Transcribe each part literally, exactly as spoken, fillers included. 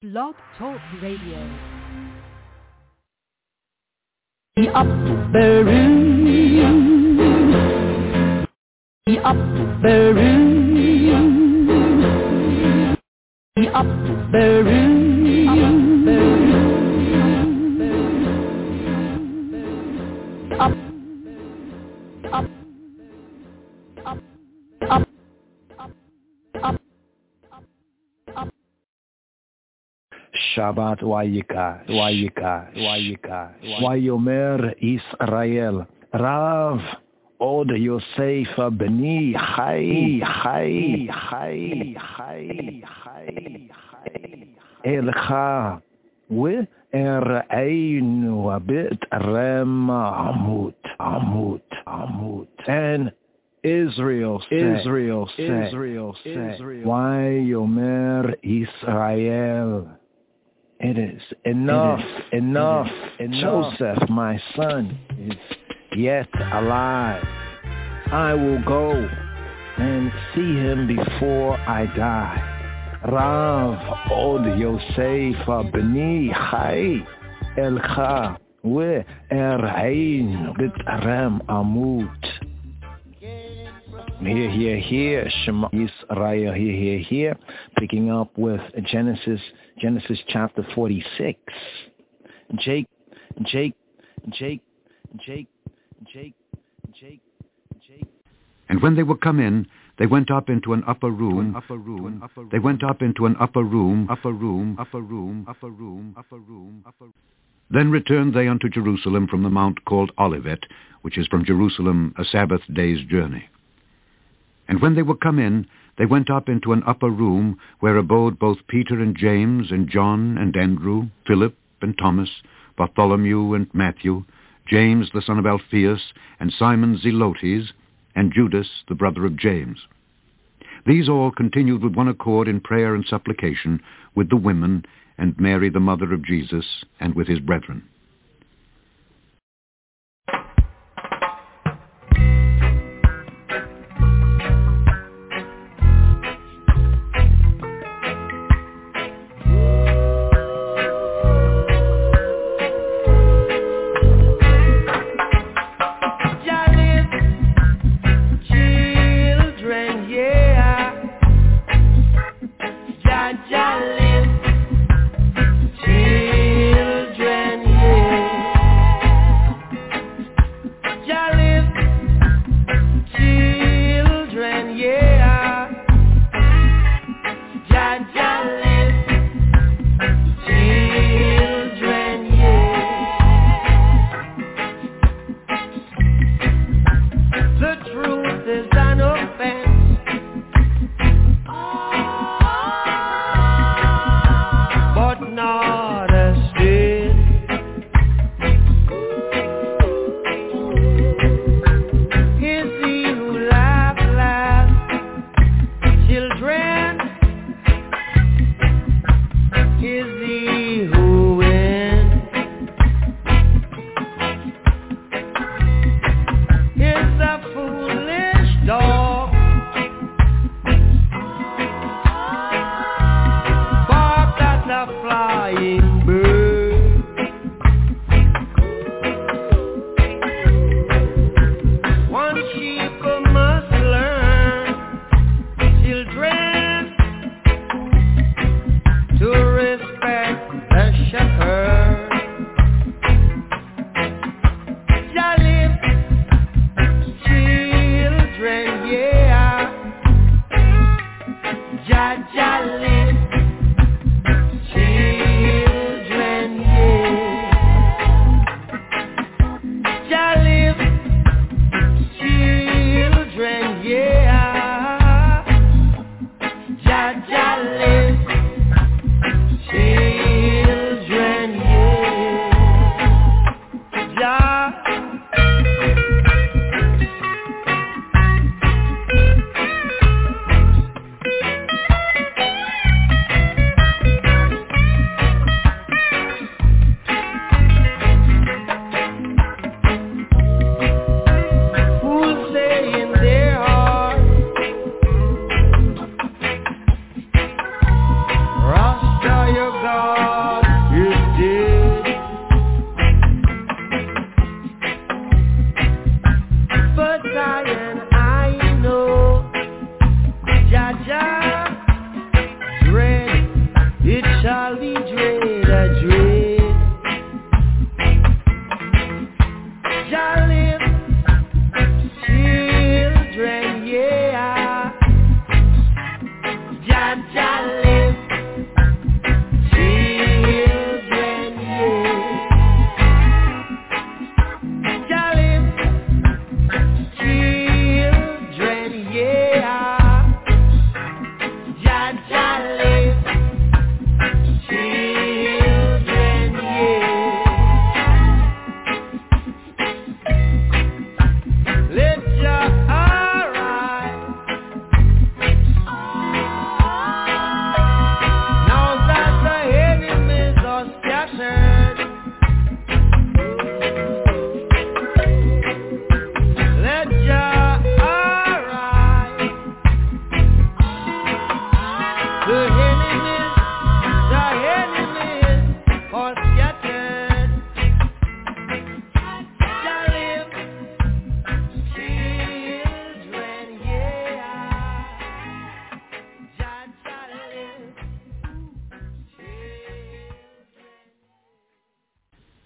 Blog Talk Radio. Up the room, up the room, up the room, up, up, up, up, up, up, up. Shabbat Wayika, Wayika, Wayika, Wayomer Israel, Rav Od Yosef Beni Chai, Chai, Chai, Chai, Chai, Chai, Elcha, we Ereinu Abit Rem Amut, Amut, Amut, and Israel say, Israel say, Israel say, Wayomer Israel. It is enough, it is, enough, enough. Joseph, my son, is yet alive. I will go and see him before I die. Rav Od Yosef Beni Chai Elcha we Erein B'Tarem Amut. Here, here, here, Shema Yisrael, here, here, here, picking up with Genesis, Genesis chapter forty-six. Jake, Jake, Jake, Jake, Jake, Jake, Jake. And when they were come in, they went up into an upper room, upper room, they went up into an upper room, upper room, upper room, upper room, upper room, upper room. Then returned they unto Jerusalem from the mount called Olivet, which is from Jerusalem a Sabbath day's journey. And when they were come in, they went up into an upper room, where abode both Peter and James, and John and Andrew, Philip and Thomas, Bartholomew and Matthew, James the son of Alphaeus, and Simon Zelotes, and Judas the brother of James. These all continued with one accord in prayer and supplication with the women, and Mary the mother of Jesus, and with his brethren. Children, yeah.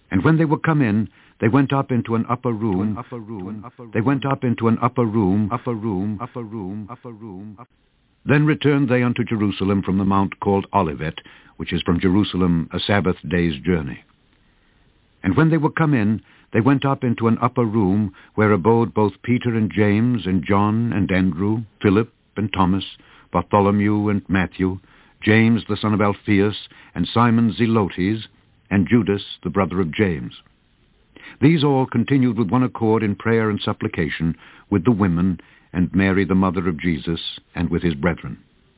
And when they were come in, they went up into an upper room. Upper room. They went up into an upper room. Upper room. Upper room. Upper room. Then returned they unto Jerusalem from the mount called Olivet, which is from Jerusalem a Sabbath day's journey. And when they were come in, they went up into an upper room, where abode both Peter and James, and John and Andrew, Philip and Thomas, Bartholomew and Matthew, James the son of Alphaeus, and Simon Zelotes, and Judas the brother of James. These all continued with one accord in prayer and supplication with the women, and Mary the mother of Jesus, and with his brethren.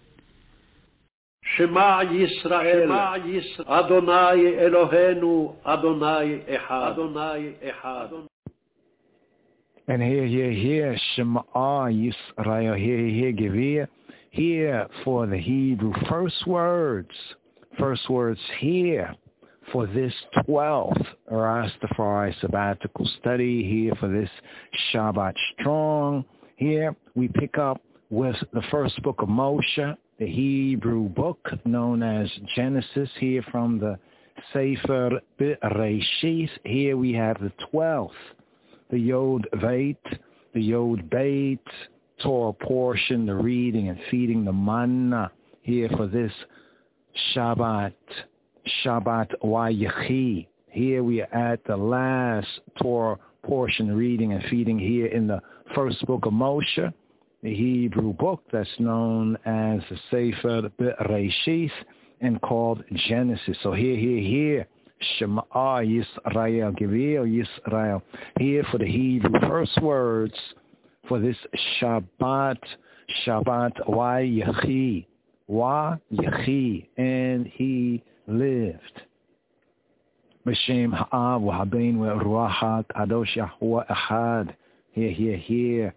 Shema Yisrael, Adonai Eloheinu, Adonai Echad, Adonai Echad. And here, here, here, Shema Yisrael, here, here, give ear, here for the Hebrew first words, first words here for this twelfth Rastafari sabbatical study, here for this Shabbat Strong. Here we pick up with the first book of Moshe, the Hebrew book known as Genesis, here from the Sefer Bereshith. Here we have the twelfth, the Yod Veit, the Yod Beit, Torah portion, the reading and feeding the manna, here for this Shabbat, Shabbat Wayechi. Here we are at the last Torah portion, reading and feeding here in the first book of Moshe, the Hebrew book that's known as the Sefer Bereshith and called Genesis. So here, here, here, Shema Yisrael, give ear, Yisrael, here for the Hebrew first words for this Shabbat, Shabbat Wayechi, Wayechi, and he lived. B'Shem Ha'av V'Habein V'Ruach HaKadosh Yahuwah Echad. Here, here, here.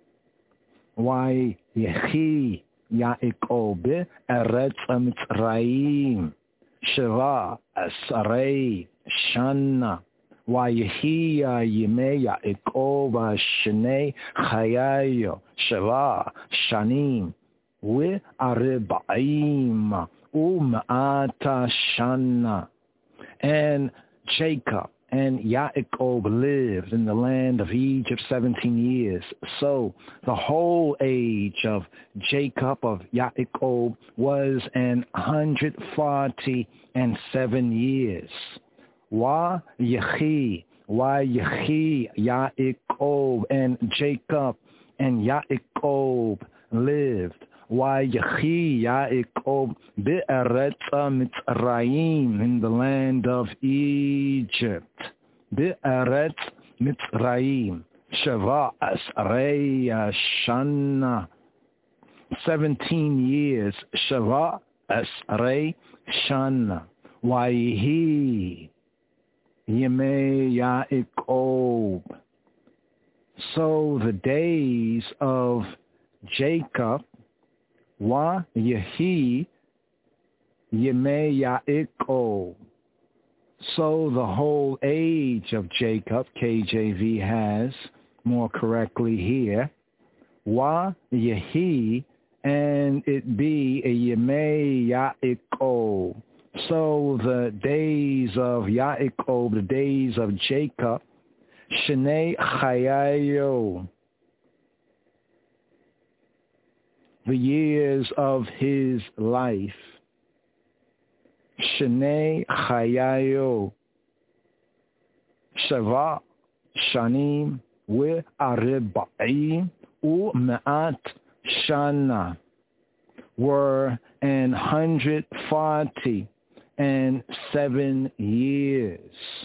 Wayechi Yaakov Eretz Mitzrayim Sheva Asarei Shana. Wayehi Yimei Yaakov Shnei Chayayo Sheva Shanim Ve'Arbaim U'Ma'ata Shana. And Jacob and Yaakov lived in the land of Egypt seventeen years. So the whole age of Jacob, of Yaakov, was an hundred forty and seven years. Wa Yechi, Wa Yechi, Yaakov, and Jacob and Yaakov lived. Wayechi Yaakov be'eretz Mitzrayim, in the land of Egypt. Be'eretz Mitzrayim Sheva Asrei Shana, seventeen years. Sheva Asrei Shana. Wayehi Yemei Yaakov. So the days of Jacob, Wa Yehi Yemei Yaakov. So the whole age of Jacob, K J V has more correctly here, Wa Yehi, and it be a Yemei Yaakov. So the days of Yaakov, the days of Jacob, Shnei Chayayo, the years of his life. Shnei Chayayo Sheva Shanim Ve'Arbaim U'Ma'at Shana, were an hundred forty and seven years.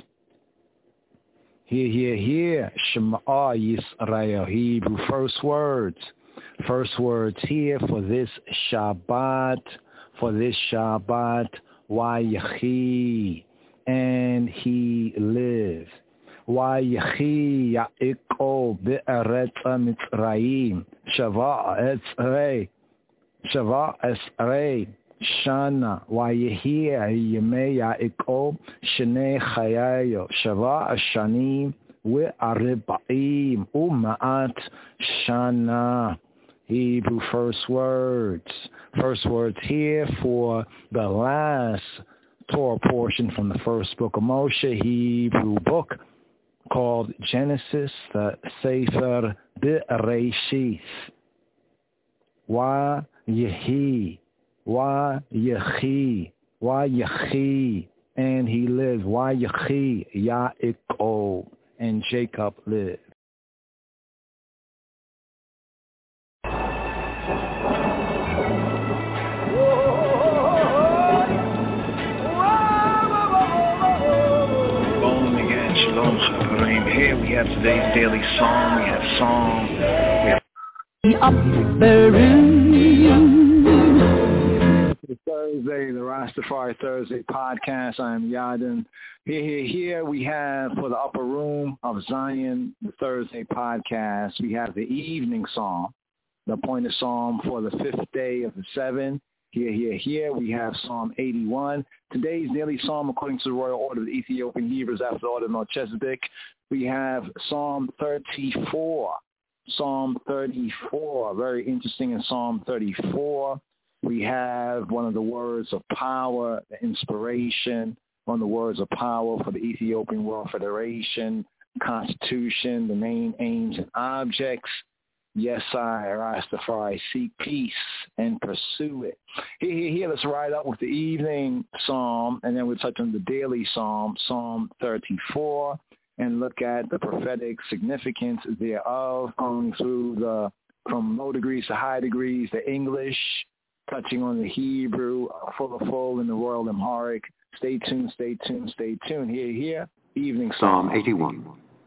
Here, here, here, Shema Yisrael, Hebrew first words. First words here for this Shabbat, for this Shabbat, Wayechi, and he lived. Wayechi Yaakov be'eretz Mitzrayim, Sheva Esrei, Sheva Esrei Shana. Wayehi Yemei Yaakov Shnei Chayayo Sheva Shanim Ve'Arbaim U'Ma'at Shana. Hebrew first words. First words here for the last Torah portion from the first book of Moshe, Hebrew book called Genesis, the Sefer Bereshith. Wa Yehi, Wa Yehi, Wa Yehi, and he lived. Wa Yehi, Yaakov, and Jacob lived. Shalom, Chaverim. Here we have today's daily psalm. We have psalm. We have Thursday, the Rastafari Thursday podcast. I am Yadin. Here, here, here we have for the upper room of Zion, the Thursday podcast. We have the evening psalm, the appointed psalm for the fifth day of the seven. Here, here, here, we have Psalm eighty-one. Today's daily psalm, according to the royal order of the Ethiopian Hebrews after the order of Melchizedek, we have Psalm thirty-four. Psalm thirty-four, very interesting in Psalm thirty-four. We have one of the words of power, the inspiration, one of the words of power for the Ethiopian World Federation, Constitution, the main aims and objects. Yes, I, Rastafari, seek peace and pursue it. Here, here, here, let's ride up with the evening psalm, and then we'll touch on the daily psalm, Psalm thirty-four, and look at the prophetic significance thereof, going through the, from low degrees to high degrees, the English, touching on the Hebrew, full of full in the Royal Amharic. Stay tuned, stay tuned, stay tuned. Here, here, evening psalm. Psalm eighty-one.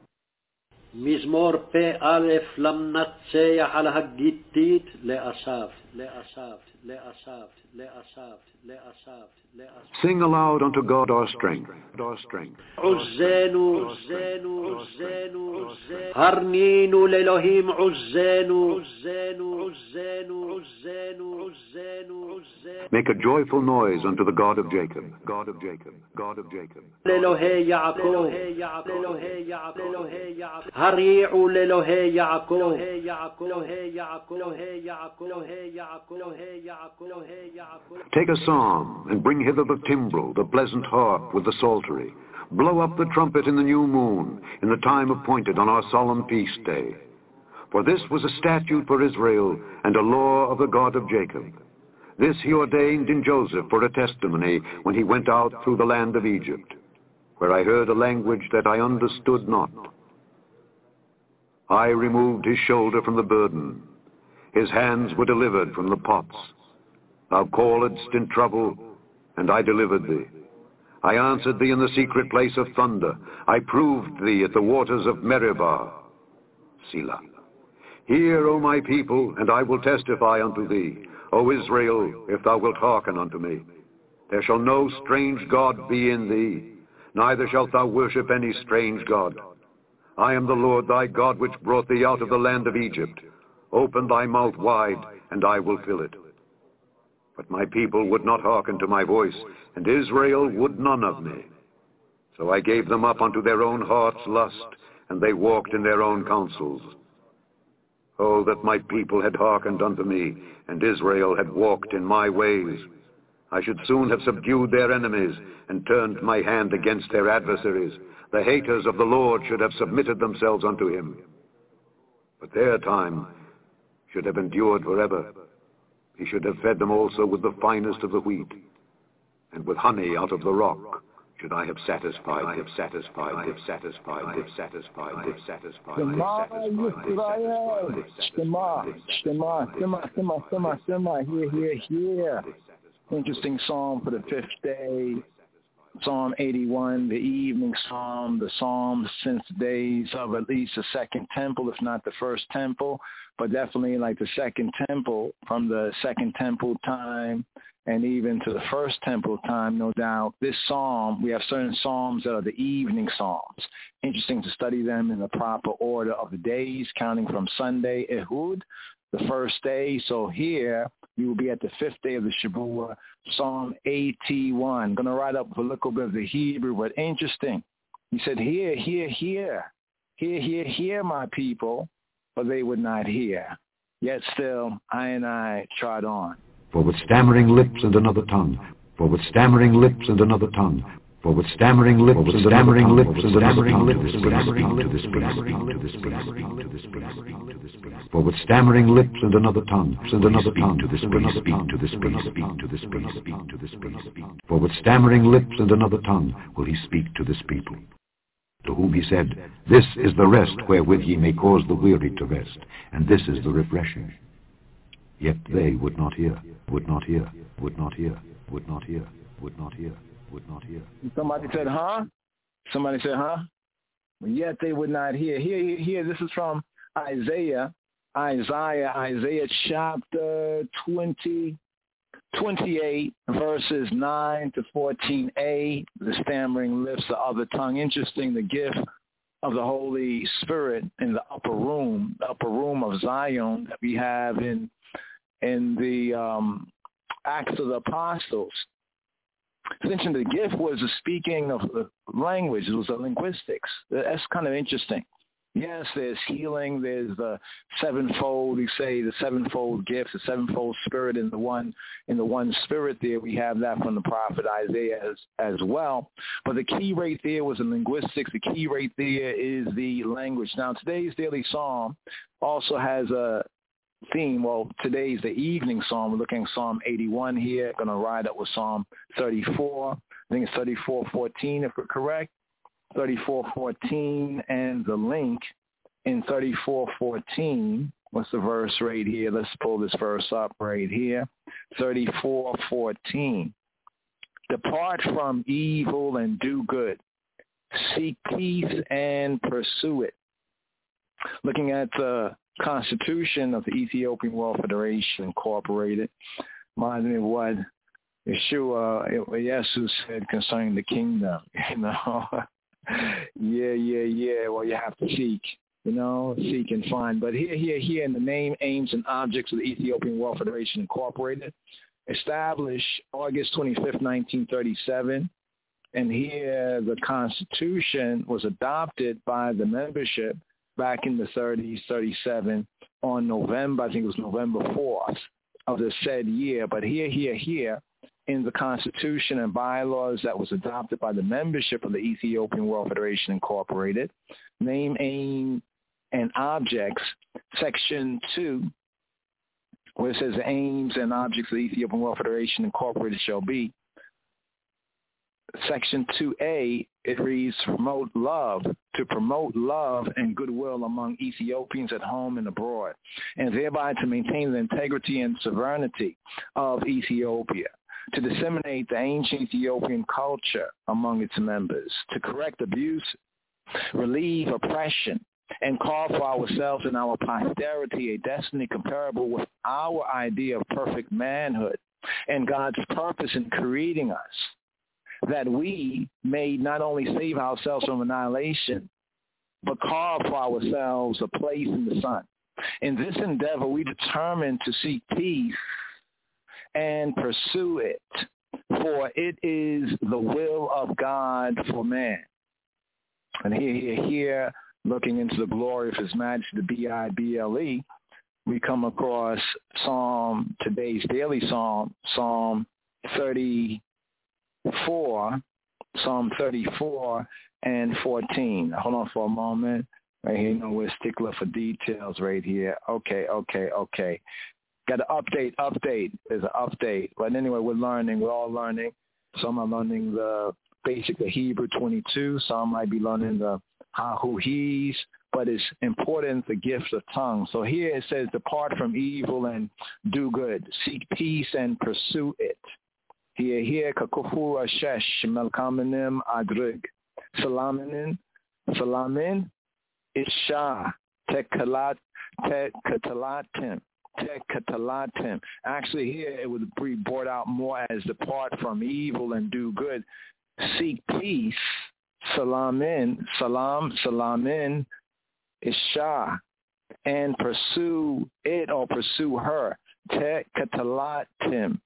מזמור פ-א' למנצח על הגיתית לאסף, לאסף, לאסף, לאסף, לאסף, לאסף. Sing aloud unto God our strength, our strength. עוזנו, עוזנו, עוזנו, הרנינו לאלוהים עוזנו, עוזנו, עוזנו, עוזנו, עוזנו, עוזנו. Make a joyful noise unto the God of Jacob, God of Jacob, God of Jacob. לאלוהי יעקב, לאלוהי יעקב, לאלוהי יעקב. הריעו לאלוהי יעקב, אלוהי יעקב, אלוהי יעקב, אלוהי יעקב, אלוהי יעקב, אלוהי יעקב, אלוהי יעקב. Take a psalm and bring hither the timbrel, the pleasant harp with the psaltery. Blow up the trumpet in the new moon, in the time appointed on our solemn feast day. For this was a statute for Israel and a law of the God of Jacob. This he ordained in Joseph for a testimony when he went out through the land of Egypt, where I heard a language that I understood not. I removed his shoulder from the burden. His hands were delivered from the pots. Thou calledst in trouble, and I delivered thee. I answered thee in the secret place of thunder. I proved thee at the waters of Meribah. Selah. Hear, O my people, and I will testify unto thee. O Israel, if thou wilt hearken unto me. There shall no strange God be in thee, neither shalt thou worship any strange God. I am the Lord thy God, which brought thee out of the land of Egypt. Open thy mouth wide, and I will fill it. But my people would not hearken to my voice, and Israel would none of me. So I gave them up unto their own heart's lust, and they walked in their own counsels. Oh, that my people had hearkened unto me, and Israel had walked in my ways. I should soon have subdued their enemies, and turned my hand against their adversaries. The haters of the Lord should have submitted themselves unto him. But their time should have endured forever. He should have fed them also with the finest of the wheat, and with honey out of the rock should I have satisfied, I have satisfied, I have satisfied, I have satisfied, I have satisfied, Shema Yisrael, Shema, Shema, Shema, Shema, Shema, Shema, here, here, here. Interesting psalm for the fifth day. Psalm eighty-one, the evening psalm, the psalms since the days of at least the second temple, if not the first temple, but definitely like the second temple, from the second temple time and even to the first temple time, no doubt. This psalm, we have certain psalms that are the evening psalms. Interesting to study them in the proper order of the days, counting from Sunday, Ehud, the first day. So here, we will be at the fifth day of the Shavua, Psalm eighty-one. I'm going to write up a little bit of the Hebrew, but interesting. He said, hear, hear, hear, hear, hear, hear, my people, but they would not hear. Yet still, I and I trod on. For with stammering lips and another tongue, For with stammering lips and another tongue, for with stammering lips and stammering lips and stammering lips and stammering lips for with stammering lips and another tongue and another tongue to this speak to this speak to this speak to this speak for with stammering lips and another tongue will he speak to this people, to whom he said, This is the rest wherewith ye may cause the weary to rest, and this is the refreshing. Yet they would not hear, would not hear, would not hear, would not hear, would not hear, would not hear. Somebody said, huh? Somebody said, huh? Yet they would not hear. Here, here, here, this is from Isaiah, Isaiah, Isaiah chapter twenty, twenty-eight, verses nine to fourteen a, the stammering lips, the other tongue. Interesting, the gift of the Holy Spirit in the upper room, the upper room of Zion that we have in in the um, Acts of the Apostles. It's interesting, the gift was the speaking of the language. It was the linguistics. That's kind of interesting. Yes, there's healing. There's the sevenfold. We say the sevenfold gifts, the sevenfold spirit in the one in the one spirit. There we have that from the prophet Isaiah as, as well. But the key right there was the linguistics. The key right there is the language. Now today's daily psalm also has a theme. Well, today's the evening psalm. We're looking at Psalm eighty-one here. Going to ride up with Psalm thirty-four. I think it's thirty-four fourteen if we're correct. thirty-four fourteen, and the link in thirty-four fourteen. What's the verse right here? Let's pull this verse up right here. thirty-four fourteen. Depart from evil and do good. Seek peace and pursue it. Looking at the Constitution of the Ethiopian World Federation Incorporated, reminds me of what Yeshua, Yesu said concerning the kingdom. You know, yeah, yeah, yeah. Well, you have to seek, you know, seek and find. But here, here, here, in the name, aims, and objects of the Ethiopian World Federation Incorporated, established August twenty-fifth, nineteen thirty-seven. And here, the Constitution was adopted by the membership back in the thirties, thirty-seven, on November, I think it was November fourth of the said year. But here, here, here, in the Constitution and bylaws that was adopted by the membership of the Ethiopian World Federation Incorporated, name, aim, and objects, Section two, where it says the aims and objects of the Ethiopian World Federation Incorporated shall be, Section two A, it reads, promote love, to promote love and goodwill among Ethiopians at home and abroad, and thereby to maintain the integrity and sovereignty of Ethiopia, to disseminate the ancient Ethiopian culture among its members, to correct abuse, relieve oppression, and call for ourselves and our posterity a destiny comparable with our idea of perfect manhood and God's purpose in creating us, that we may not only save ourselves from annihilation, but carve for ourselves a place in the sun. In this endeavor, we determine to seek peace and pursue it, for it is the will of God for man. And here, here, here, looking into the glory of his majesty, the B I B L E, we come across Psalm, today's daily Psalm, Psalm thirty-four, Psalm thirty-four and fourteen. Hold on for a moment. Right here, you know, we're stickler for details right here. Okay, okay, okay. Got to update, update. There's an update. But anyway, we're learning. We're all learning. Some are learning the basic, the Hebrew twenty-two. Some might be learning the ha-hu-he's. But it's important, the gift of tongue. So here it says, depart from evil and do good. Seek peace and pursue it. Here, here, kakufu ashesh melkamenim adrig. Salaminin, salamin, isha, tekalat, tekatalatim. Tekatalatim. Actually, here it would be brought out more as depart from evil and do good. Seek peace, salamin, salam, salamin, isha, and pursue it or pursue her. Tekatalatim.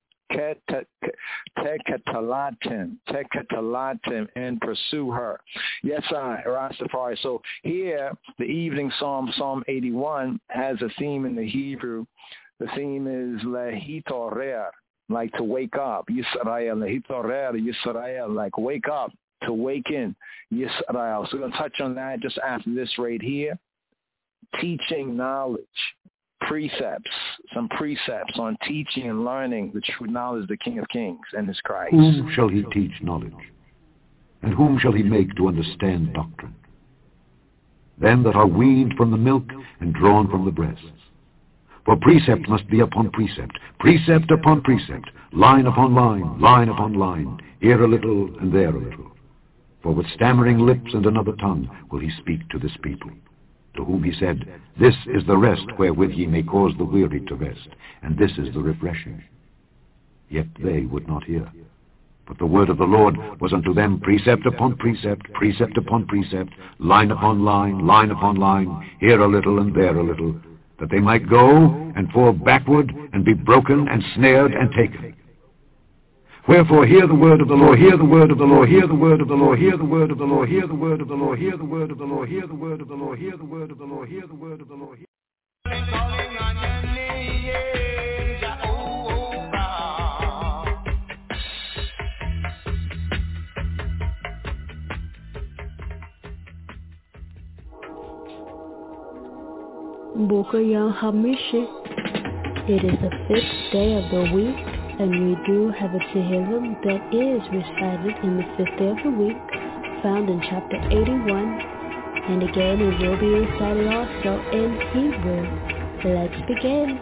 Tekatalatim, tekatalatim, and pursue her. Yes, I, Rastafari. So here, the evening psalm, Psalm eighty-one, has a theme in the Hebrew. The theme is lehitorer, like to wake up. Yisrael, Hitorer, Yisrael, like wake up, to awaken, Yisrael. So we're going to touch on that just after this right here. Teaching knowledge, precepts, some precepts on teaching and learning the true knowledge of the King of Kings and his Christ. Whom shall he teach knowledge? And whom shall he make to understand doctrine? Them that are weaned from the milk and drawn from the breasts. For precept must be upon precept, precept upon precept, line upon line, line upon line, here a little and there a little. For with stammering lips and another tongue will he speak to this people, to whom he said, This is the rest wherewith ye may cause the weary to rest, and this is the refreshing. Yet they would not hear. But the word of the Lord was unto them precept upon precept, precept upon precept, line upon line, line upon line, here a little and there a little, that they might go and fall backward and be broken and snared and taken. Wherefore hear the word of the Lord, hear the word of the Lord, hear the word of the Lord, hear the word of the Lord, hear the word of the Lord, hear the word of the Lord, hear the word of the Lord, hear the word of the Lord, hear the word of the Lord. Boker Yom Hamishi. It is the fifth day of the week, and we do have a Tehillim that is recited in the fifth day of the week, found in chapter eighty-one, and again it will be recited also in Hebrew. Let's begin.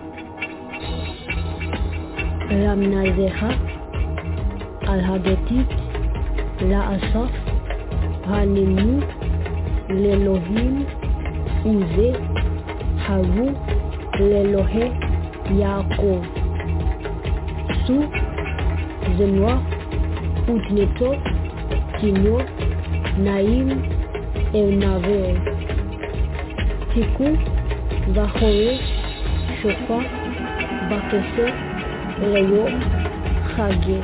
Ramnazecha al Hagetit la'asaf hanimu lelohim uze haru lelohe Yaakov. Su Zenoa Udneto Tino Naim Elnavel Tiku Vahore Shofa Bakese Reyo Chage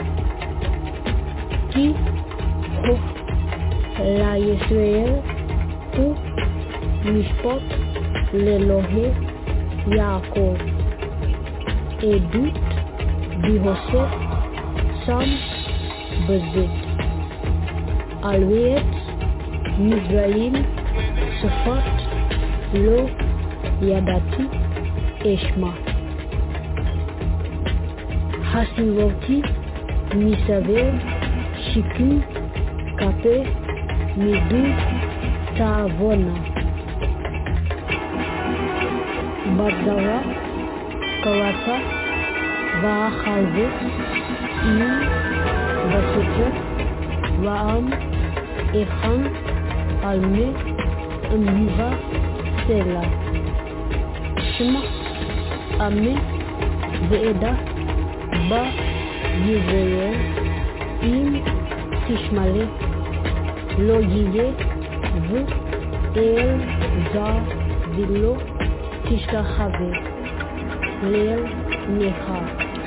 Ki Hof La Yisrael Hu Mishpot Lelohe Yaakov. Edut Bihosef Sam Bezit Alwet Mizraim Sofat Lo Yadati Eshma Hasiroti Misaver Shiku Kape Midu Taavona Badzara Kawata Va'achaze Im Vaseter Va'am Echan Alme Amiva Sela Shema Ame Ve'eda Ba Yisrael Im Tishmale Lo Yiye Vu El Za Vilo Tishkachave Leel Necha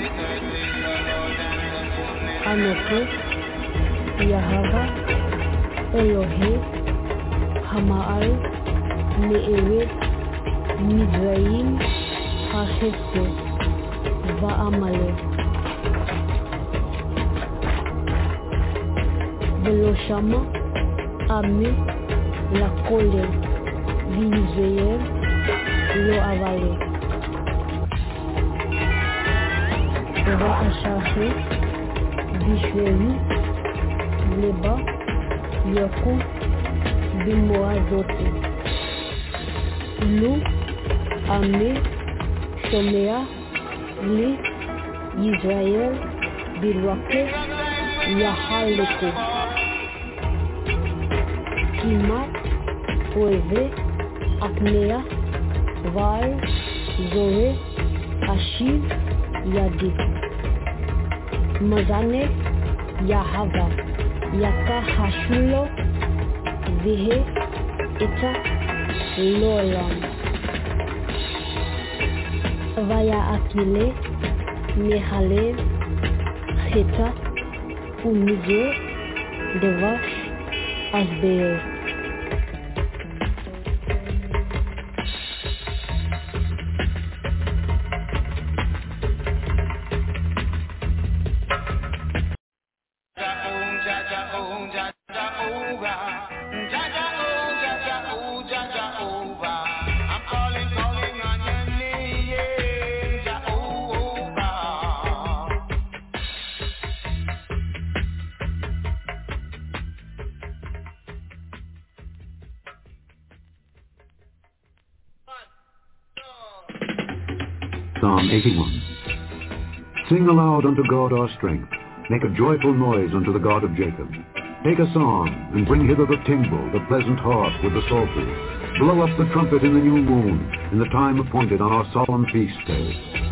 Anoke Yahava Elohe Hamaal Me'eret Mizraim HaChesed Va'amale Velo Shama Ame Lakole V'Yisrael Lo Avale Va'ashahe Bishveri Leba Yaku Bimoazote Lu Ame Shomea Li Yisrael Birwake Yahaleko Kimat Oeve Apnea Val Zoe Ashir Yadi Mazane Yahava Yaka Hashulo Vihe Ita Lolam Vaya Akile Mehale Cheta Umige Devash Asbeo. Psalm eighty-one. Sing aloud unto God our strength. Make a joyful noise unto the God of Jacob. Take a psalm, and bring hither the timbrel, the pleasant harp with the psaltery. Blow up the trumpet in the new moon, in the time appointed on our solemn feast day.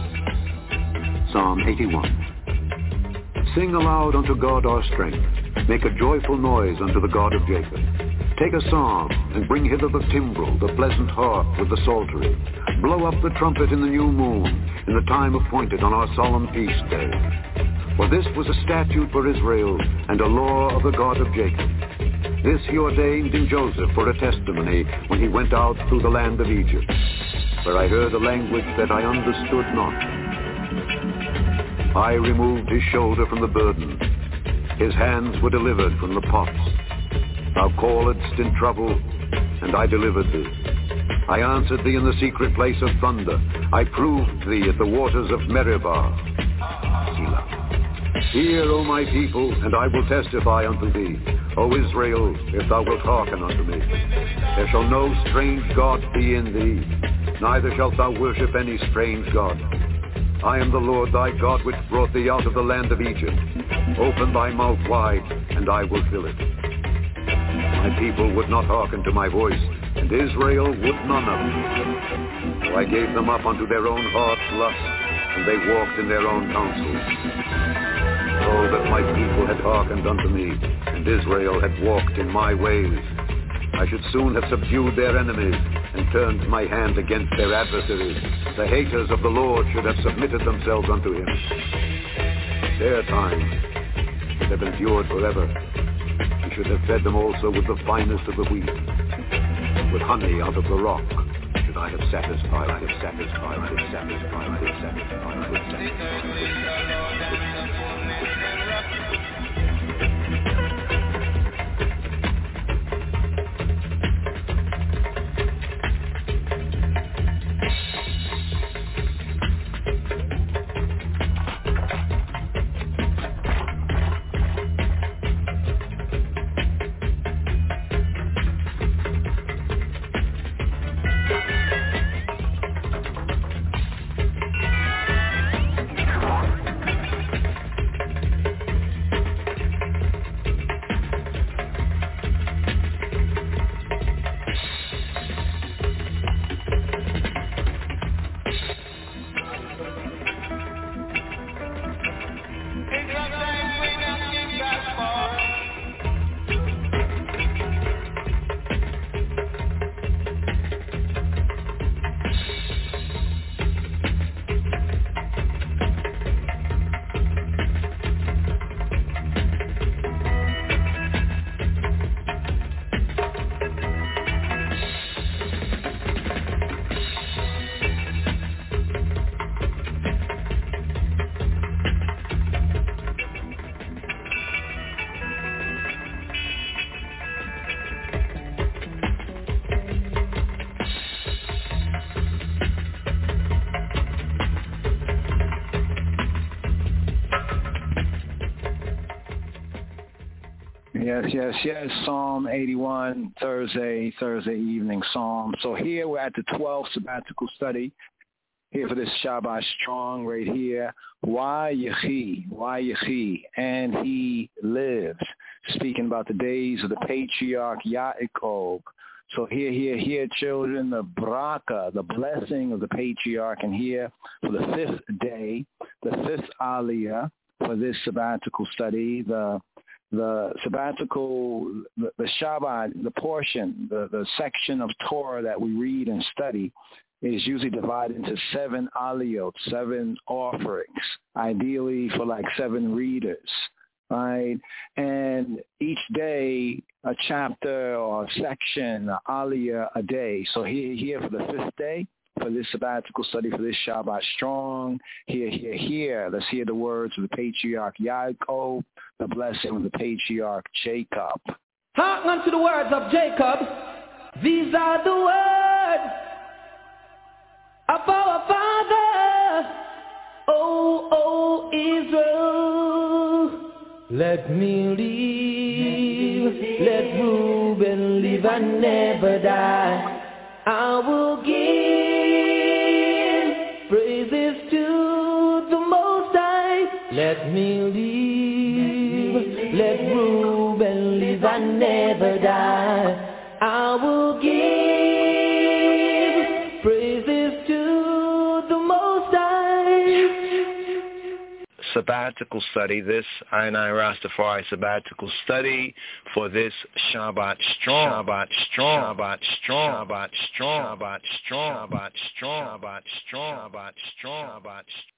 Psalm eighty-one. Sing aloud unto God our strength. Make a joyful noise unto the God of Jacob. Take a psalm, and bring hither the timbrel, the pleasant harp with the psaltery. Blow up the trumpet in the new moon, in the time appointed on our solemn feast day. For this was a statute for Israel, and a law of the God of Jacob. This he ordained in Joseph for a testimony when he went out through the land of Egypt, where I heard a language that I understood not. I removed his shoulder from the burden. His hands were delivered from the pots. Thou calledst in trouble, and I delivered thee. I answered thee in the secret place of thunder. I proved thee at the waters of Meribah. Selah. Hear, O my people, and I will testify unto thee. O Israel, if thou wilt hearken unto me. There shall no strange God be in thee, neither shalt thou worship any strange God. I am the Lord thy God, which brought thee out of the land of Egypt. Open thy mouth wide, and I will fill it. My people would not hearken to my voice, and Israel would none of them. So I gave them up unto their own heart's lust, and they walked in their own counsels. Oh, that my people had hearkened unto me, and Israel had walked in my ways. I should soon have subdued their enemies, and turned my hand against their adversaries. The haters of the Lord should have submitted themselves unto him. Their time should have endured forever. He should have fed them also with the finest of the wheat. With honey out of the rock should I have satisfied, I have satisfied, I have satisfied, I have satisfied, I have satisfied. Yes, yes, yes. Psalm eighty-one, Thursday, Thursday evening Psalm. So here we're at the twelfth sabbatical study. Here for this Shabbat Strong right here. Why Yehi, why Yehi, and he lives. Speaking about the days of the patriarch Yaakov. So here, here, here, children, the braka, the blessing of the patriarch, and here for the fifth day, the fifth aliyah for this sabbatical study, the the sabbatical, the, the Shabbat, the portion, the, the section of Torah that we read and study is usually divided into seven aliyot, seven offerings, ideally for like seven readers, right? And each day, a chapter or a section, an aliyah a day. So here, here for the fifth day, for this sabbatical study, for this Shabbat Strong. Hear, hear, hear. Let's hear the words of the patriarch Yaakov, the blessing of the patriarch Jacob. Hearken unto the words of Jacob. These are the words of our father, O, O Israel. Let me live, let Reuben live and never die. I will give praises to the Most High. Let me live, let Reuben live and never die. I will give praises to the Most High. Sabbatical study, this I and I Rastafari sabbatical study for this Shabbat Strong, Shabbat Strong, Shabbat Strong, Shabbat Strong, Shabbat Strong, Shabbat Strong, Shabbat Strong, Shabbat Strong, Shabbat Strong.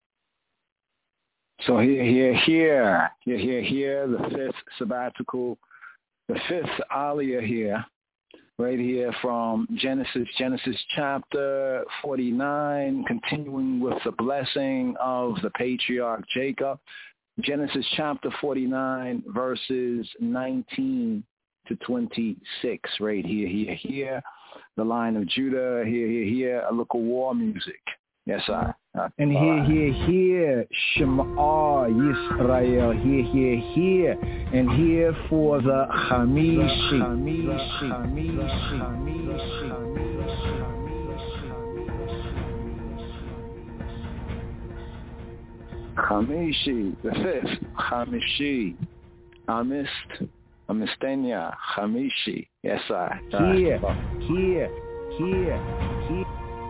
So here, here, here, here, here, here, the fifth sabbatical, the fifth Aliyah here, right here from Genesis, Genesis chapter forty-nine, continuing with the blessing of the patriarch Jacob. Genesis chapter forty-nine, verses nineteen to twenty-six, right here, here, here. The line of Judah, here, here, here, a little war music. Yes, sir. Uh, and here, here, here, Shema Yisrael, here, here, here, and here for the Hamishi, Hamishi, Hamishi, Hamishi, Hamishi, the fifth, Hamishi, Amist, Amistenia, Hamishi. Yes, sir. Here, here, here, here.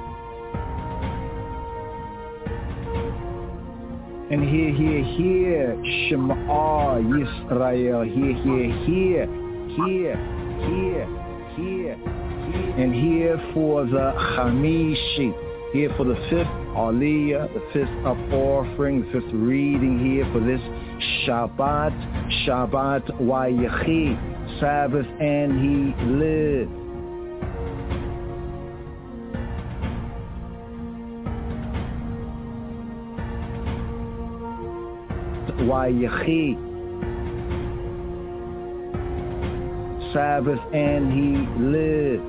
And here, here, here, Shema Yisrael, here, here, here, here, here, here, and here for the Hamishi, here for the fifth Aliyah, the fifth up offering, the fifth reading here for this Shabbat, Shabbat Wayechi, Sabbath, and he lived. Wayechi, Sabbath, and he lived.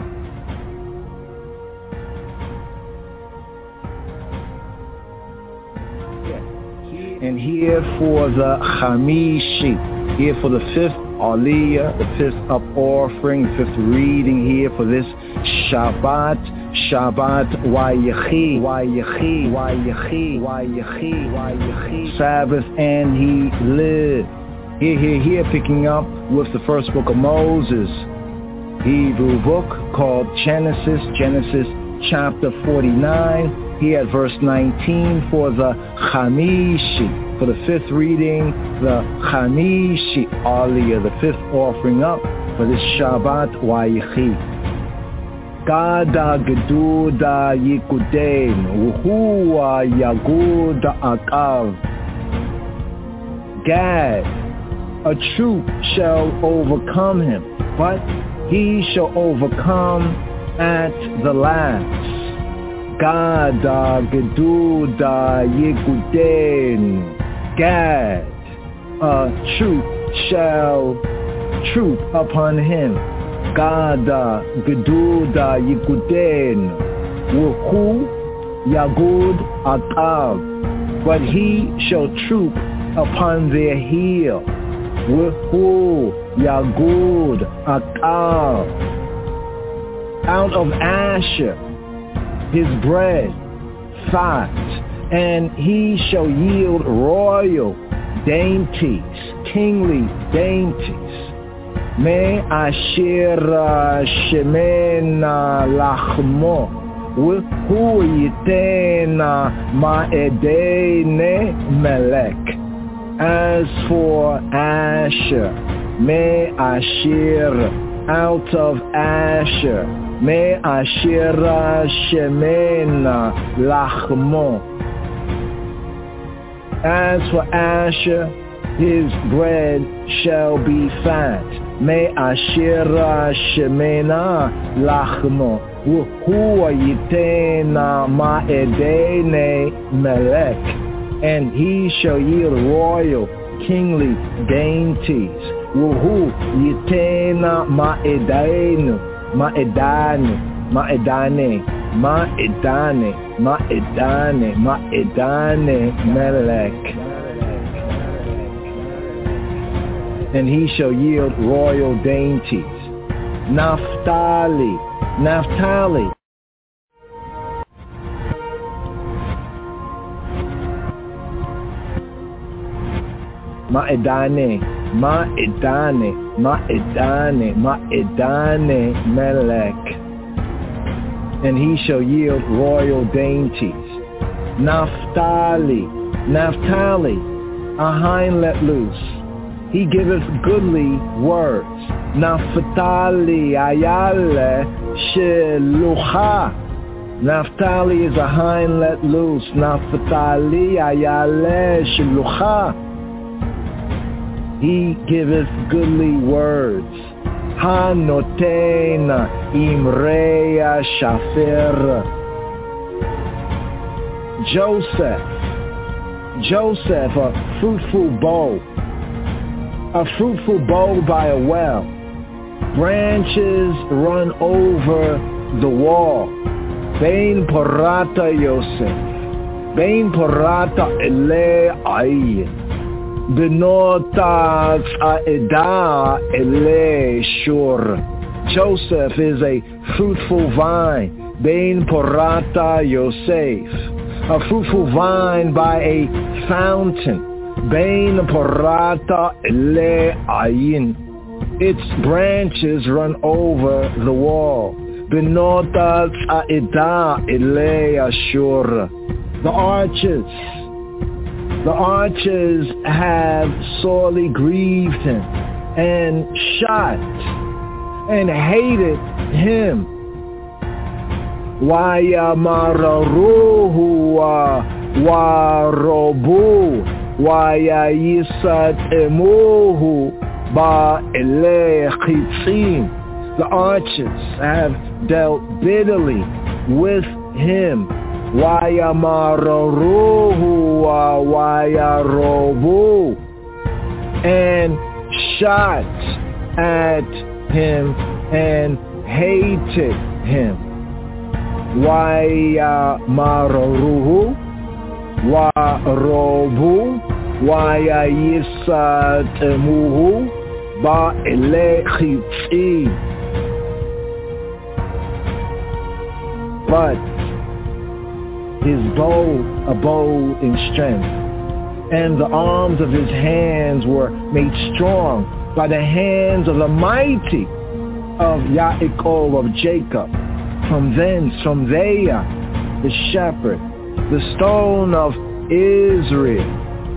And here for the Hamishi, here for the fifth Aliyah, the fifth up offering, the fifth reading here for this Shabbat, Shabbat Wayechi, Wayechi, Wayechi, Wayechi, Wayechi, Sabbath, and he lived. Here, here, here, picking up with the first book of Moses, Hebrew book called Genesis, Genesis chapter forty-nine. Here at verse nineteen for the Hamishi, for the fifth reading, the Hamishi Aliyah, the fifth offering up for this Shabbat Wayechi. Gada Geduda Yikudein, Wuhua Yaguda Akav. Gad, a troop shall overcome him, but he shall overcome at the last. Gada Geduda Yikudein, Gad, a troop shall troop upon him. Gada Geduda Yikudein, Wuhu Yagud Akav, but he shall troop upon their heel. Wuhu Yagud Akav, out of Asher his bread, fat, and he shall yield royal dainties, kingly dainties. Me asher shemena lachmo, who yitena ma'edene melek. As for Asher, me asher, out of Asher, me ashira shemena lachmo. As for Asher, his bread shall be fat. me'ashira shemena lachmo, Uhuwa yitena ma'edene melech, and he shall yield royal, kingly dainties. Wuhu yitena ma'edenu, ma'edane, ma'edane, ma'edane, ma'edane, ma'edane melech. And he shall yield royal dainties. Naphtali, Naphtali. Ma'edane, Ma'edane, Ma'edane, Ma'edane melech. And he shall yield royal dainties. Naphtali, Naphtali, a hind let loose. He giveth goodly words. Naphtali ayale shelucha. Naphtali is a hind let loose. Naphtali ayale shelucha. He giveth goodly words. Hanotena imreya shafir. Joseph, Joseph, a fruitful bow. A fruitful bow by a well. Branches run over the wall. Bein porata Yosef. Bein porata ele ayin. Benotat aeda ele shur. Joseph is a fruitful vine. Bein porata Yosef. A fruitful vine by a fountain. Bein porata ele ayin. Its branches run over the wall. Benotat aeda ele ashur. The arches, the arches have sorely grieved him and shot and hated him. Wayamararuhu wa robu. Waya yisat emuhu ba ele chitzim. The archers have dealt bitterly with him. Waya mararuhu wa waya robu, and shot at him and hated him. Waya mararuhu wa robu waya yisat emuhu ba ele chitzim. But his bow abode in strength, and the arms of his hands were made strong by the hands of the mighty of Yaakov, of Jacob. From thence, from there, the shepherd, the stone of Israel.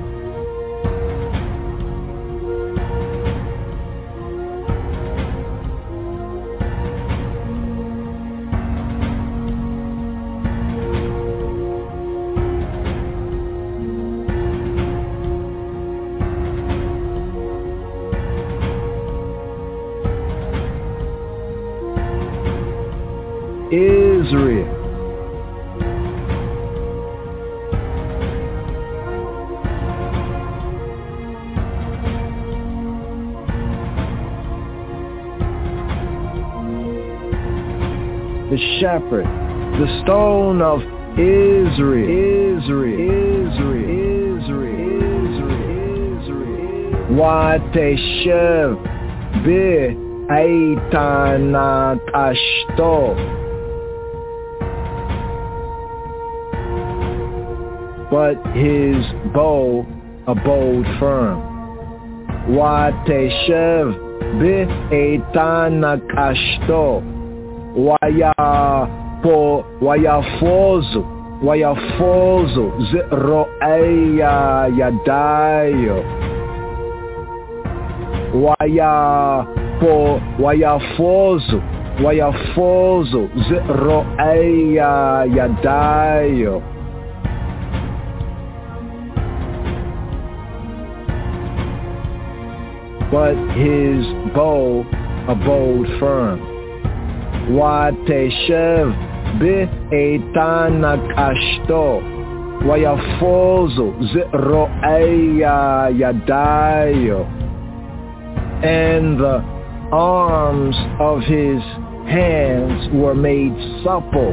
Israel. The shepherd, the stone of Israel, Israel, Israel, Israel, Israel, Wateshev be Aitanat Ashto. But his bow abode firm. Wateshev be Aitanat Ashto. Waya po waya fozu waya fozu zero aya yadayo. Waya po waya fozu waya fozu zero aya yadayo. but his bow abode firm. Wateshev be'etan kashto, wayafozu zero'eya yadayo, and the arms of his hands were made supple.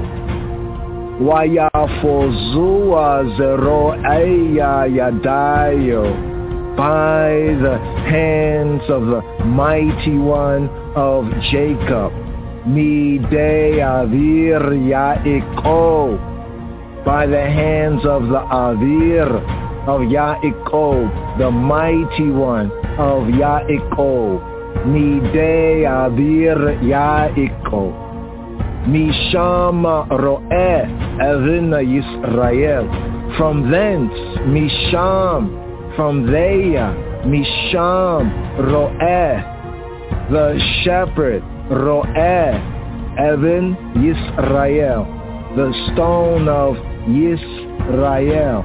Wayafozua zero'eya yadayo, by the hands of the mighty one of Jacob. Midei avir Yaakov, by the hands of the avir of Yaakov, the mighty one of Yaakov. Midei avir Yaakov. Misham ro'eh evin Yisrael. From thence, Misham, from there, Misham ro'eh, the shepherd, ro'eh, Evan Yisrael, the stone of Yisrael.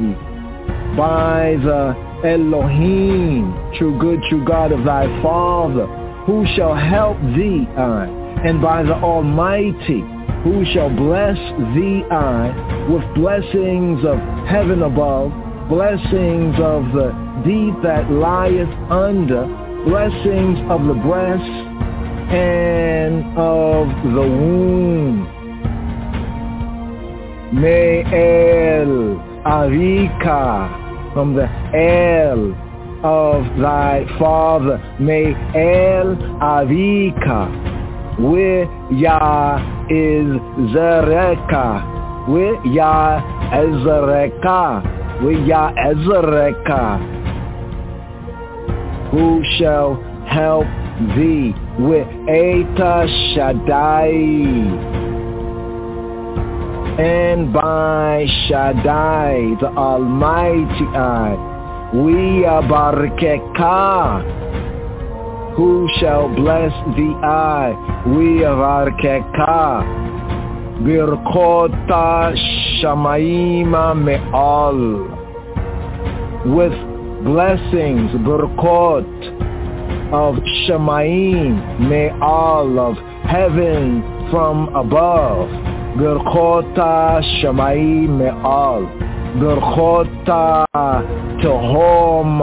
By the Elohim, true good, true God of thy father, who shall help thee, I, and by the Almighty, who shall bless thee, I, with blessings of heaven above, blessings of the deep that lieth under, blessings of the breast and of the womb. Me'el Avika, from the El of thy father. Me'el Avika, where Yah is Zereka, where Yah Ezereka, where Yah Ezereka, who shall help thee with Eta Shaddai, and by Shaddai, the Almighty I, we abarkeka, who shall bless thee I, we abarkeka, birkota shamayima me'al, with blessings, birkot, of Shemaim, me'al, of heaven from above. Birchota Shemaim me'al, Birchota Tehom,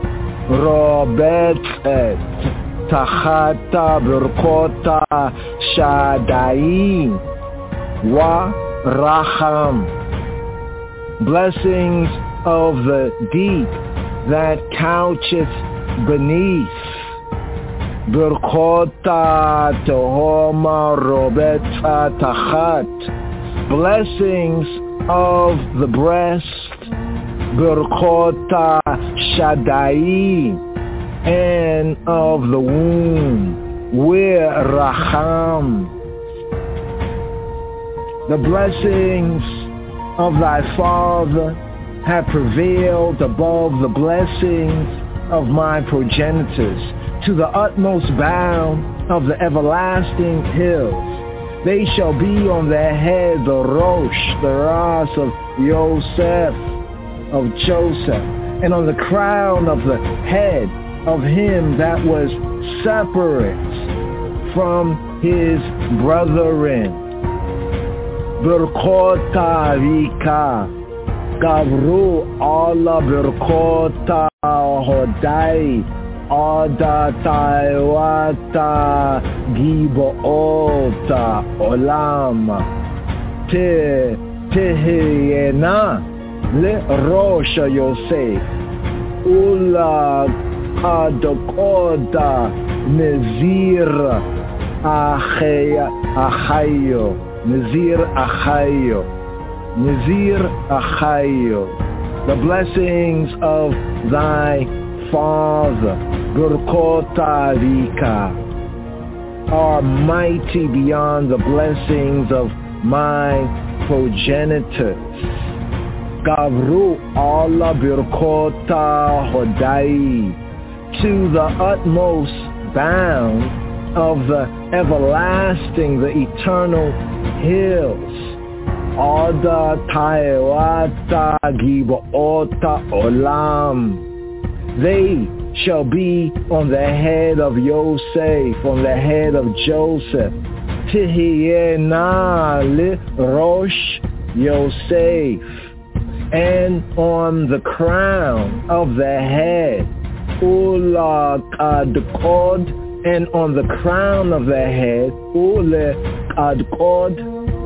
Robetzet, Tachata Birchota Shaddai, Wa Racham, blessings of the deep that coucheth beneath. Birchota Tehoma Robetza Tachat, blessings of the breast. Birchota Shaddai, and of the womb. Where Racham, the blessings of thy father have prevailed above the blessings of my progenitors, to the utmost bound of the everlasting hills. They shall be on their head the Rosh, the Ras of Yosef, of Joseph, and on the crown of the head of him that was separate from his brethren. Birkota Rika, Gavru Allah Birkota Hodai, Ada Taiwata Giboota Olam, Te Tehena Le Rosh Yosef, Ula Kadokoda Nezir Achayo, Nezir Achayo, Nezir Achayo, the blessings of thy Father, Birkota Rika, are mighty beyond the blessings of my progenitors. Gavru Allah Birkota Hodai, to the utmost bound of the everlasting, the eternal hills. Ada Taiwata Giboota Olam, they shall be on the head of Yosef, on the head of Joseph. Tihye na li rosh Yosef, and on the crown of the head, ula kadkod, and on the crown of the head, ule kadkod,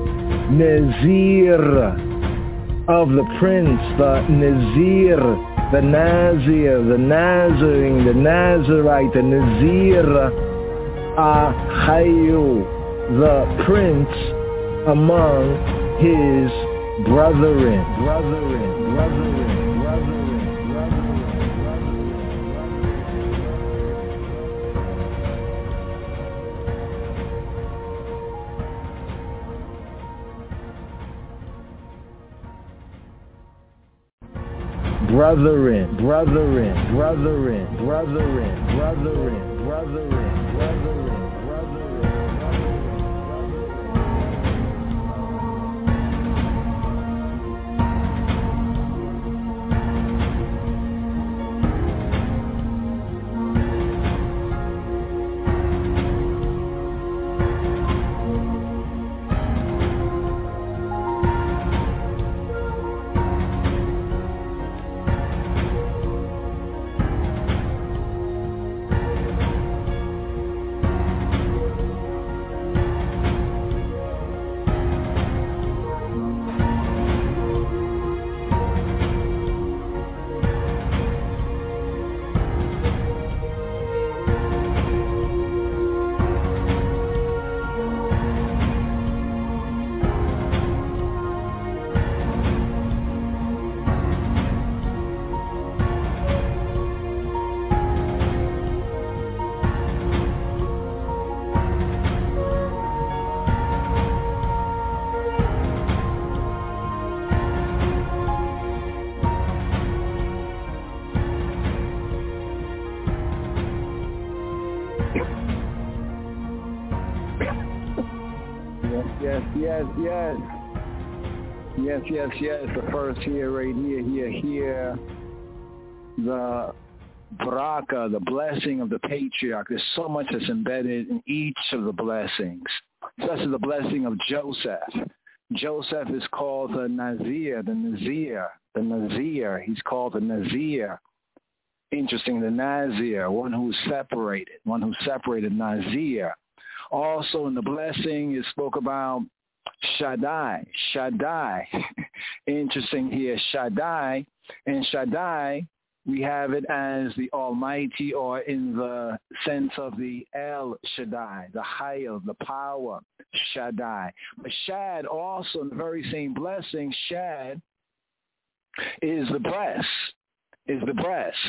Nazir, of the prince, the Nazir, the Nazir, the Nazarene, the Nazarite, the Nazir, Ahayu, the prince among his brethren, brethren, brethren, brethren, brethren, brethren, brethren, brethren, brethren, brethren, brethren. Yes, yes. Yes, yes, yes. The first here, right here, here, here. The baraka, the blessing of the patriarch. There's so much that's embedded in each of the blessings. Such as the blessing of Joseph. Joseph is called the Nazir, the Nazir, the Nazir. He's called the Nazir. Interesting, the Nazir, one who's separated, one who's separated, Nazir. Also in the blessing, it spoke about Shaddai, Shaddai. Interesting here, Shaddai. And Shaddai, we have it as the Almighty, or in the sense of the El Shaddai, the Hayel, the power, Shaddai. But Shad also, in the very same blessing, Shad is the breast, is the breast.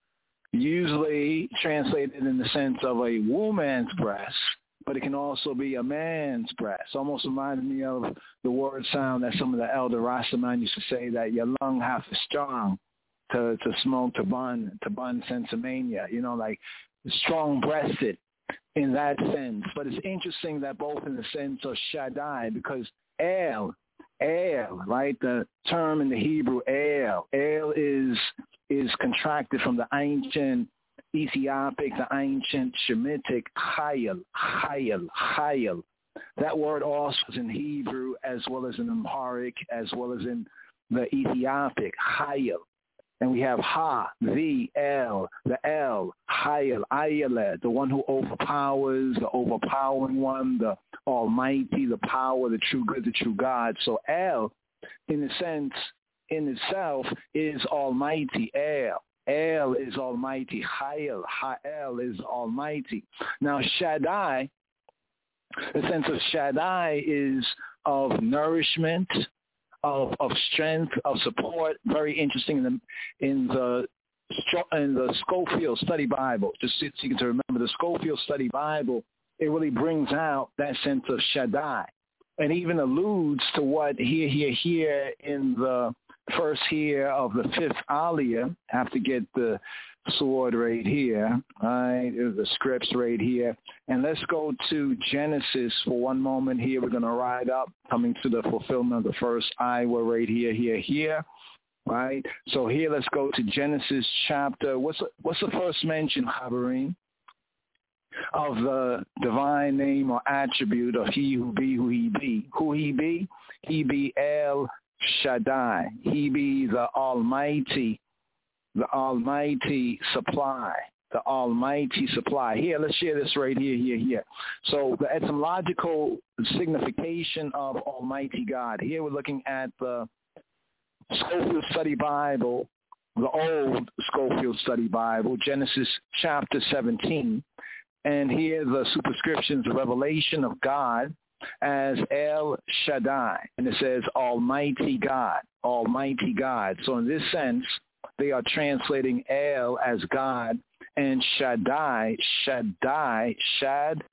Usually translated in the sense of a woman's breast, but it can also be a man's breast. Almost reminds me of the word sound that some of the elder Rastaman used to say, that your lung half is strong to, to smoke, to bun, to bun sensimania, you know, like strong-breasted in that sense. But it's interesting that both in the sense of Shaddai, because El, El, right, the term in the Hebrew, El, El is is contracted from the ancient Ethiopic, the ancient Shemitic, Hayel, Hayel, Hayel. That word also is in Hebrew as well as in Amharic, as well as in the Ethiopic, Hayel. And we have Ha, the, El, the El, Hayel, Ayeled, the one who overpowers, the overpowering one, the Almighty, the power, the true good, the true God. So El, in a sense, in itself, is Almighty, El. El is Almighty. Hayel, Ha'el is Almighty. Now, Shaddai, the sense of Shaddai is of nourishment, of of strength, of support. Very interesting in the in the in the Scofield Study Bible. Just so you can remember the Scofield Study Bible, it really brings out that sense of Shaddai, and even alludes to what here, here, here in the first here of the fifth aliyah. Have to get the sword right here, right? The scripts right here. And let's go to Genesis for one moment here. We're going to ride up, coming to the fulfillment of the first ayah right here, here, here. right? So here, let's go to Genesis chapter. What's the, what's the first mention, Habarim, of the divine name or attribute of he who be who he be? Who he be? He be El Shaddai. He be the Almighty, the Almighty supply. The Almighty supply. Here, let's share this right here, here, here. So the etymological signification of Almighty God. Here we're looking at the Scofield Study Bible, the old Scofield Study Bible, Genesis chapter seventeen. And here the superscriptions, the revelation of God as El Shaddai. And it says Almighty God, Almighty God. So in this sense, they are translating El as God, and Shaddai, Shaddai, Shad,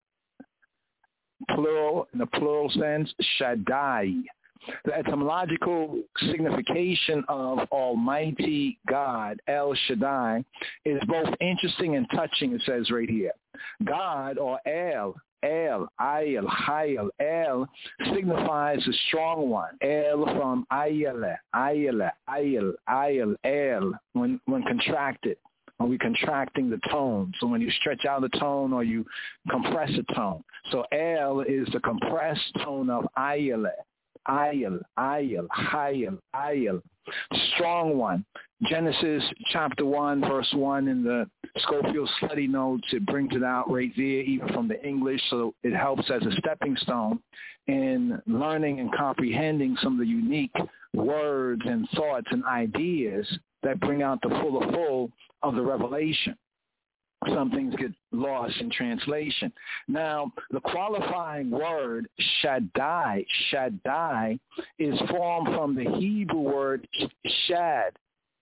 plural, in the plural sense, Shaddai. The etymological signification of Almighty God, El Shaddai, is both interesting and touching, it says right here. God, or El, El, Ayel, Hayel, El, signifies the strong one. El from Ayele, Ayele, Ayel, Ayel, El, when, when contracted. Are we contracting the tone? So when you stretch out the tone or you compress a tone. So El is the compressed tone of Ayele. Ayel, Ayel, Hayel, Ayel, strong one. Genesis chapter one, verse one in the Scofield study notes, it brings it out right there, even from the English, so it helps as a stepping stone in learning and comprehending some of the unique words and thoughts and ideas that bring out the full of full of the revelation. Some things get lost in translation. Now, the qualifying word Shaddai, Shaddai, is formed from the Hebrew word shad,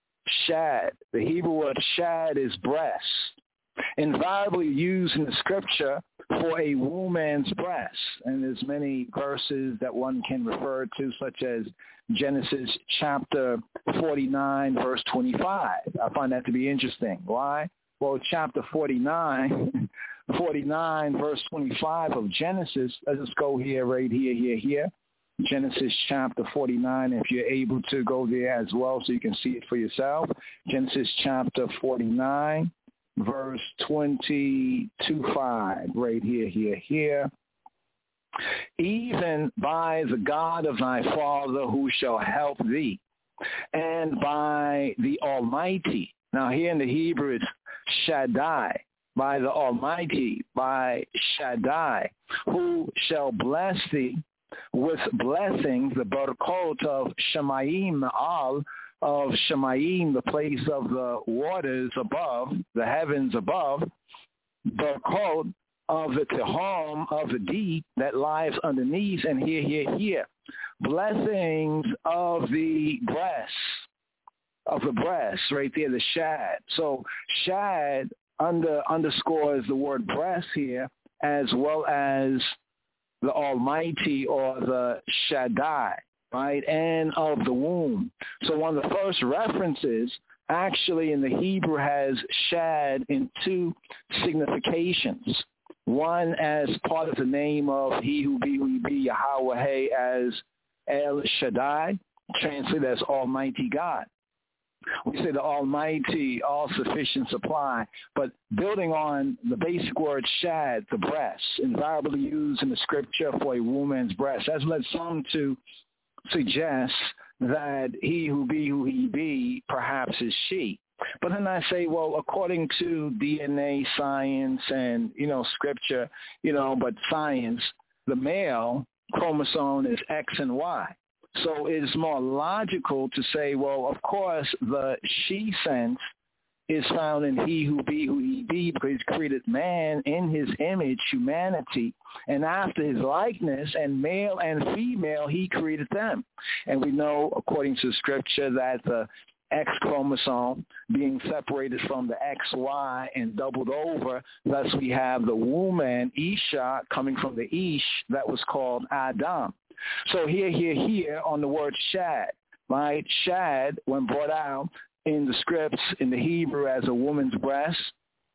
shad. The Hebrew word shad is breast, invariably used in the scripture for a woman's breast. And there's many verses that one can refer to, such as Genesis chapter forty-nine, verse twenty-five. I find that to be interesting. Why? Well, chapter forty-nine, forty-nine, verse twenty-five of Genesis, let's just go here, right here, here, here. Genesis chapter forty-nine, if you're able to go there as well so you can see it for yourself. Genesis chapter forty-nine, verse twenty-two, five, right here, here, here. Even by the God of thy father who shall help thee, and by the Almighty. Now here in the Hebrew it's Shaddai, by the Almighty, by Shaddai, who shall bless thee with blessings, the barakot of Shemayim Ma'al, of Shemayim, the place of the waters above, the heavens above, barakot of the Tehom, of the deep that lies underneath, and here, here, here, blessings of the breast, of the breast, right there, the shad. So shad under underscores the word breast here, as well as the Almighty, or the Shaddai, right, and of the womb. So one of the first references actually in the Hebrew has shad in two significations. One as part of the name of he who be, who he be, Yahweh, as El Shaddai, translated as Almighty God. We say the Almighty, all-sufficient supply, but building on the basic word shad, the breast, invariably used in the scripture for a woman's breast, has led some to suggest that he who be who he be perhaps is she. But then I say, well, according to D N A science and, you know, scripture, you know, but science, the male chromosome is X and Y. So it's more logical to say, well, of course, the she sense is found in he who be who he be, because he's created man in his image, humanity, and after his likeness, and male and female, he created them. And we know, according to scripture, that the X chromosome being separated from the X Y and doubled over, thus we have the woman, Isha, coming from the Ish that was called Adam. So here, here, here on the word shad, right? Shad, when brought out in the scripts in the Hebrew as a woman's breast,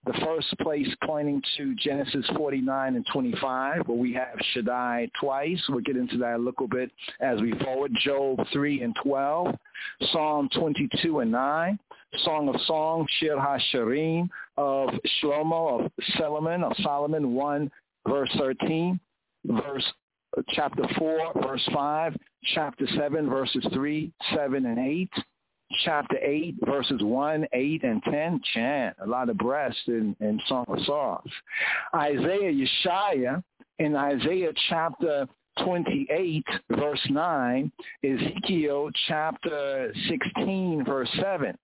The first place pointing to Genesis forty-nine and twenty-five, where we have Shaddai twice. We'll get into that a little bit as we forward. Job three and twelve, Psalm twenty-two and nine, Song of Songs, Shir HaShirim of Shlomo, of Solomon, of Solomon one, verse thirteen, verse chapter four, verse five, chapter seven, verses three, seven, and eight. Chapter eight, verses one, eight, and ten, chant, a lot of breast in, in Song of Songs. Isaiah, Yeshaya, in Isaiah chapter twenty-eight, verse nine, Ezekiel chapter sixteen, verse seven.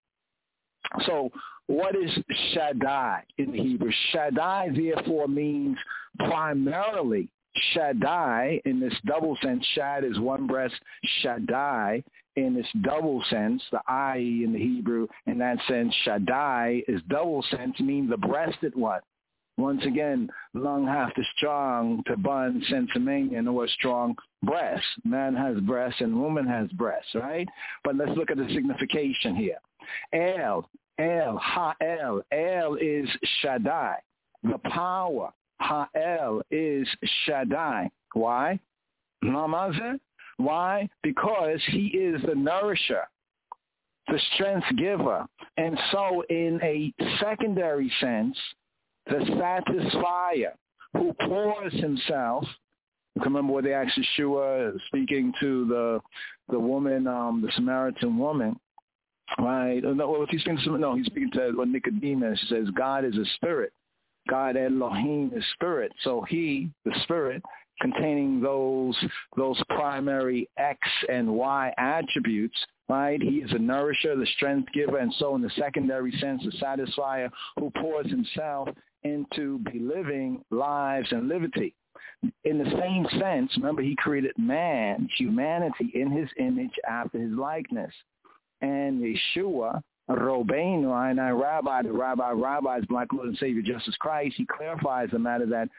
So what is Shaddai in the Hebrew? Shaddai, therefore, means primarily Shaddai in this double sense. Shad is one breast, Shaddai in this double sense, the I in the Hebrew, in that sense, Shaddai is double sense, means the breasted one. Once again, lung half the strong to bun sensimania, or strong breast. Man has breast and woman has breast, right? But let's look at the signification here. El, El, Ha-El. El is Shaddai. The power, Ha-El, is Shaddai. Why? Lamazeh? Why? Because he is the nourisher, the strength giver. And so in a secondary sense, the satisfier who pours himself. You can remember what they asked Yeshua speaking to the the woman, um, the Samaritan woman, right? No, he's speaking to, no, he's speaking to Nicodemus. He says, God is a spirit. God Elohim is spirit. So he, the spirit, containing those those primary X and Y attributes, right? He is a nourisher, the strength giver, and so in the secondary sense, the satisfier who pours himself into beliving lives and liberty. In the same sense, remember, he created man, humanity, in his image after his likeness. And Yeshua, Robbeinu, I and I, Rabbi, the Rabbi, Rabbi's Black Lord and Savior, Jesus Christ, he clarifies the matter that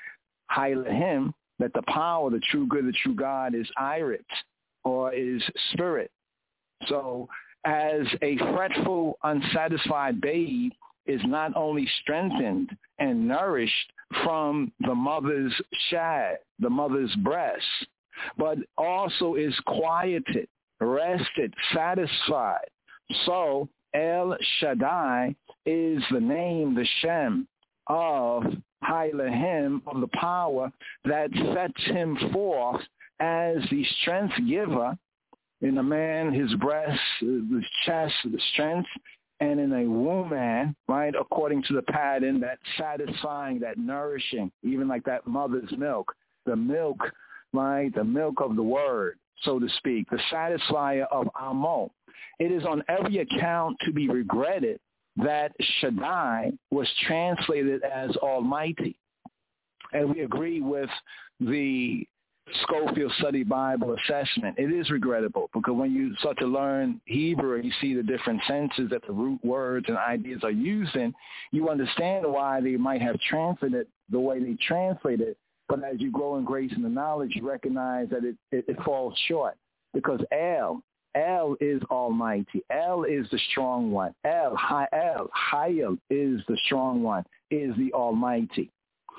him, that the power, the true good, the true God is Irit, or is spirit. So as a fretful, unsatisfied babe is not only strengthened and nourished from the mother's shad, the mother's breast, but also is quieted, rested, satisfied. So El Shaddai is the name, the Shem of Elohim, of the power that sets him forth as the strength giver in a man, his breast, his chest, the strength, and in a woman, right, according to the pattern, that satisfying, that nourishing, even like that mother's milk, the milk, right, the milk of the word, so to speak, the satisfier of Amo. It is on every account to be regretted that Shaddai was translated as Almighty. And we agree with the Schofield Study Bible assessment. It is regrettable because when you start to learn Hebrew and you see the different senses that the root words and ideas are used in, you understand why they might have translated the way they translated. But as you grow in grace and the knowledge, you recognize that it, it, it falls short because El, El is Almighty. El is the strong one. El, Hi-El, Hayel is the strong one, is the Almighty.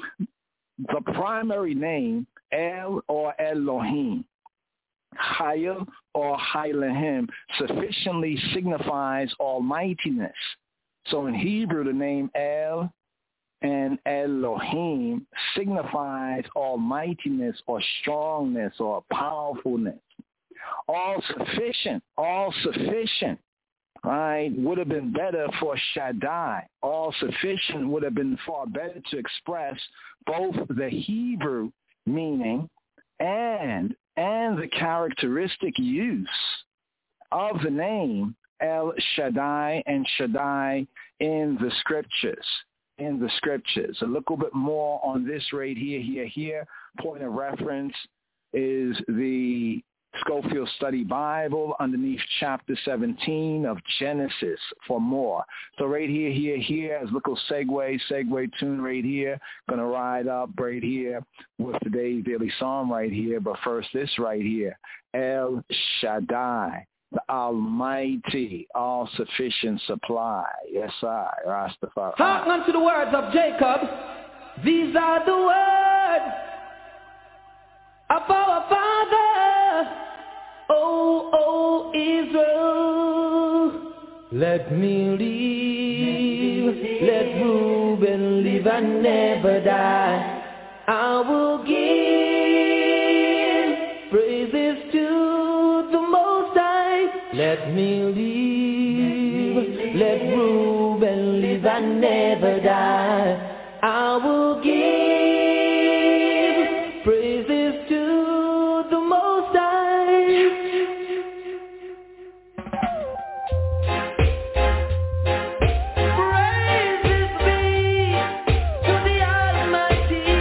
The primary name, El or Elohim, Hayel or Elohim, sufficiently signifies almightiness. So in Hebrew, the name El and Elohim signifies almightiness or strongness or powerfulness. All sufficient, all sufficient, right, would have been better for Shaddai. All sufficient would have been far better to express both the Hebrew meaning and and the characteristic use of the name El Shaddai and Shaddai in the scriptures. In the scriptures. A little bit more on this right here, here, here. Point of reference is the Schofield Study Bible underneath chapter seventeen of Genesis for more. So right here, here, here, as a little segue, segue tune right here. Going to ride up right here with today's daily psalm right here. But first, this right here, El Shaddai. the Almighty, all-sufficient supply. Yes, I, Rastafari. Hearken to the words of Jacob. These are the words of our Father. Oh, oh, Israel, let me live. Let Reuben live and never die. I will give praises to the Most High. Let me live. Let Reuben live and never die. I will give praises to the Most High. Praises be to the Almighty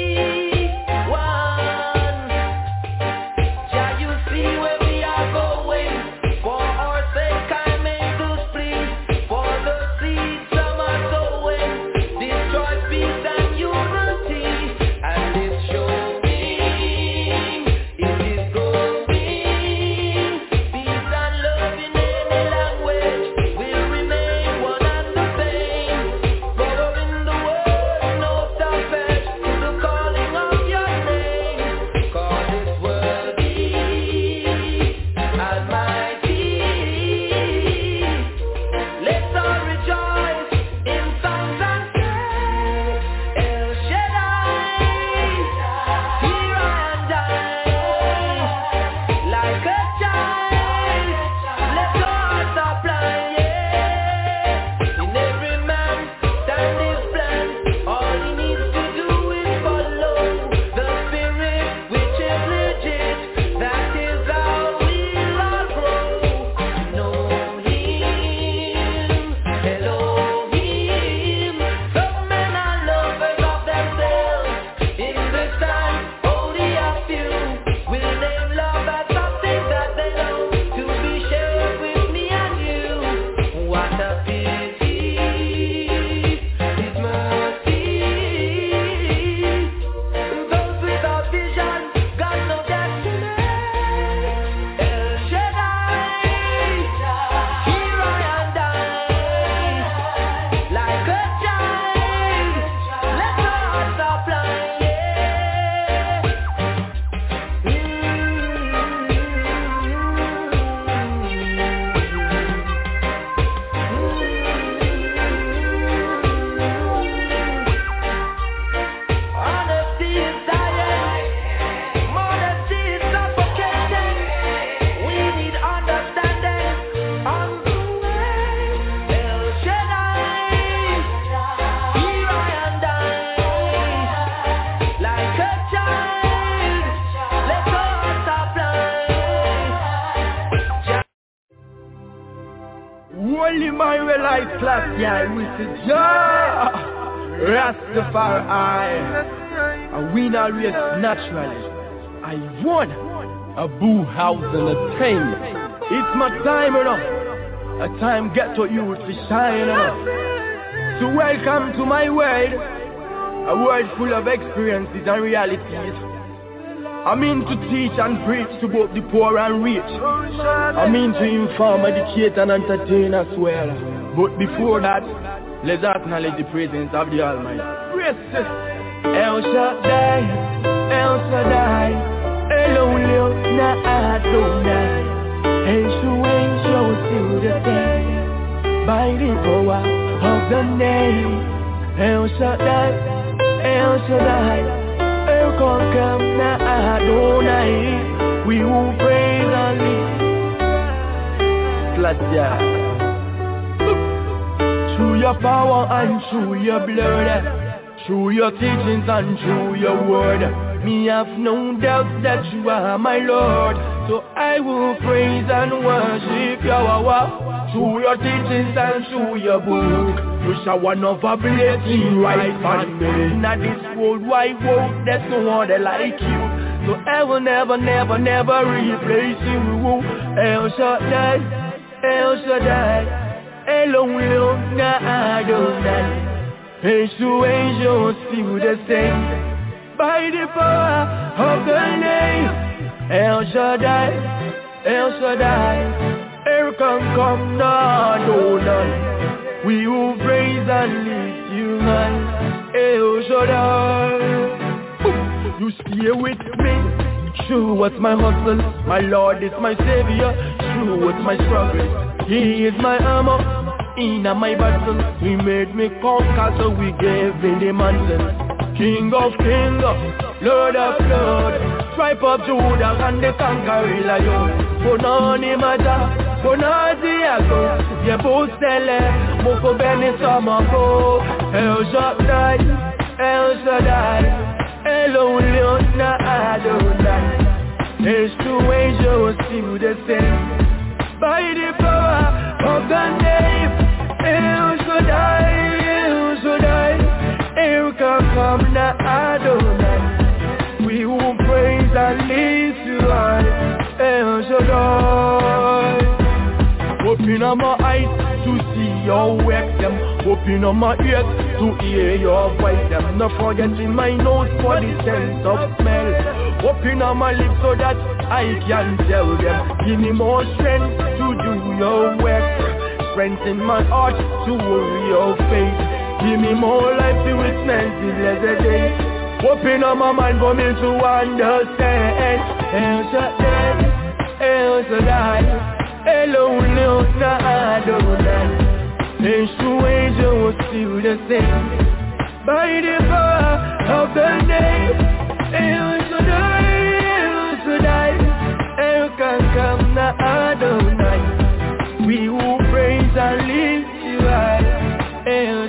One. Shall you see where we are going? For our sake I make this plea. For the seed some are sowing. Destroy peace and unity, and it's showing, it is growing. Peace and love in any language will remain one and the same. Following the word, no stoppage to the calling of your name. Call it worthy, Almighty. Let's all rejoice in songs and praise. El Shaddai, here I am, like a child. Let your heart apply, yeah. In every man stand his plan. All he needs to do is follow the spirit which is legit. That is how we'll all grow. Know him, Elohim. Some men are lovers of themselves. In this time, only a few will name love as something that they know to be shared with me and you. What a pity, His mercy. Those without vision got no destiny. El Shaddai, here I am, like a child. Let the heart apply, yeah. Honesty is dying, modesty is suffocating. We need understanding on the way. El Shaddai, here I am, like a child. Let the heart apply. Only my real life class, yeah, with the Jah Rastafari. And we not race naturally. I won a boo house and a time. It's my time enough. A time get to you to shine enough. So welcome to my world. A world full of experiences and realities. I mean to teach and preach to both the poor and rich. I mean to inform, educate and entertain as well. But before that, let's acknowledge the presence of the Almighty. Praise El Shaddai, El Shaddai, Elohim na Adonai. Yeshua shows you the thing by the power of the name. El Shaddai, El Shaddai, El Kokam na Adonai. We will praise and live. Slatya. Through your power and through your blood, through your teachings and through your word, me have no doubt that you are my Lord. So I will praise and worship Yahweh through your teachings and through your book. You shall one of a blessing right from me. Now this world wide world, there's no other like you. So I will never, never, never replace you. El Shaddai, El Shaddai, Elohim na Adonai. Yeshua shows you the same by the power of the name. El Shaddai, El Shaddai, can come, nah, no, none. We who praise and lift you, man. El Shaddai. You stay with me. True, what's my hustle? My Lord is my Savior. True, what's my struggle? He is my armor. In my battle, He made me conquer, so we gave me the mantle. King of kings, Lord of lords, stripe of Judah and the conquering lion. Bonani Mata, Bonani Ago, Yebustele, Moko Beni Samako, El Shaddai, El Shaddai, Elohim na Adonai. There's two ways you will see the same. By the power of the name, El Shaddai, El Shaddai, El Kakam na Adonai. We will praise and lift you high, El Shaddai. Open up my eyes to see your work, them. Open up my ears to hear your voice, them. Not forgetting my nose for the sense of smell. Open up my lips so that I can tell them. Give me more strength to do your work. Strengthen my heart to worry your faith. Give me more life to witness the blessed day. Open up my mind for me to understand. El Shaddai, El Shaddai, Elohim na Adonai. There's two ways you will still the same. By the power of the name, El Shaddai, El Shaddai, El Kakam na Adonai. We will praise and lift you high, El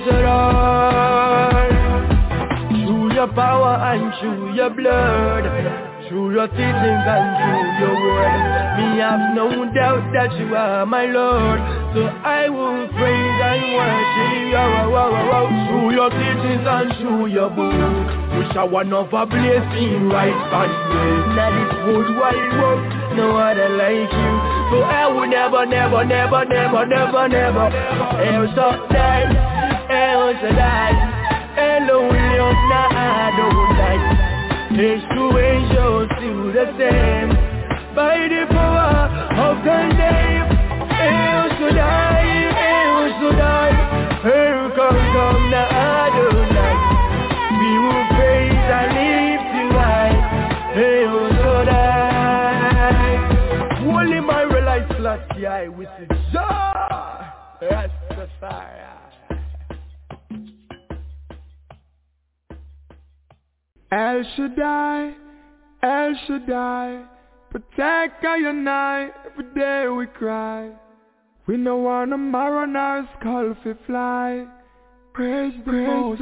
Shaddai. Through your power and through your blood, through your teachings and through your word, me have no doubt that you are my Lord. So I will praise and worship you. Through your teachings and through your book, you shall one of a blessing right and great. Now this wood wide world, no other like you. So I will never, never, never, never, never, never El Shaddai, El Shaddai, Elohim na Adonai. There's two ways you'll still the same. By the power of the name, El Shaddai, El Shaddai, El Kakam na Adonai. We will praise and lift you high, El Shaddai. Holy my reliance last year with the joy. Rastafari. El Shaddai, El Shaddai, protect our unite, every day we cry. We no want a marrow on our skull fi fly. Praise the Most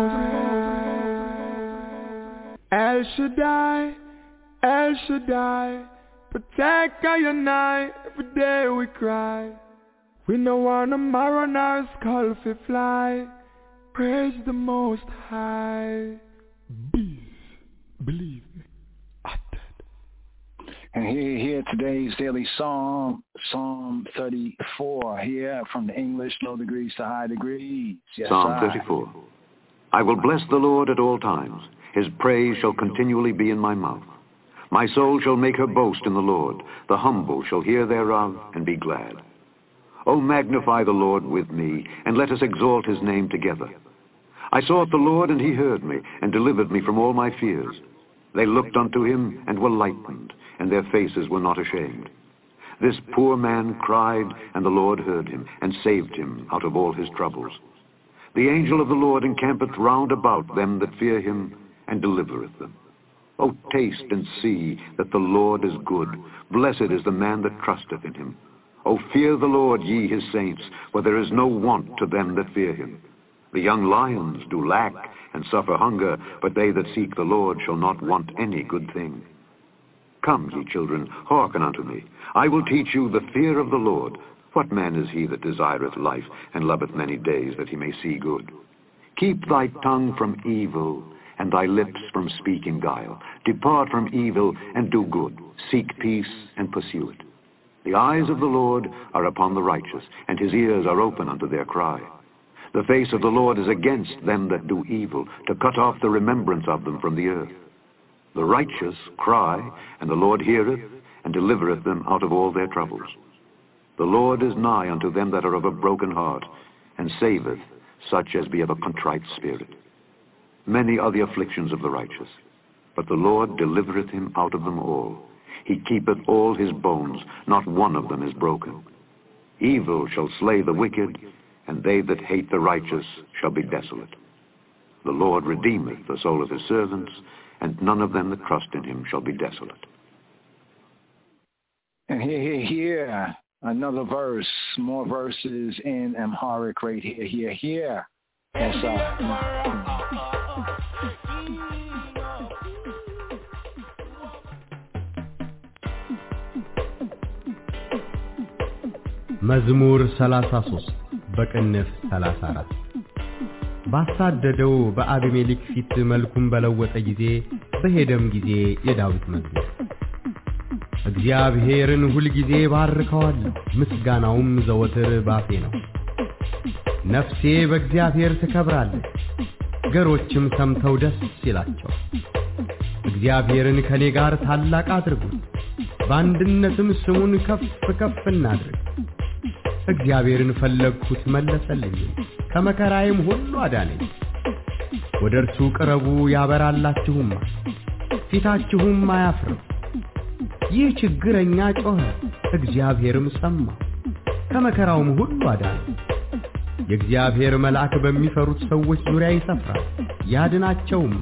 High. El Shaddai, El Shaddai, protect our unite, every day we cry. We no want a marrow on our skull fi fly. Praise the Most High. Believe me, I did. And here, here today's daily psalm, Psalm thirty-four, here from the English, low degrees to high degrees. Yes, Psalm I. thirty-four. I will bless the Lord at all times. His praise shall continually be in my mouth. My soul shall make her boast in the Lord. The humble shall hear thereof and be glad. O magnify the Lord with me, and let us exalt his name together. I sought the Lord, and he heard me, and delivered me from all my fears. They looked unto him, and were lightened, and their faces were not ashamed. This poor man cried, and the Lord heard him, and saved him out of all his troubles. The angel of the Lord encampeth round about them that fear him, and delivereth them. O taste and see that the Lord is good. Blessed is the man that trusteth in him. O fear the Lord, ye his saints, for there is no want to them that fear him. The young lions do lack and suffer hunger, but they that seek the Lord shall not want any good thing. Come, ye children, hearken unto me. I will teach you the fear of the Lord. What man is he that desireth life, and loveth many days, that he may see good? Keep thy tongue from evil, and thy lips from speaking guile. Depart from evil, and do good. Seek peace, and pursue it. The eyes of the Lord are upon the righteous, and his ears are open unto their cry. The face of the Lord is against them that do evil, to cut off the remembrance of them from the earth. The righteous cry, and the Lord heareth, and delivereth them out of all their troubles. The Lord is nigh unto them that are of a broken heart, and saveth such as be of a contrite spirit. Many are the afflictions of the righteous, but the Lord delivereth him out of them all. He keepeth all his bones, not one of them is broken. Evil shall slay the wicked, and they that hate the righteous shall be desolate. The Lord redeemeth the soul of his servants, and none of them that trust in him shall be desolate. And here, here, here, another verse, more verses in Amharic right here, here, here. Yes, sir. መዝሙር ሰላሳ ሶስት በቅንፍ ሰላሳ አራት ባሳደደው በአቤሜሌክ ፊት መልኩን በለወጠ ጊዜ በሄደም ጊዜ የዳዊት መዝሙር። እግዚአብሔርን ሁል ጊዜ ባርከዋለሁ፣ ምስጋናውም ዘወትር ባፌ ነው። ነፍሴ በእግዚአብሔር ትከብራለች፣ ገሮችም ሰምተው ደስ ይላቸው። እግዚአብሔርን ከኔ ጋር ታላቅ አድርጉት፣ በአንድነትም ስሙን ከፍ ከፍ እናድርግ። እግዚአብሔርን ፈለግኩት መለሰልኝ፣ ከመከራዬም ሁሉ አዳነኝ። ወደ እርሱ ቅረቡ ያበራላችሁም፣ ፊታችሁም አያፍርም። ይህ ችግረኛ ጮኸ፣ እግዚአብሔርም ሰማው፣ ከመከራውም ሁሉ አዳነው። የእግዚአብሔር መልአክ በሚፈሩት ሰዎች ዙሪያ ይሰፍራል፣ ያድናቸውም።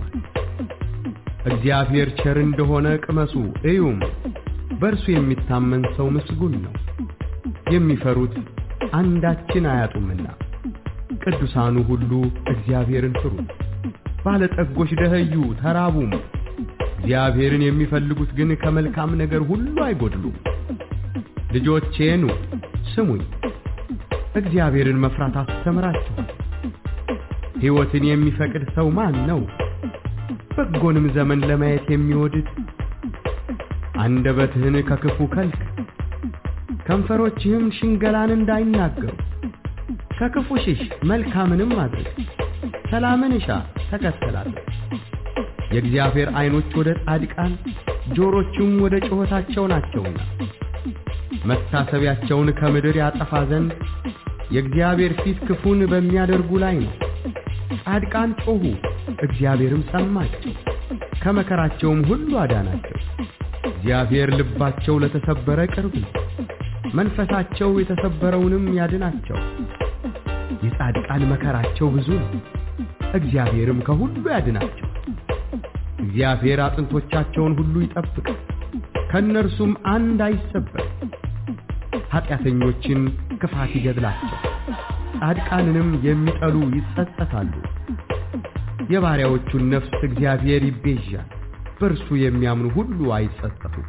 እግዚአብሔር ቸር እንደሆነ ቅመሱ እዩም፣ በእርሱ የሚታመን ሰው ምስጉን ነው። የሚፈሩት አንዳችን አያጡምና ቅዱሳኑ ሁሉ እግዚአብሔርን ፍሩት። ባለጠጎች ደኸዩ ተራቡም፣ እግዚአብሔርን የሚፈልጉት ግን ከመልካም ነገር ሁሉ አይጎድሉም። ልጆቼ ኑ ስሙኝ፣ እግዚአብሔርን መፍራት አስተምራችሁ። ሕይወትን የሚፈቅድ ሰው ማን ነው? በጎንም ዘመን ለማየት የሚወድድ። አንደበትህን ከክፉ ከልክ፣ ከንፈሮችህም ሽንገላን እንዳይናገሩ። ከክፉ ሽሽ፣ መልካምንም አድርግ። ሰላምን እሻ ተከተላት። የእግዚአብሔር ዓይኖች ወደ ጻድቃን፣ ጆሮቹም ወደ ጩኸታቸው ናቸውና መታሰቢያቸውን ከምድር ያጠፋ ዘንድ የእግዚአብሔር ፊት ክፉን በሚያደርጉ ላይ ነው። ጻድቃን ጮኹ፣ እግዚአብሔርም ሰማቸው፣ ከመከራቸውም ሁሉ አዳናቸው። እግዚአብሔር ልባቸው ለተሰበረ ቅርብ ነው፣ መንፈሳቸው የተሰበረውንም ያድናቸው። የጻድቃን መከራቸው ብዙ ነው፣ እግዚአብሔርም ከሁሉ ያድናቸው። እግዚአብሔር አጥንቶቻቸውን ሁሉ ይጠብቃል፣ ከእነርሱም አንድ አይሰበር። ኃጢአተኞችን ክፋት ይገድላቸው፣ ጻድቃንንም የሚጠሉ ይጸጸታሉ። የባሪያዎቹን ነፍስ እግዚአብሔር ይቤዣል፣ በእርሱ የሚያምኑ ሁሉ አይጸጸቱም።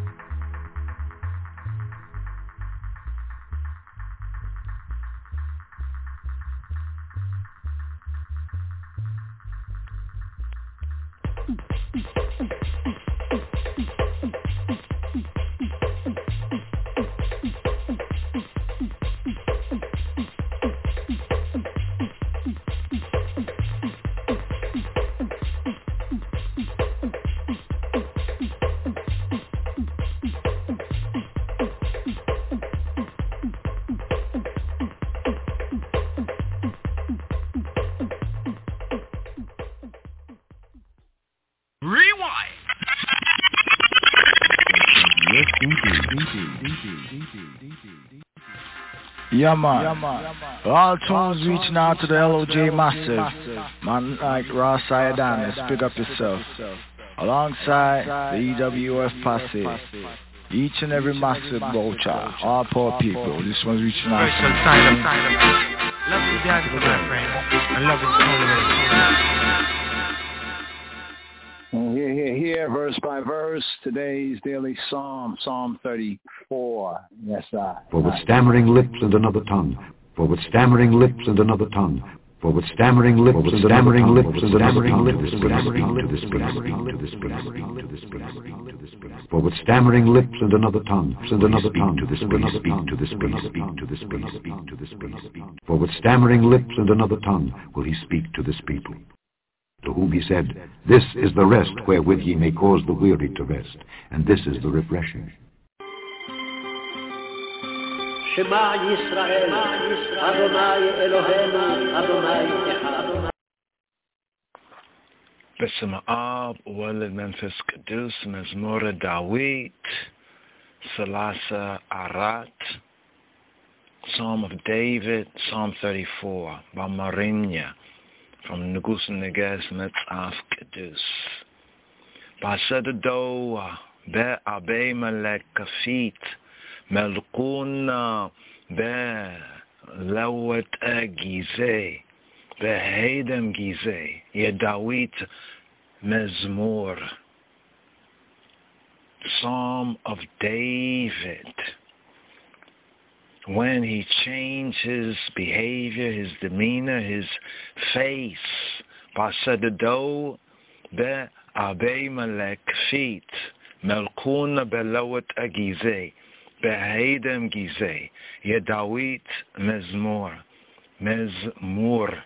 Yeah, man. Yeah, man. All tunes reaching out to the L O J Massive. Man like Ross Adanis, pick up yourself. Alongside the E W F Posse. Each and every massive vulture. All poor people. This one's reaching out to them. Love you, dance for my friend. I love you, tolerance. Here, here, here, verse by verse, today's daily psalm, Psalm thirty-four. Yes, I. For with stammering lips and another tongue, for with stammering lips and another tongue, for with stammering lips and stammering lips and stammering lips and stammering lips to this place, to this place, to this place. For with stammering lips and another tongue, and another tongue to this place, speak to this place, speak to this place, speak to this place. For with stammering lips and another tongue will he speak to this people. To whom he said, this is the rest wherewith ye may cause the weary to rest, and this is the refreshing. Shema Yisrael, Adonai Eloheinu, Adonai Echad. B'Shem Ab, Uweled Memphis Kedus, Mezmore Dawit, Salasa Arat, Psalm of David, Psalm thirty-four, Bamarinya, from Negus Neges Metzaf Kedus. Based Be Abe Melek Kafit, Melkuna Be Lewet Gize, Be Hedem Gize, Yedawit Mezmor. Psalm of David. When he changed his behavior, his demeanor, his face, Basadado Be Abe Melek Fit, Melkuna Belowet Agize, Behedem Gize, Yedawit Mezmor, Mezmur,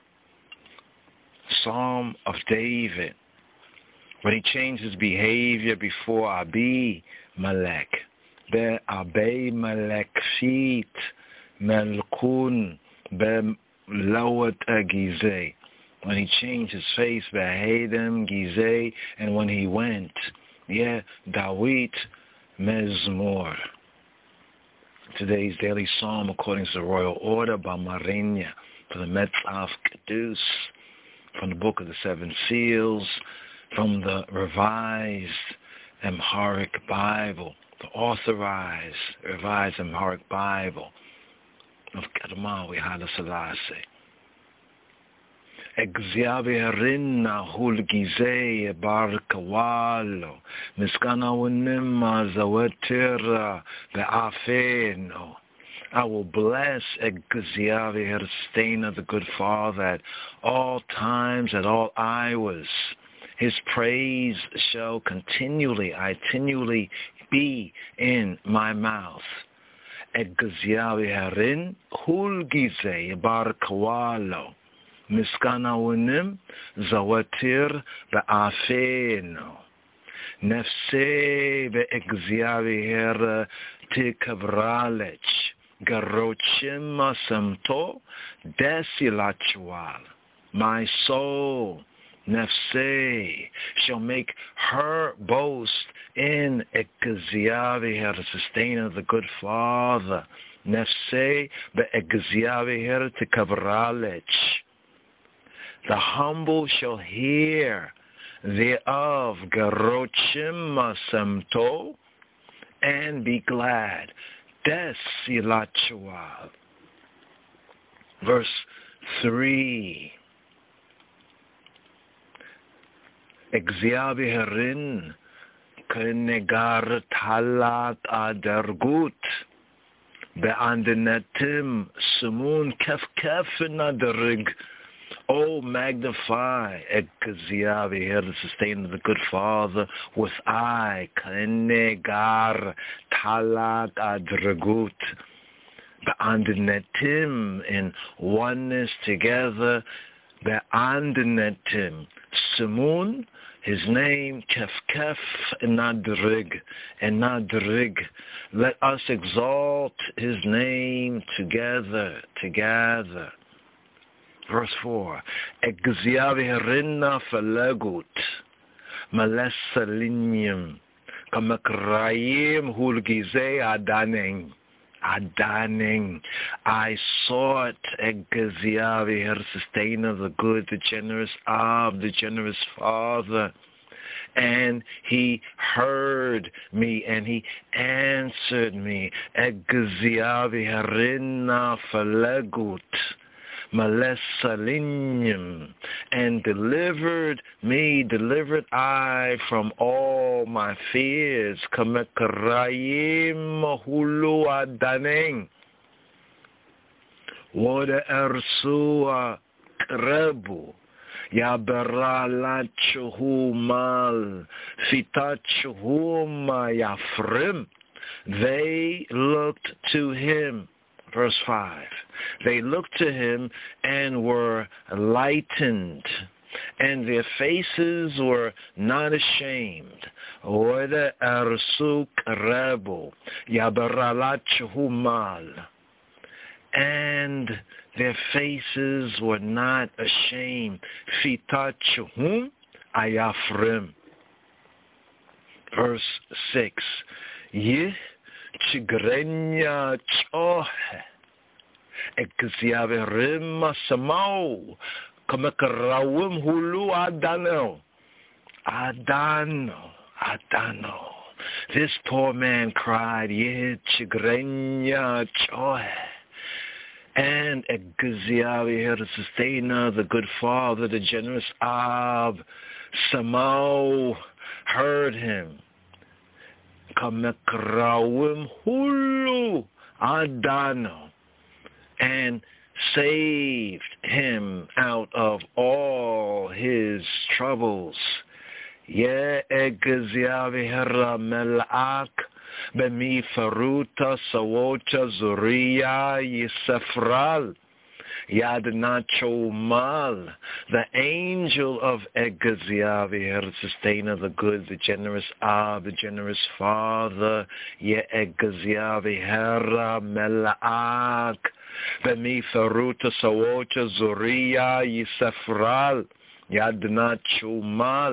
Psalm of David. When he changed his behavior before Abi Melech, Be Abe Melech Fit, Melkun Belowet Agize. When he changed his face, Behedem Gize, and when he went, yeah, Dawit Mezmor. Today's daily psalm, according to the royal order, by Marinya, for the Metzaf Kedus, from the book of the Seven Seals, from the Revised Amharic Bible, the authorized Revised Amharic Bible of Kedemawi Haile Selassie. Exavierinna hulgize bar kawalo, miskana winima zawetira be'afeno. I will bless Exavier Stena, the good Father, at all times, at all hours. His praise shall continually, continually be in my mouth. Exavierin hulgize bar kawalo. Miskana unim zawatir be'afeno. Nefse be'egziaviher tikavralech. Garochim samto desilachual. My soul, Nefse, shall make her boast in Egziaviher, the sustainer, the good Father. Nefse be'egziaviher tikavralech. The humble shall hear thereof, Garochim Samto, and be glad. Desilachual. Verse three. Exaviherin kenegar talat adergut be'andenetim sumun kef kef naderig. Oh, magnify Exaviher, the sustainer, the good Father, with I, Kenegar, Talak, Adragut, Be'andenetim, in oneness together, Be'andenetim, Simun, his name, Kef Kef, Nadrig, and Nadrig. Let us exalt his name together, together. Verse four. Exavierinna felegut, malessalinium, kamakrayim hulgize adaning, adaning. I sought Exaviher, sustainer, the good, the generous Ab, the generous Father. And he heard me, and he answered me. Exavierinna felegut, Malessalinium, and delivered me, delivered I from all my fears. Kamekrayim hulu adaneng. Wada ersua krebu. Yaberalachuhu mal. Fitachuhuma yafrim. They looked to him. Verse five. They looked to him and were lightened, and their faces were not ashamed. Wada arsuk rebu yabaralachumal. and their faces were not ashamed. Fitachuhum ayafrim. Verse six. Yih chigrenya chohe. Ekziaverim samau. Kamakarawim hulu adano. Adano. Adano. This poor man cried, Yeh chigrenya chohe. And Egziavi, the sustainer, the good father, the generous Ab, Samau, heard him. Kamekrawim hulu adano. And saved him out of all his troubles. Ye Egziavi hera melak. Bemi faruta sawocha zuriya yisafral yadnacho mal. The angel of Egziavi, the sustainer, the good, the generous Ab, the generous Father. Ye Egziavi hera melak. Bemi faruta sawocha zuriya yisafral yadnacho mal.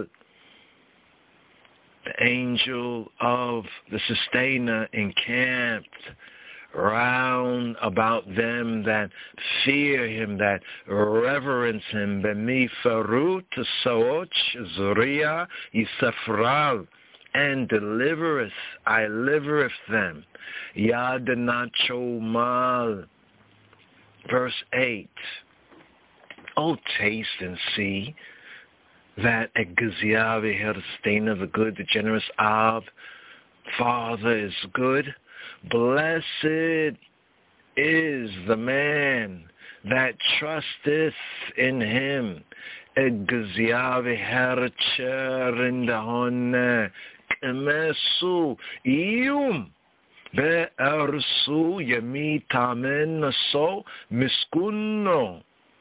The angel of the sustainer encamped round about them that fear him, that reverence him. Bemi farut saoch zuriya yisafral, and delivereth, I livereth them. Yad nacho mal. Verse eight. Oh, taste and see that Egziavi, the sustainer, the good, the generous Ab, Father is good. Blessed is the man that trusteth in him. Egziavi hercher in the honne kemesu iyum be'ersu yemitamen so miskunno.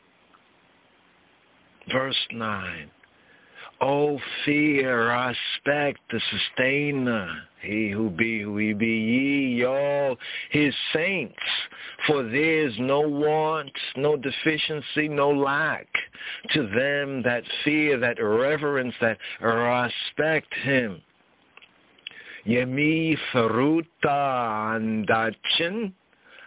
Verse nine. Oh, fear, respect the sustainer, he who be, who he be, ye all his saints, for there is no want, no deficiency, no lack to them that fear, that reverence, that respect him. Yemi faruta andachin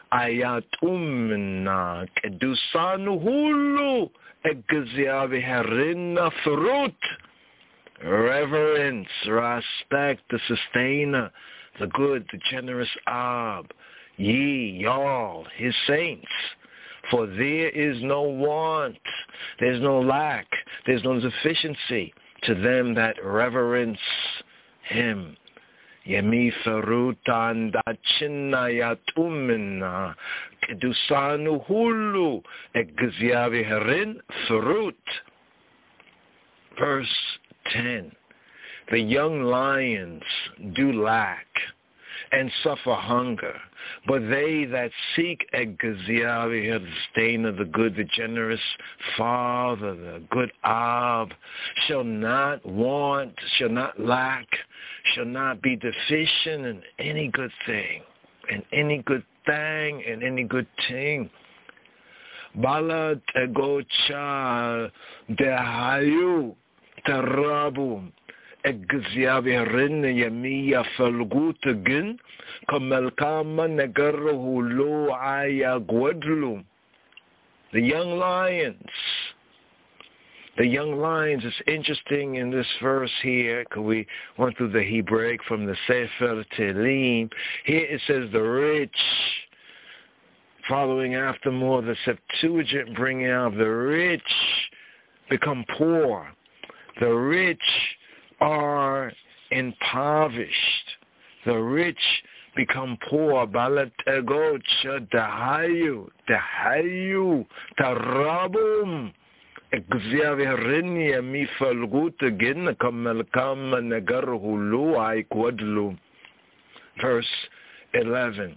ayatumna kedusanu hulu. Egziavi herina fruit. Reverence, respect the sustainer, the good, the generous Ab, ye, y'all, his saints. For there is no want, there's no lack, there's no deficiency to them that reverence him. Yemi farutan dachinayatumina kedusanu hulu egziavi herin farut. Verse ten. The young lions do lack and suffer hunger, but they that seek Egziavi, the sustainer, the good, the generous Father, the good Ab, shall not want, shall not lack, shall not be deficient in any good thing, in any good thing, in any good thing. Bala tegocha dehayu terabu. Egziavirin yamiya falgutagin kamelkama negarhu lo ayagwadlu. The young lions. The young lions is interesting in this verse here, because we went through the Hebraic from the Sefer Tehillim. Here it says the rich, following after more the Septuagint bringing out the rich become poor. The rich are impoverished. The rich become poor. Balategocha dahayu, dahayu, tarabum. Egziavirinya mi falguta gin kamelkam negarhulu aikwadlu. Verse eleven.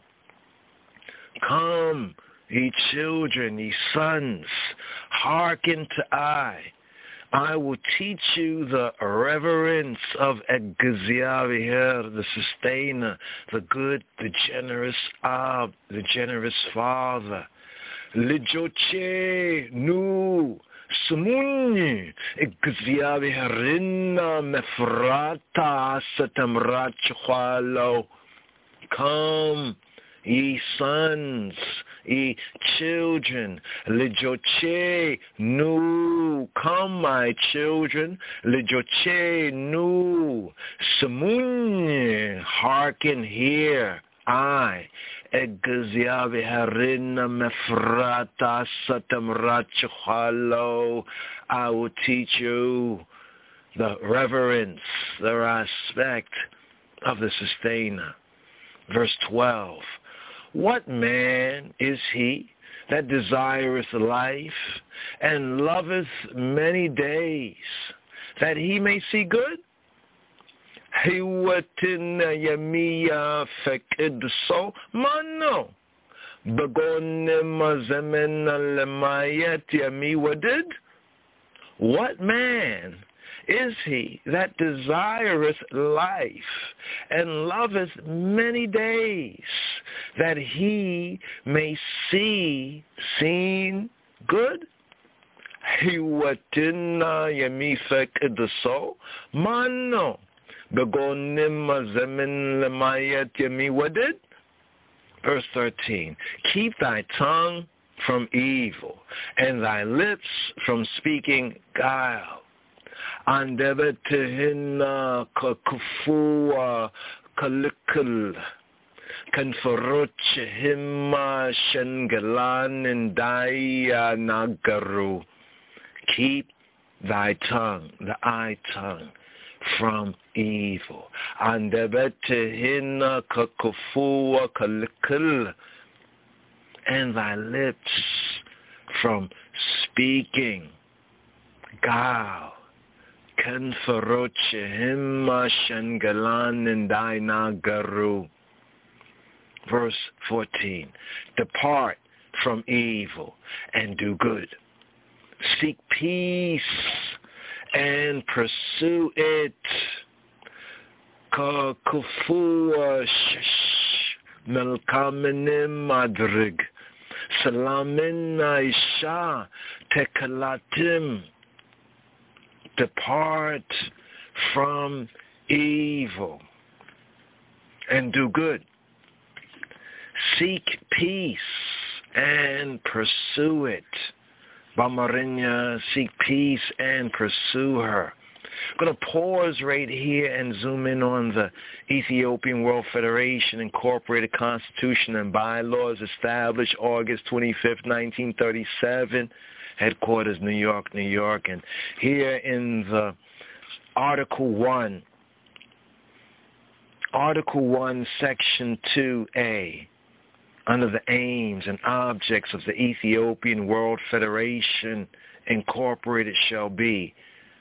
Come, ye children, ye sons, hearken to I. I will teach you the reverence of Egziavir, the sustainer, the good, the generous Ab, the generous Father. Lijoche nu Sumunyi Igziavi Harina Mefrata Satamrachwalo. Come, ye sons, ye children, Lijoche nu, come my children, Lijoche nu, Sumunyi, hearken here, I, Egziavi Harina Mefrata Satamrachwalo, I will teach you the reverence, the respect of the sustainer. Verse twelve, what man is he that desireth life and loveth many days, that he may see good? Hiwatina yamiya fekidso mano. Begonim zemena lemayet yami wadid. What man is he that desireth life and loveth many days, that he may see seen good? Hiwatina yamifek idso mano. Begonim zemin lemayet yami wadid. Verse thirteen. Keep thy tongue from evil and thy lips from speaking guile. Andebetehina kakufua kalikul kanfarochehima shengalan indaya nagaru. Keep thy tongue, the eye tongue, from evil. Andebetehina kakufua kalikul, and thy lips from speaking guile. Kanfarochehima shengalan indaya nagaru. Verse fourteen. Depart from evil and do good. Seek peace and pursue it. Ka kufua shish melkamenim madrig. Salamin aisha tekalatim. Depart from evil and do good. Seek peace and pursue it. Bamarinya, seek peace and pursue her. I'm going to pause right here and zoom in on the Ethiopian World Federation Incorporated Constitution and Bylaws established August twenty-fifth, nineteen thirty-seven. Headquarters, New York, New York. And here in the Article one, Article one, Section two A, under the aims and objects of the Ethiopian World Federation Incorporated shall be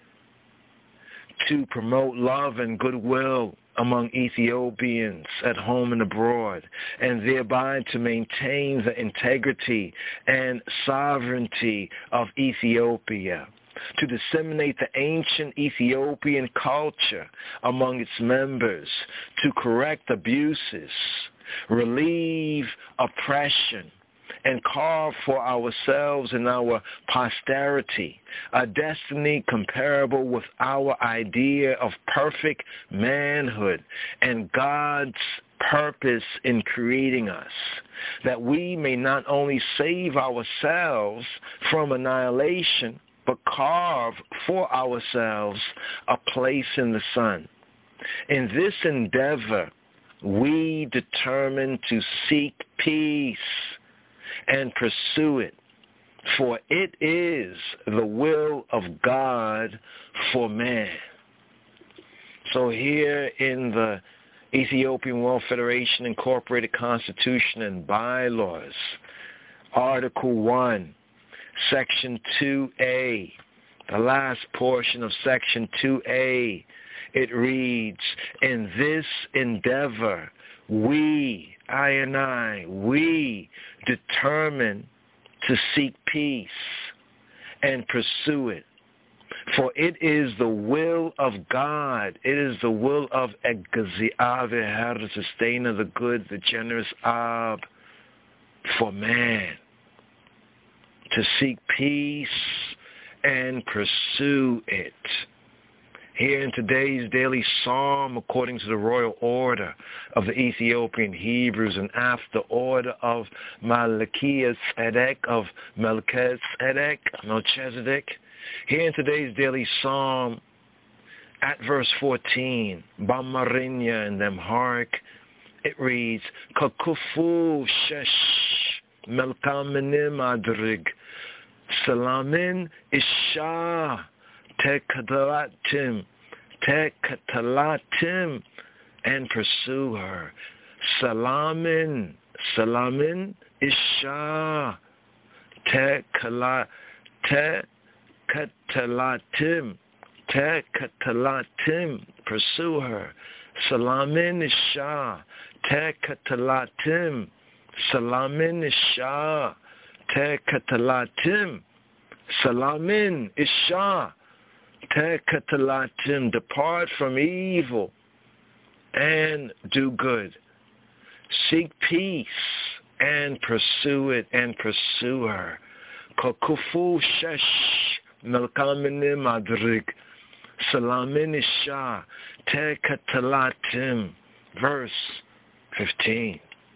to promote love and goodwill among Ethiopians at home and abroad, and thereby to maintain the integrity and sovereignty of Ethiopia, to disseminate the ancient Ethiopian culture among its members, to correct abuses, relieve oppression, and carve for ourselves and our posterity a destiny comparable with our idea of perfect manhood and God's purpose in creating us, that we may not only save ourselves from annihilation, but carve for ourselves a place in the sun. In this endeavor, we determine to seek peace and pursue it, for it is the will of God for man. So here in the Ethiopian World Federation Incorporated Constitution and Bylaws, Article one, Section two A, the last portion of Section two A, it reads, in this endeavor, we, I and I, we determine to seek peace and pursue it. For it is the will of God. It is the will of Egziave, the sustainer, the good, the generous Ab, for man. to seek peace and pursue it. Here in today's daily psalm, according to the royal order of the Ethiopian Hebrews and after order of Melchizedek, of Melchizedek, Melchizedek, here in today's daily psalm, at verse fourteen, Bamarinya and Amharic, it reads, Kakufu shesh melkamenim adrig, Salamin isha tekatalatim, tekatalatim, and pursue her. Salamin, salamin isha tekala, tekatalatim, tekatalatim, pursue her. Salamin isha tekatalatim, salamin isha tekatalatim, salamin isha tekatalatim, depart from evil and do good. Seek peace and pursue it and pursue her. Kokufu shesh melkamenim adrig, salamin isha tekatalatim. Verse fifteen.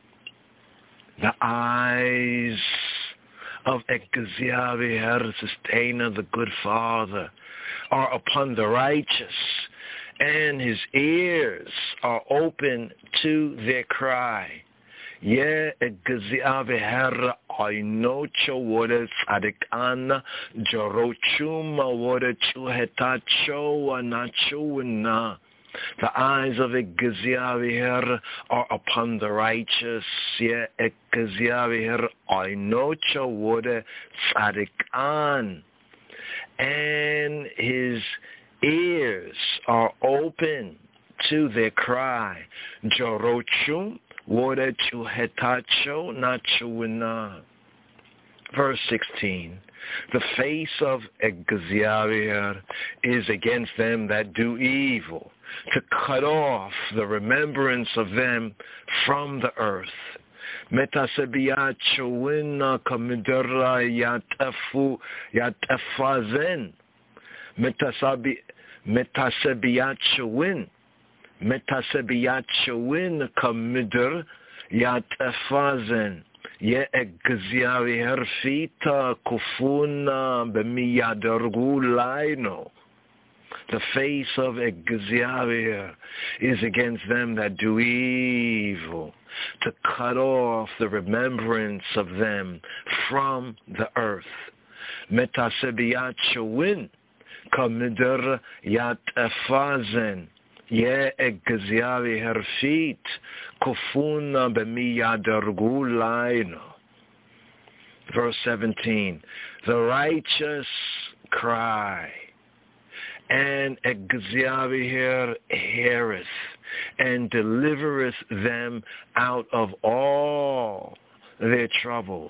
The eyes of Ekziavi, Sustainer, the good Father, are upon the righteous, and his ears are open to their cry. Ye Ekziavi Her Ainocho Wode Sadikana Jorochuma Wode Chuhetacho Anachuina. The eyes of Ekziavi are upon the righteous. Ye Ekziavi Ainocho Wode Sadikan. And his ears are open to their cry. Jorochum Wode Chuhetacho Nachuina. Verse sixteen. The face of Ekziavi is against them that do evil, to cut off the remembrance of them from the earth. Metasebiachowina kamidera yatafu yatafazen. Metasabi metasebiachowin. Metasebiachowin kamider yatafazen. Ye Ekziavi herfita kufuna bemiyadargulaino. The face of Ekziavi is against them that do evil, to cut off the remembrance of them from the earth. Metasebiachowin kamider yatafazen. Ye Ekziavi herfit kufuna bemiyadargulaino. Verse seventeen. The righteous cry, and Ekziavi heareth, and delivereth them out of all their troubles.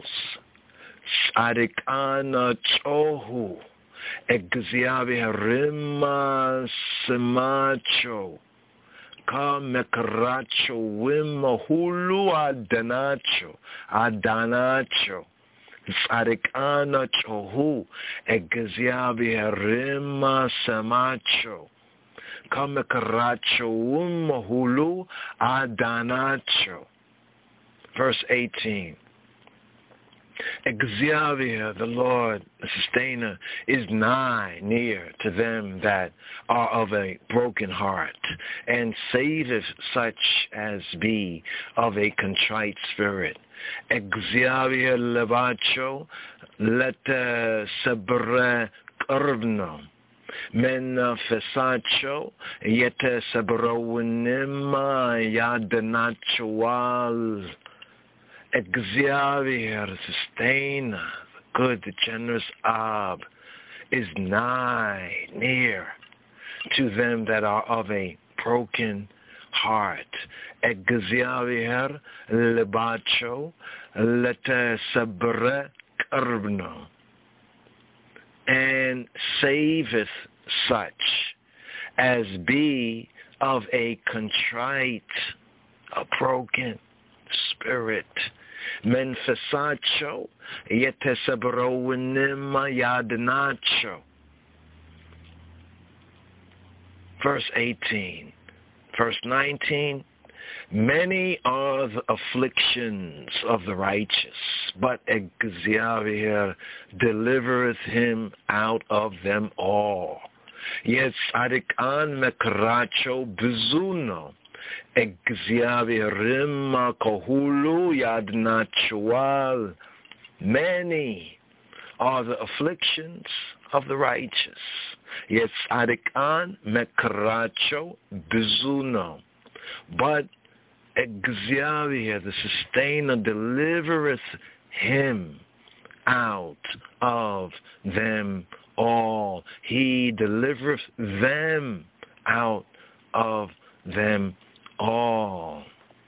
Sadikana chohu. Ekziavi rima semacho, ka mekracho wimahulu adanacho, adanacho. Sadikana chohu, Ekziavi rima semacho, ka mekracho wimahulu adanacho. Verse eighteen. Ekziavi, the Lord, the Sustainer, is nigh, near to them that are of a broken heart, and saveth such as be of a contrite spirit. Ekziavi levacho, lete sebre karbno, men fesacho, yete sebrowenima yadanachual. Ekziavi, the Sustainer, the good, the generous Ab, is nigh, near to them that are of a broken heart. Ekziavi lebacho lete sabre karbno, and saveth such as be of a contrite, a broken spirit. Menfesacho yetesebrowinim yadnacho. Verse eighteen. Verse nineteen. Many are the afflictions of the righteous, but Exavier delivereth him out of them all. Yet Sadikan mekracho bizuno. Exavirim kohulu yadnachual. Many are the afflictions of the righteous. Yet Sadikan mekracho bizuno. But Exavier, the sustainer, delivereth him out of them all. He delivereth them out of them all.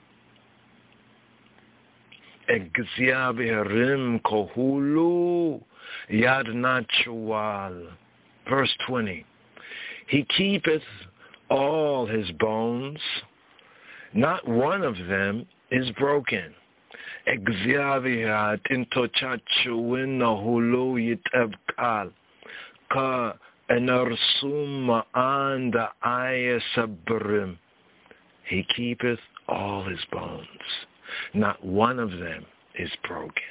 Exavirim kohulu yadnachual. Verse twenty. He keepeth all his bones. Not one of them is broken. Exaviat intochachuin hulu yitabkal ka enarsum and ayasabrim. He keepeth all his bones. Not one of them is broken.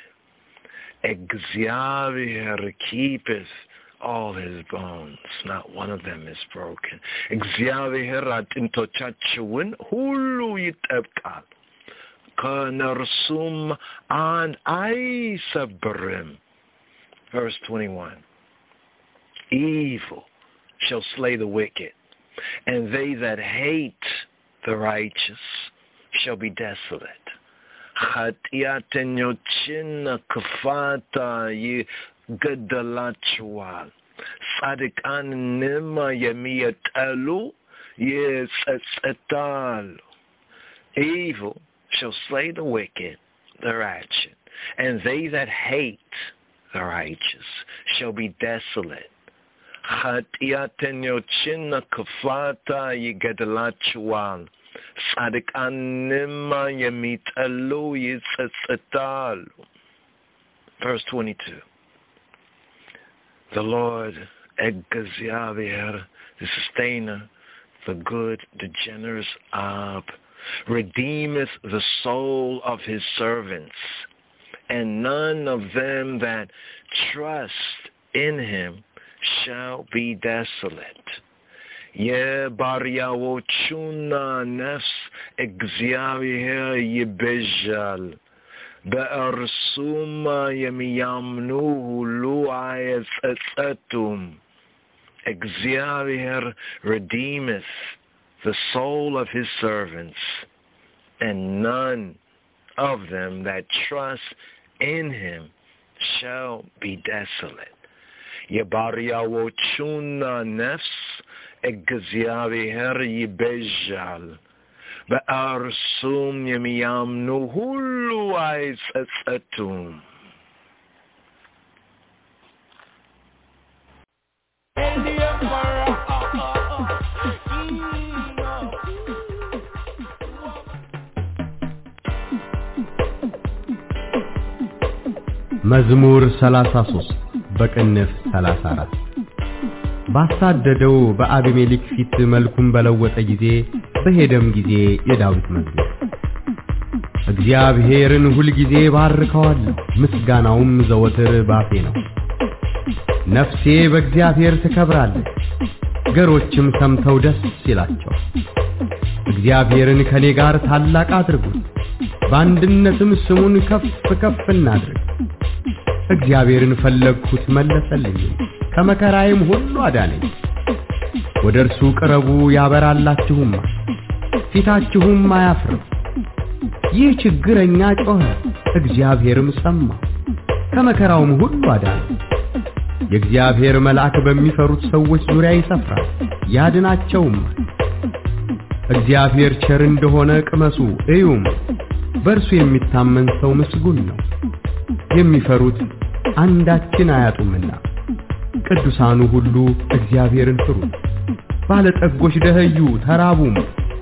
Exavier keepeth all his bones, not one of them is broken. Exavirat intochachuin hulu yitabkal kanarsum and aisabrim. Verse twenty-one. Evil shall slay the wicked, and they that hate the righteous shall be desolate. Chatiaten yochin kafata ye Gadalachual. Sadikan nima yamiyat alu, yes, etal. Evil shall slay the wicked, the righteous, and they that hate the righteous shall be desolate. Chatiaten yochina kafata ye gadalachual. Sadikan nima yamit alu, yes, etal. Verse twenty-two. The Lord, Exavier, the sustainer, the good, the generous Ab, redeemeth the soul of his servants, and none of them that trust in him shall be desolate. Ye bar yawochuna nefs Exavier yebejal. Be'arsuma yemiyamnuhu lu'ayes etzetum. Exavier redeemeth the soul of his servants, and none of them that trust in him shall be desolate. Yebar yawochuna nefs Exavier yebejal. Be'arsum yemiyamnu hulu ais etzetum. መዝሙር ሰላሳ ሶስት በቅንፍ ሰላሳ አራት ባሳደደው በአቢሜሌክ ፊት መልኩን በለወጠ ጊዜ በሄደም ጊዜ የዳዊት መዝሙር። እግዚአብሔርን ሁል ጊዜ ባርከዋለሁ፣ ምስጋናውም ዘወትር ባፌ ነው። ነፍሴ በእግዚአብሔር ትከብራለች፣ ገሮችም ሰምተው ደስ ይላቸው። እግዚአብሔርን ከኔ ጋር ታላቅ አድርጉት፣ በአንድነትም ስሙን ከፍ ከፍ እናድርግ። እግዚአብሔርን ፈለግኩት መለሰልኝ፣ ከመከራዬም ሁሉ አዳነኝ። ወደ እርሱ ቅረቡ ያበራላችሁም፣ ፊታችሁም አያፍርም። ይህ ችግረኛ ጮኸ፣ እግዚአብሔርም ሰማ፣ ከመከራውም ሁሉ አዳነው። የእግዚአብሔር መልአክ በሚፈሩት ሰዎች ዙሪያ ይሰፍራል፣ ያድናቸውም። እግዚአብሔር ቸር እንደሆነ ቅመሱ እዩም፣ በእርሱ የሚታመን ሰው ምስጉን ነው። የሚፈሩት አንዳችን አያጡምና ቅዱሳኑ ሁሉ እግዚአብሔርን ፍሩ። ባለጠጎች ደኸዩ ተራቡም፣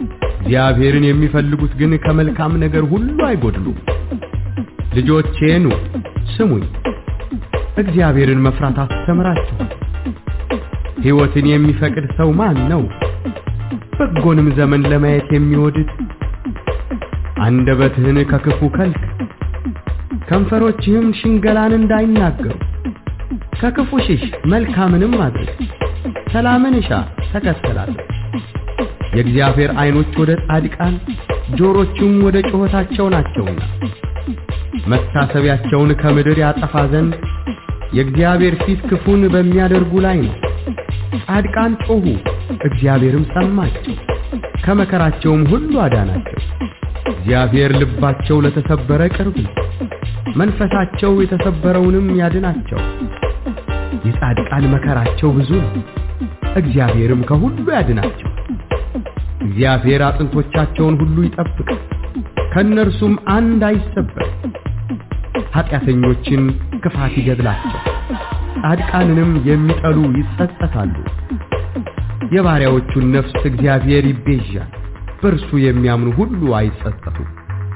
እግዚአብሔርን የሚፈልጉት ግን ከመልካም ነገር ሁሉ አይጎድሉም። ልጆቼ ኑ ስሙኝ፣ እግዚአብሔርን መፍራት አስተምራችሁ። ሕይወትን የሚፈቅድ ሰው ማን ነው? በጎንም ዘመን ለማየት የሚወድድ። አንደበትህን ከክፉ ከልክ፣ ከንፈሮችህም ሽንገላን እንዳይናገሩ። ከክፉ ሽሽ፣ መልካምንም አድርግ። ሰላምን እሻ፣ ተከተላት። የእግዚአብሔር ዓይኖች ወደ ጻድቃን፣ ጆሮቹም ወደ ጩኸታቸው ናቸውና መታሰቢያቸውን ከምድር ያጠፋ ዘንድ የእግዚአብሔር ፊት ክፉን በሚያደርጉ ላይ ነው። ጻድቃን ጮኹ፣ እግዚአብሔርም ሰማቸው፣ ከመከራቸውም ሁሉ አዳናቸው። እግዚአብሔር ልባቸው ለተሰበረ ቅርብ ነው፣ መንፈሳቸው የተሰበረውንም ያድናቸው። የጻድቃን መከራቸው ብዙ ነው፣ እግዚአብሔርም ከሁሉ ያድናቸው። እግዚአብሔር አጥንቶቻቸውን ሁሉ ይጠብቃል፣ ከእነርሱም አንድ አይሰበር። ኃጢአተኞችን ክፋት ይገድላቸው፣ ጻድቃንንም የሚጠሉ ይጸጸታሉ። የባሪያዎቹን ነፍስ እግዚአብሔር ይቤዣል፣ በእርሱ የሚያምኑ ሁሉ አይጸጸቱም።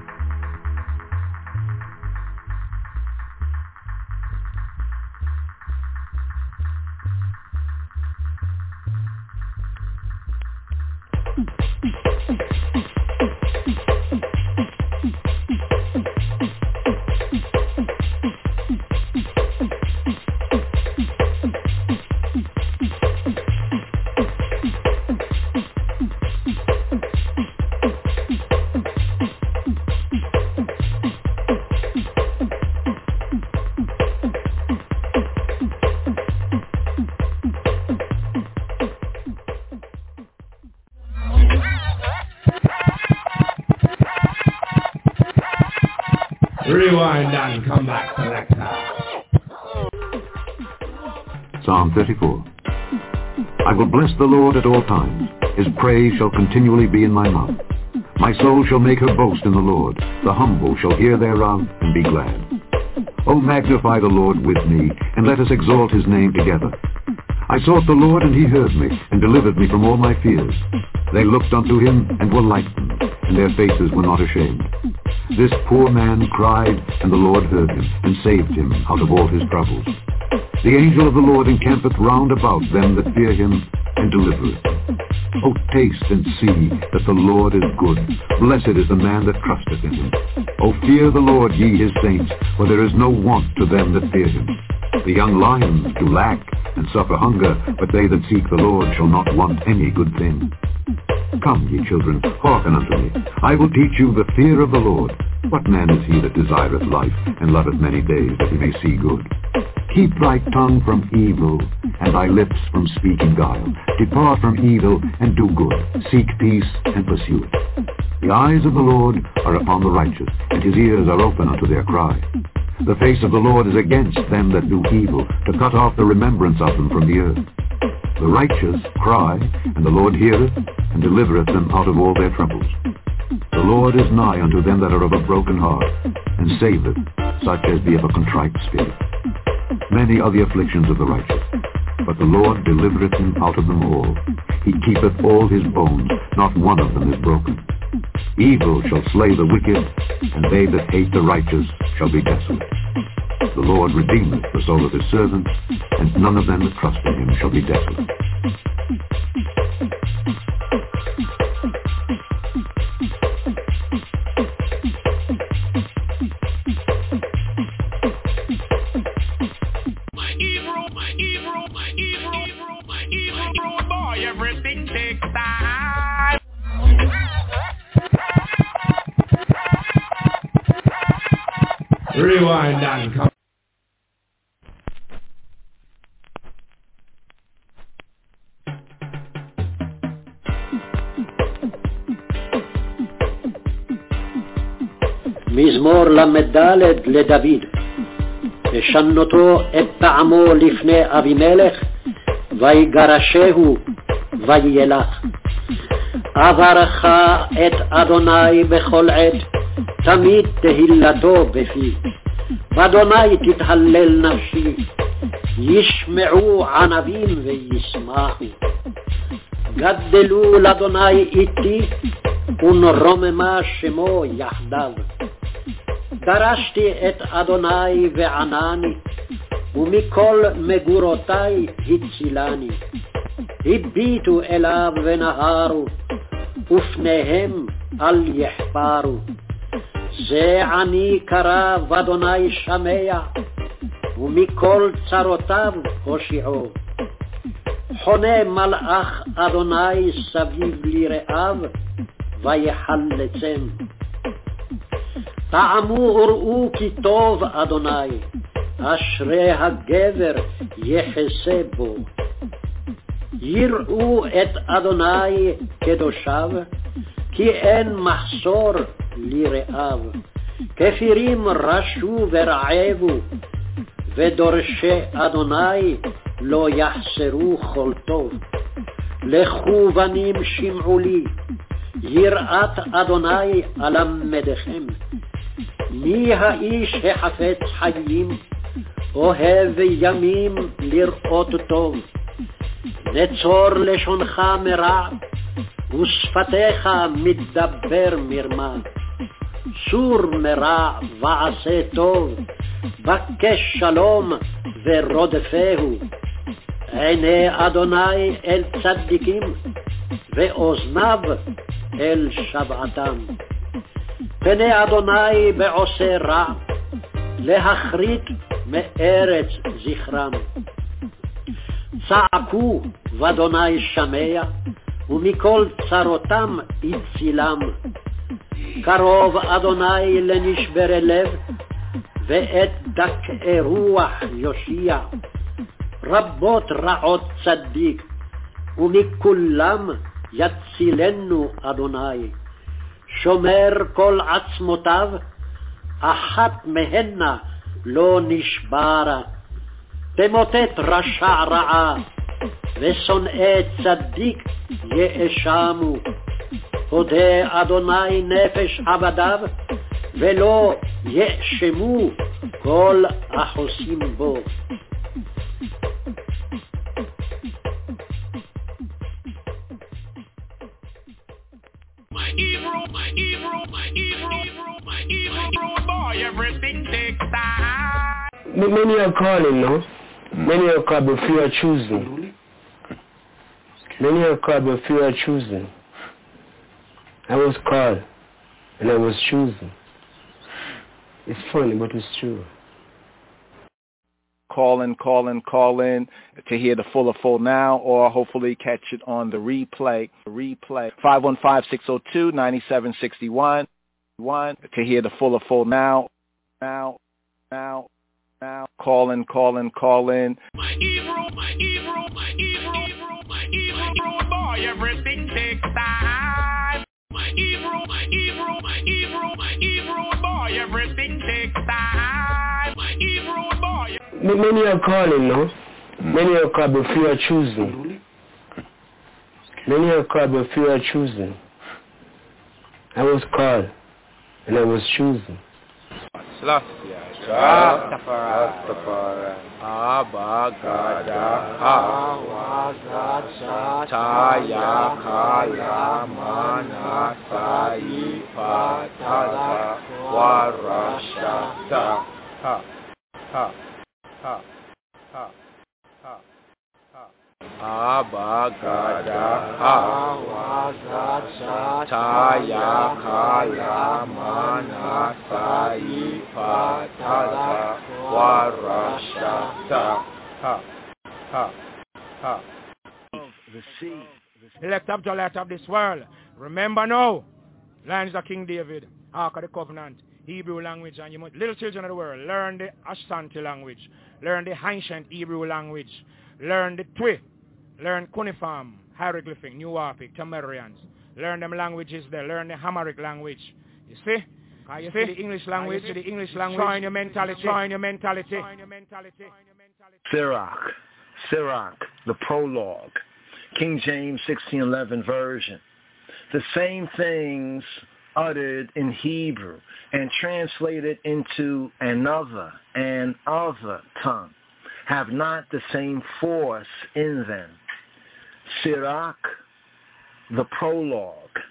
Rewind and come back, selector. Psalm thirty-four. I will bless the Lord at all times. His praise shall continually be in my mouth. My soul shall make her boast in the Lord. The humble shall hear thereof and be glad. O magnify the Lord with me, and let us exalt his name together. I sought the Lord, and he heard me, and delivered me from all my fears. They looked unto him, and were lightened, and their faces were not ashamed. This poor man cried, and the Lord heard him, and saved him out of all his troubles. The angel of the Lord encampeth round about them that fear him, and delivereth them. O taste and see that the Lord is good. Blessed is the man that trusteth in him. O fear the Lord, ye his saints, for there is no want to them that fear him. The young lions do lack and suffer hunger, but they that seek the Lord shall not want any good thing. Come, ye children, hearken unto me. I will teach you the fear of the Lord. What man is he that desireth life, and loveth many days, that he may see good? Keep thy tongue from evil, and thy lips from speaking guile. Depart from evil, and do good. Seek peace, and pursue it. The eyes of the Lord are upon the righteous, and his ears are open unto their cry. The face of the Lord is against them that do evil, to cut off the remembrance of them from the earth. The righteous cry, and the Lord heareth, and delivereth them out of all their troubles. The Lord is nigh unto them that are of a broken heart, and saveth such as be of a contrite spirit. Many are the afflictions of the righteous, but the Lord delivereth him out of them all. He keepeth all his bones, not one of them is broken. Evil shall slay the wicked, and they that hate the righteous shall be desolate. The Lord redeemeth the soul of his servants, and none of them that trust in him shall be desolate. Rewind and come. מזמור למד לדוד, ושנותו את טעמו לפני אבימלך, ויגרשהו וילך. אברך את אדוני בכל עת, תמיד תהילתו בפי. באדוני תתהלל נפשי, ישמעו ענבים וישמחו. גדלו לאדוני איתי, ונרוממה שמו יחדיו. דרשתי את אדוני וענני, ומכל מגורותי הצילני. הביטו אליו ונהרו, ופניהם אל יחפרו. זה עני קרב אדוני שמע, ומכל צרותיו הושיעו. חונה מלאך אדוני סביב ליראיו, ויחלצם. טעמו וראו כי טוב אדוני, אשרי הגבר יחסה בו. יראו את אדוני קדושיו, כי אין מחסור ליראיו. כפירים רשו ורעבו, ודורשי אדוני לא יחסרו כל טוב. לכו בנים שמעו לי, יראת אדוני אלמדכם. מי האיש החפץ חיים, אוהב ימים לראות טוב. נצור לשונך מרע, ושפתיך מדבר מרמה. סור מרע ועשה טוב, בקש שלום ורודפהו. עיני אדוני אל צדיקים, ואוזניו אל שבעתם. פני אדוני בעושה רע, להכרית מארץ זכרם. צעקו ואדוני שמע, ומכל צרותם הצילם. קרוב אדוני לנשברי לב, ואת דכאי רוח יושיע. רבות רעות צדיק, ומכולם יצילנו אדוני. שומר כל עצמותיו, אחת מהנה לא נשברה. תמוטט רשע רעה, ושונאי צדיק יאשמו. הודה אדוני נפש עבדיו, ולא יאשמו כל החוסים בו. My evil, my evil, my evil, my evil boy, everything takes time. Many are calling, no? Many are called, but few are choosing. Many are called, but few are choosing. I was called, and I was chosen. It's funny, but it's true. Call in, call in, call in to hear the full of full now, or hopefully catch it on the replay. Replay five one five, six oh two, nine seven six one. One to hear the full of full now, now, now, now. Call in, call in, call in. My evil, my evil, my evil, my evil boy, everything takes time. My evil, my evil, my evil, my evil boy, everything takes time. My evil boy. Many are calling, no? Many are called, but few are choosing. Many are called, but few are choosing. I was called, and I was chosen. Rastafari, Abba Gada, Awazat, Taya Kala Mana Sai Patada Warasha Ta Ha Ha Ha Ha Ha Abba Gada, Awazat, Taya Kala Mana Sai Patada Warasha Ta Ha Ha Ha. The sea. Elect up to light of this world. Remember now, lands of King David, Ark of the Covenant, Hebrew language, and you must, little children of the world, learn the Ashanti language, learn the ancient Hebrew language, learn the Twi, learn cuneiform, hieroglyphic, New Orphic, Tamarians, learn them languages there, learn the Hamaric language. You see? Can you see the English language, the English language, trying your mentality, trying your mentality. Sirach, Sirach, the prologue, King James sixteen eleven version. The same things uttered in Hebrew and translated into another and other tongue have not the same force in them. Sirach, the prologue,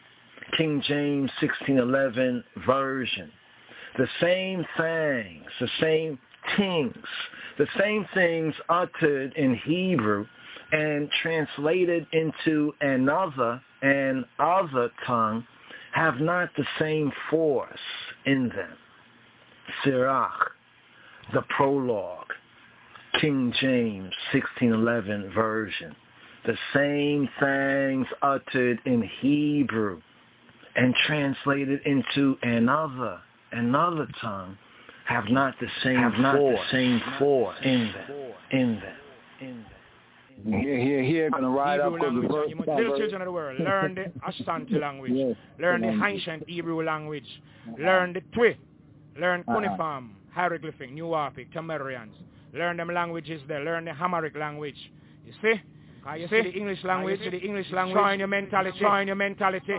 King James sixteen eleven version. The same things, the same things, the same things uttered in Hebrew and translated into another and other tongue have not the same force in them. Sirach, the prologue, King James sixteen eleven version. The same things uttered in Hebrew and translated into another another tongue have not the same have not force, the same force in them, in them, in them. Here, here, here, gonna ride Hebrew up to the language. verse. Little children of the world, learn the Ashanti language, Yes, learn the language. ancient Hebrew language, learn the Twi, learn Uh-huh. cuneiform, hieroglyphic, New Orphic, Tamarians, learn them languages there, learn the Hamaric language. You see? You see the English language, the English language, trying your mentality, trying your mentality.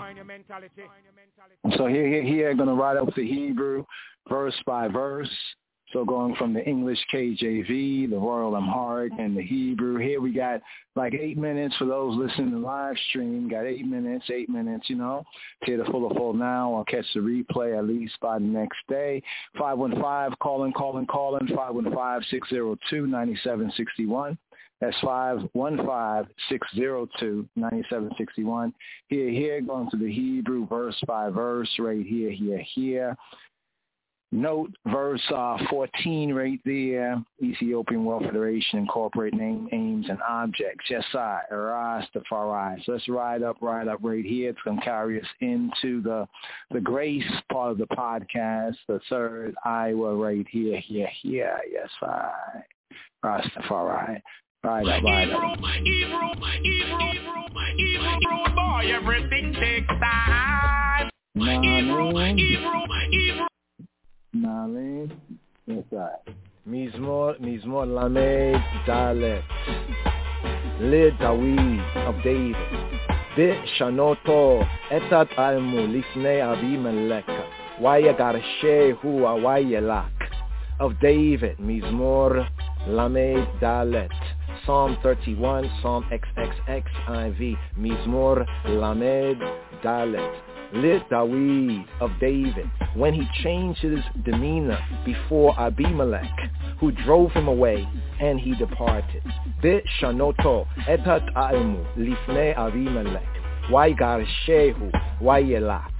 So here, here, here, gonna ride up to Hebrew, verse by verse. So going from the English K J V, the Royal Amharic, and the Hebrew. Here we got like eight minutes for those listening to live stream. Got eight minutes, eight minutes, you know. To hear the full of full now or catch the replay at least by the next day. five one five, calling, calling, calling, five one five, six zero two, nine seven six one. That's five one five, six zero two, nine seven six one. Here, here, going to the Hebrew verse by verse, right here, here, here. Note verse uh, fourteen right there, Ethiopian World Federation incorporate name, aims, and objects. Yes, I, Rastafari. So let's ride up, ride up right here. It's going to carry us into the the grace part of the podcast, the third Iowa right here, here, here. Yes, I, Rastafari. Ride up, ride up. Hebrew, Hebrew, Hebrew, boy, everything takes time. Hebrew, Hebrew, Hebrew. Nalin, yes, I. Mizmor, Mizmor Lamed Dalet, Le Dawid of David, Be Shanoto, Etat Almu, Lifnei Abimelech, Wayagarshe Hua Wayelak, of David, Mizmor Lamed Dalet, Psalm thirty-one, Psalm triple X I V, Mizmor Lamed Dalet. Lit Dawid of David, when he changed his demeanor before Abimelech, who drove him away, and he departed. Bit Shanoto, Etat Almu, Lifnei Abimelech, Waygarshehu, Wayelak.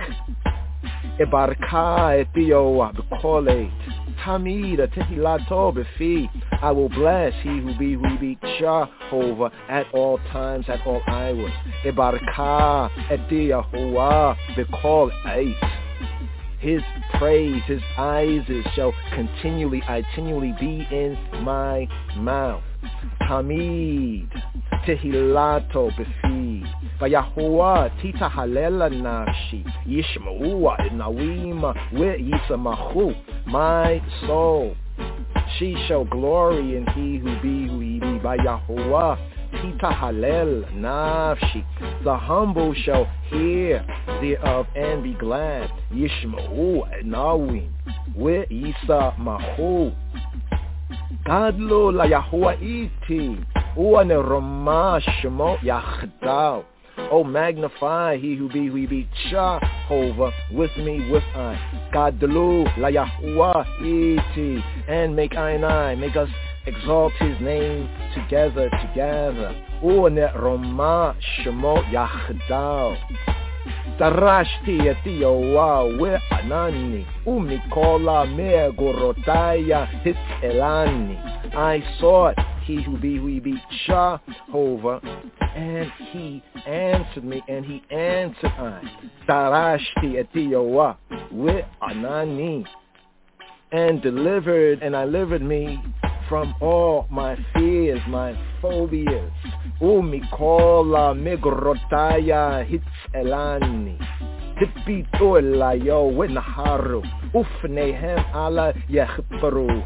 Ebarka etioa b'kolet, Tamid tehilato b'fi. I will bless he who be who be Jehovah at all times, at all hours. Ebarka etioa b'kol eit. His praise, his eyes shall continually, continually be in my mouth. Tamid tehilato b'fi. Vayahuah tita halela nafshi. Yishma'ua nawima ve'yisamachu. My soul, she shall glory in he who be who he be. Vayahuah tita halel nafshi. The humble shall hear thereof and be glad. Yishma'u nawim ve'yisamachu. Gadlo la Yahuwah iti, uane romah shemo yachdal. Oh, magnify he who be, who he be, Jehovah, with me, with I. Gadlo la Yahuwah iti, and make I and I, make us exalt his name together, together. Uane romah shemo yachdal. Darashti etiowa we anani umikola me gorotaya hit elani. I sought he who be who he be Jehovah, and he answered me, and he answered I. Darashti etiowa we anani, and delivered, and I delivered me from all my fears, my phobias. Umikola migrotaya hits elani. Tipito elayo winaharu. Ufnehem ala yechparu.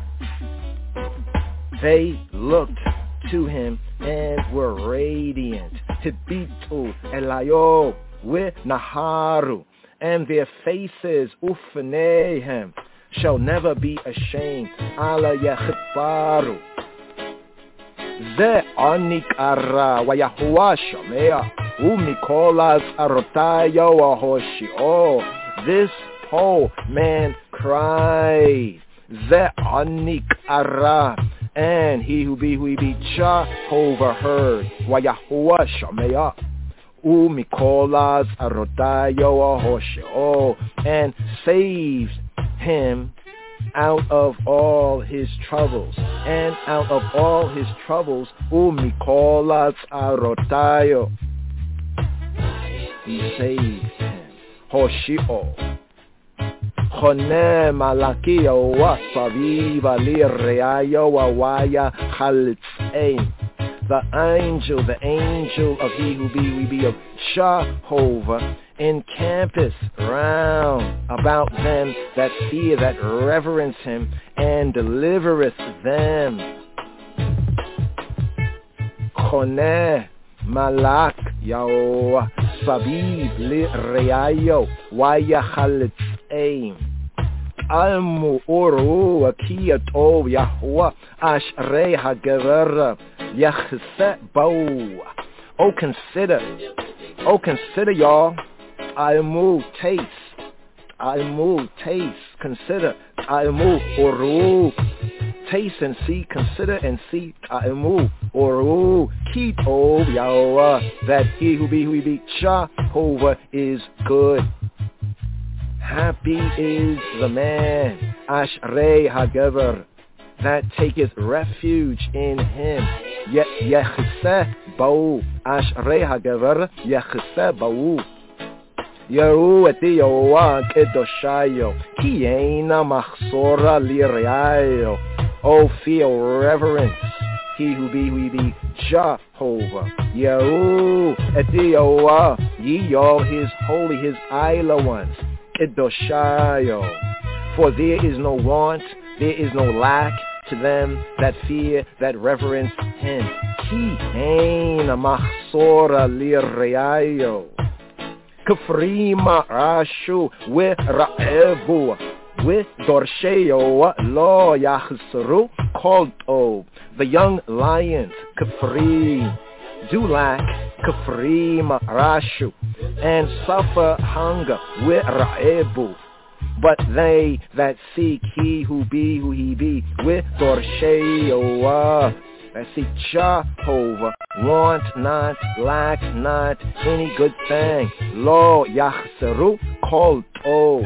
They looked to him and were radiant. Tipito elayo winaharu. And their faces, ufnehem, shall never be ashamed. Ala yechparu. Ze anikara wa Yahuwah shamea. Umikolas arotayo ahoshi. Oh, this poor man cried. Ze anik ara. And he who be, who he be, Jehovah heard. Wayahuwa shameya. Umikolas arotayo ahoshi. Oh, and saved him out of all his troubles, and out of all his troubles, umikolas arotayo, he saved him. Hoshio, chone malakiyo wa saviva lireayo wa waya chalitzein. The angel, the angel of he who be, we be of Jehovah, encampeth round about them that fear, that reverence him, and delivereth them. Chone malak yaoah sabib li reayo wayachalitzeim. Almu oru akiyatov Yahuwah ashrei hagever yachse bau. Oh, consider, oh, consider, y'all. Almu, taste. Almu, taste. Consider. Almu, oru. Taste and see. Consider and see. Almu, oru. Keep, oh, Yahweh, that he who be, who he be, Jehovah is good. Happy is the man, Ashrei Hagever, that taketh refuge in him. Yechse ba'u, Ashrei Hagever, Yechse ba'u. Yeru et Yehovah kedoshayo, ki eina machsora lireayo. Oh, feel reverence, he who be, who he be, Jehovah. Yeru et Yehovah, ye all his holy, his isla ones. Kedoshayo. For there is no want, there is no lack to them that fear, that reverence him. Ki eina machsora lireayo. Kafrima rashu we ra'evu we dorsheyo lo yachsru kolto. The young lions, kafri, do lack, kafrima rashu, and suffer hunger we ra'evu. But they that seek he who be, who he be, with dorsheyo, that seek Jehovah, want not, lack not any good thing. Lo yachseru kol tov.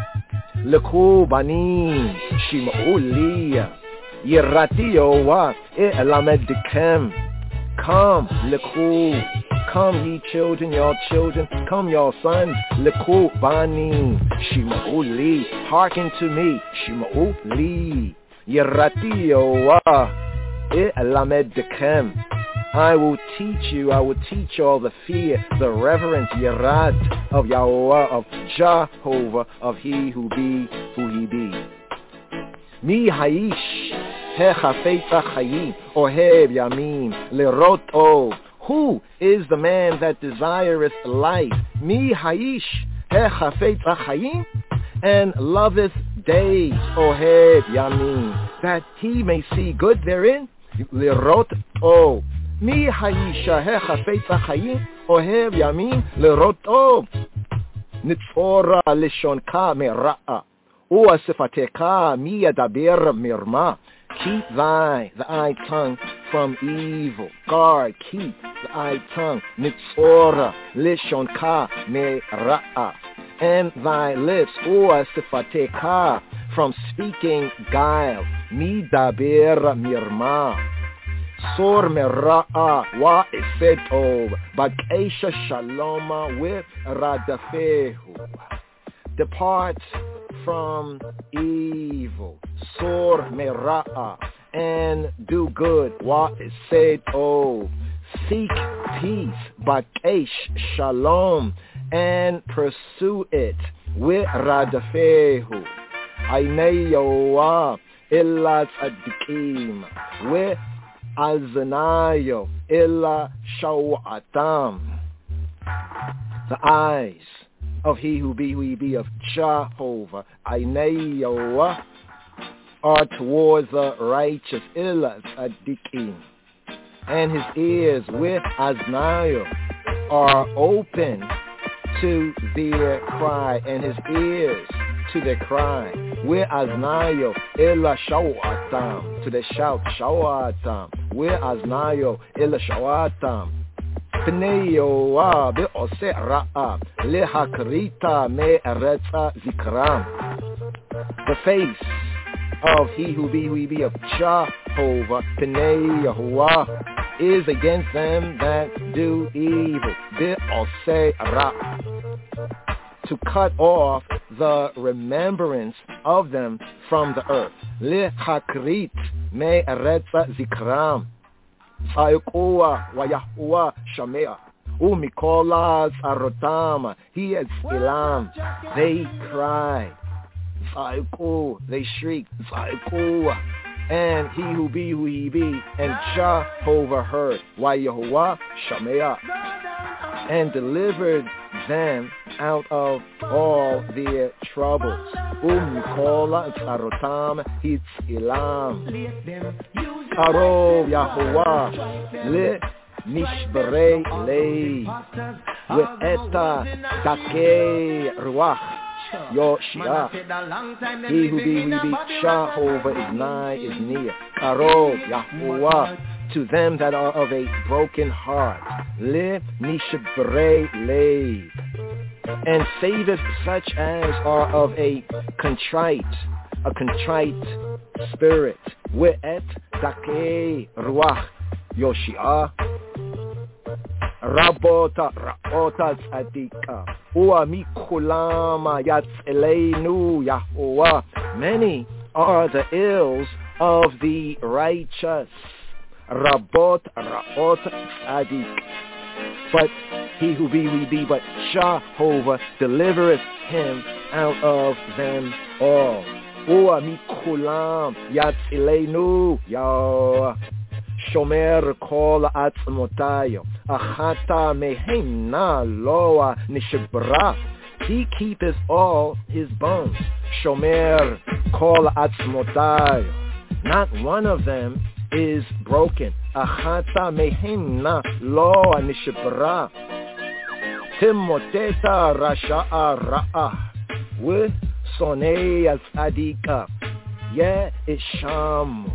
Leku banim shim'u liya. Yirati Yehovah e'lamedkem. Come, leku. Come, ye children, y'all children. Come, y'all sons. Leku banim shim'u li. Hearken to me. Shim'u li. Yirati Yehovah. I will teach you, I will teach all the fear, the reverence, yirat of Yahweh, of Jehovah, of he who be, who he be. Mi haish hechafetza chayim ohev yamin lerot ov. Who is the man that desireth life? Mi haish hechafetza chayim, and loveth days ohev yamin, that he may see good therein. Lerot o mi haisha hechafetza chayim ohev yamin lerot o nitzora leshonka mera'a uasifateka mi yadaber mirma. Keep thy the eye tongue from evil. Guard, keep the eye tongue. Nitzora leshonka mera'a, and thy lips uasifateka from speaking guile. Midaber mirma. Sor mera'a wa esetov. Bakesha shaloma with radafehu. Depart from evil. Sor mera'a, and do good. Wa esetov. Seek peace. Bakesh shalom, and pursue it. With radafehu. Aynei Yehovah illa tzadikim, we azanayo illa shawatam. The eyes of he who be, who he be, of Jehovah, Aynei Yehovah, are towards the righteous, illa tzadikim, and his ears with aznayo are open to their cry, and his ears to their cry. Where aznayo ela shawatam, to the shout shawatam. Where aznayo ela shawatam. Pneyo wa be ose ra'a lehakrita me eretza zikram. The face of he who be who be of Jehovah Pneyo is against them that do evil. Be ose ra, to cut off the remembrance of them from the earth. Lehakrit me eretza zikram. Sayukua wa Yahuwa shamea. Umikola sarotama. He is ilam. They cry. Sayuku. They shriek. Sayukua. And he who be who he be. And Jehovah heard. Wa Yahuwa shamea. And delivered them out of all their troubles. Umikola sarotam. Hitz ilam. Aro Yahuwah le nishberei lei ve'eta dakei ruach yoshia. He who be who be Jehovah is nigh, is near. Aro Yahuwah to them that are of a broken heart. Le nishberei lei, and saveth such as are of a contrite, a contrite spirit. We'et dakei ruach yoshia. Rabota raota tzadika. Ua mikulama yatzeleinu Yahuwah. Many are the ills of the righteous. Rabot raot tzadik. But he who be, we be, but Jehovah delivereth him out of them all. Ua mikulam yatzeleinu ya shomer kol atzmotayo achata mehena loa nishbra. He keepeth all his bones. Shomer kol atzmotayo. Not one of them is broken. Achata mehena loa nishbra. Timoteta rasha'a ra'a. With Sonei as Adika, yeah, Isham.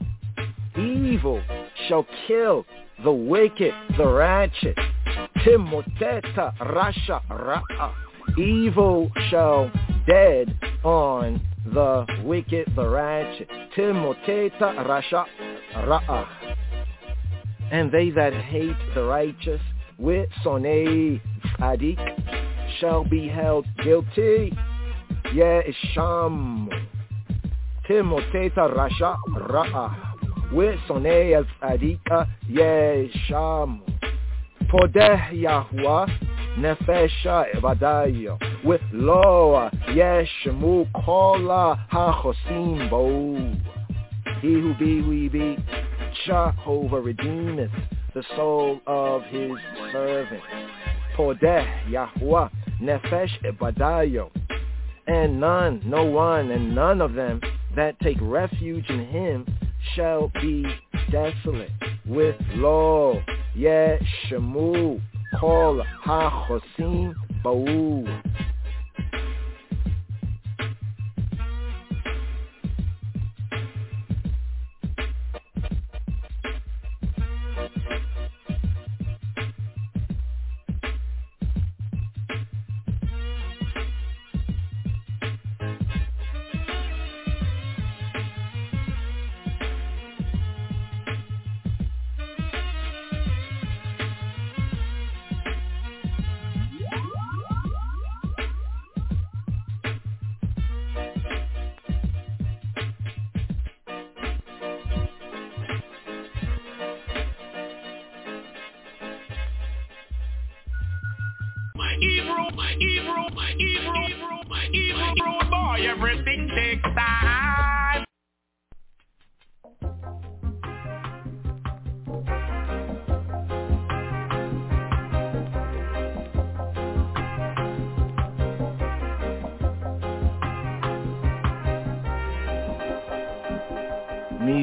Evil shall kill the wicked, the ratchet. Timoteta Rasha Ra'a. Evil shall dead on the wicked, the ratchet. Timoteta Rasha Ra'a. And they that hate the righteous with Sonei Adik shall be held guilty. Yeah, Isham. Timoteta Rasha Ra'a. With Sonei as Adika, yeah, Isham. Podeh Yahuwah, Nefesha Evadayo. With Loa, yeah, Shemu Kola HaChosim Bo. He who be, who he be, Jehovah redeemeth the soul of his servant. Podeh Yahuwah, Nefesh Evadayo. And none, no one, and none of them that take refuge in him shall be desolate. With lo, yeah, shemu, kol ha-chosim ba'u.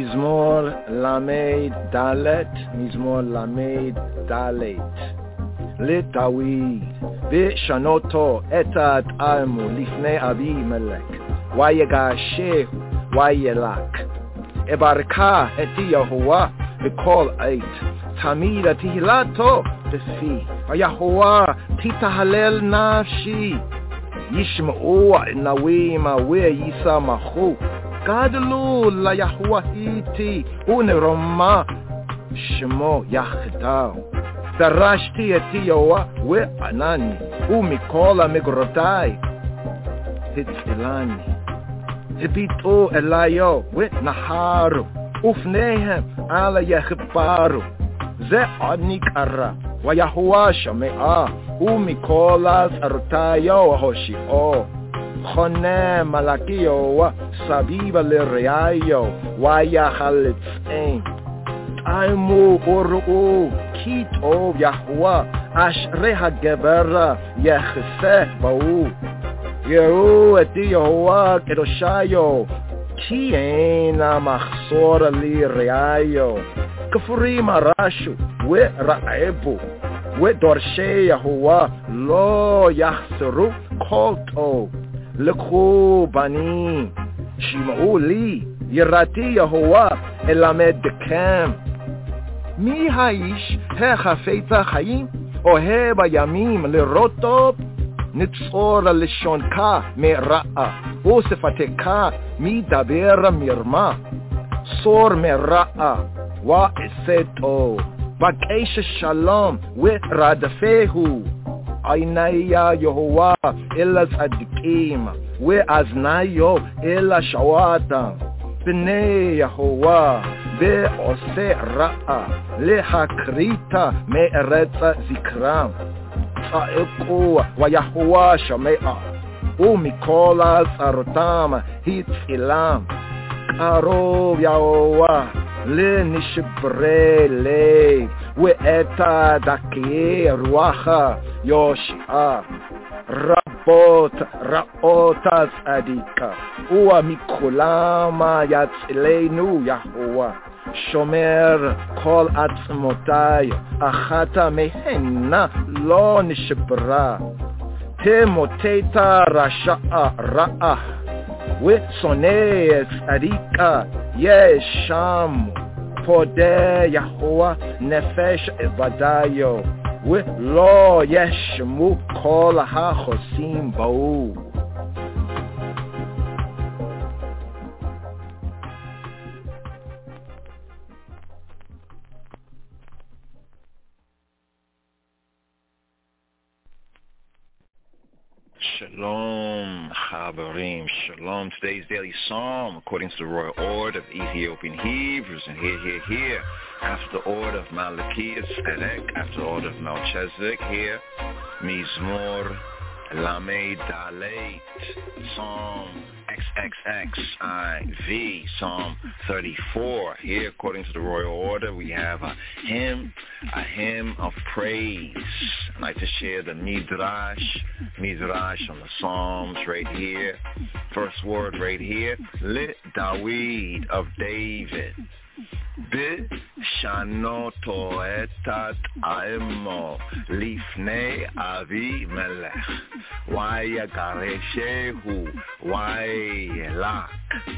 Mizmor Lamed Dalet, Mizmor Lamed Dalet. לדוד ושנותו את עמו לפני אבימלך ויגשהו וילק. אברכה את יהוה בכל עת תמיד תהילתו בפי ויהוה תתהלל נפשי. ישמעו נווים וישמחו גדלו ליהוה איתי ונרמה שמו יחדיו. דרשתי את יהוה וענני ומכל המגרותיי הצילני. הביטו אליו ונחרו ופניהם על יכפרו. זה עוד נקרא ויהוה שמעה ומכל צרותיו הושיעו. חונה מלאכיו סביב לרעיו ויחלצם. טעמו וראו כי טוב יהוה אשרי הגבר יחסה בו. יראו את יהוה קדושיו כי אין מחסור לרעיו. כפורים הרשו ורעבו ודורשי יהוה לא יחסרו כל טוב. לקחו בנים שמעו לי יראתי יהוה אלמדכם. מי האיש החפץ חיים אוהב הימים לראות טוב? נצור לשונך מרעה ושפתיך מדבר מרמה. סור מרעה ועשה טוב בקש שלום ורדפהו. עיני יהוה אל הצדיקים ואזניו אל השועתם. בני יהוה ועושה רעה להקרית מארץ זכרם. צעקו ויהוה שמע ומכל צרותם הצילם. קרוב יהוה לנשברי לב ואת דכאי רוח יושע. רבות רעות צדיקה ומכולם יצילנו יהוה. שומר כל עצמותיי אחת מהן לא נשברה. תמוטט רשע רעה ושונא צדיקה ישם. פודה יהוה נפש עבדיו ולא ישמו כל החוסים בו. Shalom, Chaverim, Shalom. Today's daily psalm, according to the royal order of Ethiopian Hebrews, and here, here, here, after the order of Malachias Tzedek, after the order of Melchizedek, here, Mizmor Lamed Dalet, Psalm X X X I V, Psalm thirty-four. Here, according to the royal order, we have a hymn, a hymn of praise. I'd like to share the Midrash, Midrash on the Psalms right here. First word right here, Lit Dawid of David. B'shanoto etat aimo lifnei avi melech vayagareshehu vayelak.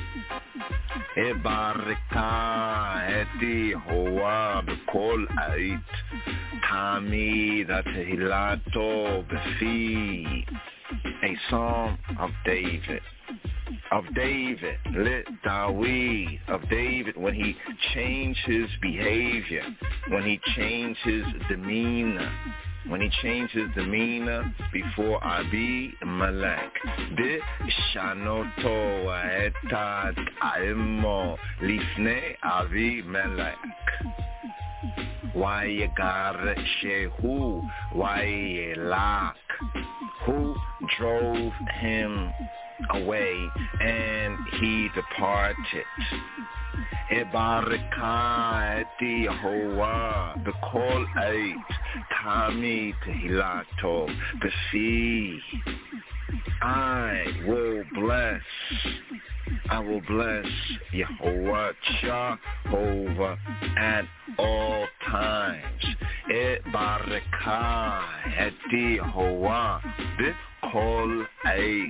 Ebareka et Yehovah b'kol ait tamid tehilato b'fi. A psalm of David. Of David, lit Dawid, of David, when he changed his behavior, when he changed his demeanor, when he changed his demeanor before Abi Melech. B'shanoto etad aimo lifnei Abi Melech. Vayagareshehu vayelak. Who drove him away, and he departed. Ebareka et Yehovah b'kol ait tamid tehilato b'fi. I will bless, I will bless Yehovah Jehovah at all times. Et barakah et Yehovah b'kol ait.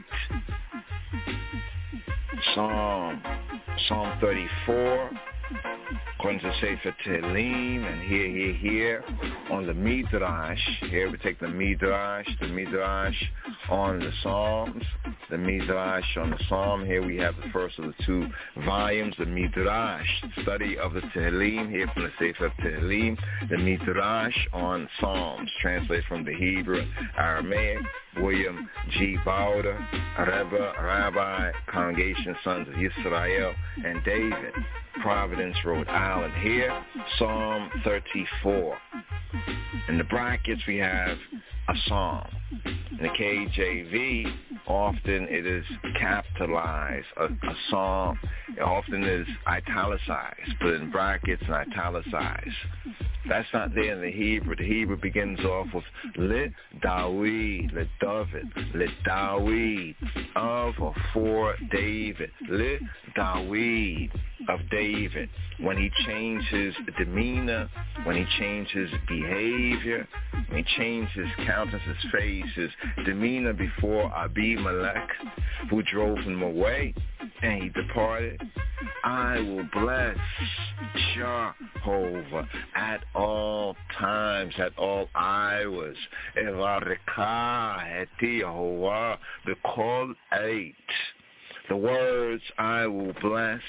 Psalm, Psalm thirty-four. According to Sefer Tehillim, and here, here, here, on the Midrash, here we take the Midrash, the Midrash on the Psalms, the Midrash on the Psalm. Here we have the first of the two volumes, the Midrash, study of the Tehillim, here from the Sefer Tehillim, the Midrash on Psalms, translated from the Hebrew, Aramaic, William G. Bowder, Rebbe, Rabbi, Congregation Sons of Yisrael, and David, Providence, Rhode Island. Here, Psalm thirty-four. In the brackets, we have a psalm. In the K J V, often it is capitalized, a, a psalm. It often is italicized, put in brackets and italicized. That's not there in the Hebrew. The Hebrew begins off with Le Dawid, Le David, Le Dawid, of or for David, Le Dawid, of David. When he changes demeanor, when he changes behavior, when he changes his countenance, his face, his demeanor before Abimelech, who drove him away, and he departed, I will bless Jehovah at all times, at all hours. Evareka et Yehovah b'kol ait. The words, I will bless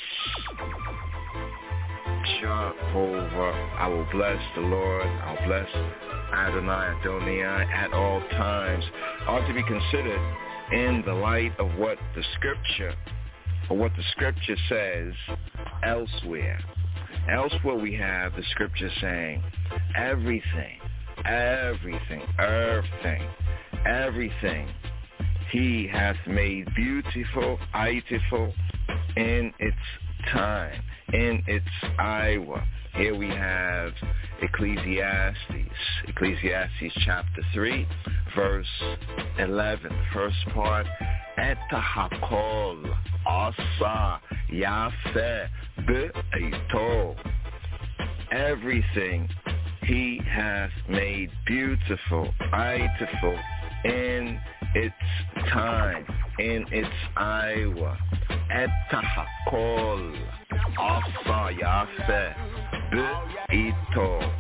Jehovah, I will bless the Lord, I will bless Adonai, Adonai at all times, ought to be considered in the light of what the scripture, or what the scripture says elsewhere. Elsewhere we have the scripture saying, everything, everything, everything, everything he hath made beautiful, beautiful in its time, in its hour. Here we have Ecclesiastes, Ecclesiastes chapter three, verse eleven, first part, Et hakol asa yafeh be'ito. Everything he hath made beautiful, beautiful in its time, in its hour. Et hakol asa yafeh be'ito.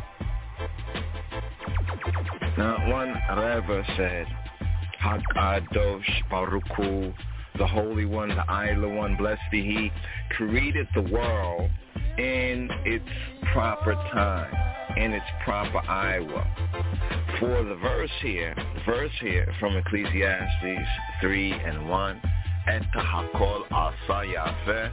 Now one Rebbe said, Hakadosh Baruch Hu, the Holy One, the Idler One, blessed be He, created the world in its proper time, in its proper hour. For the verse here, verse here from Ecclesiastes three and one, Et hakol asa yafeh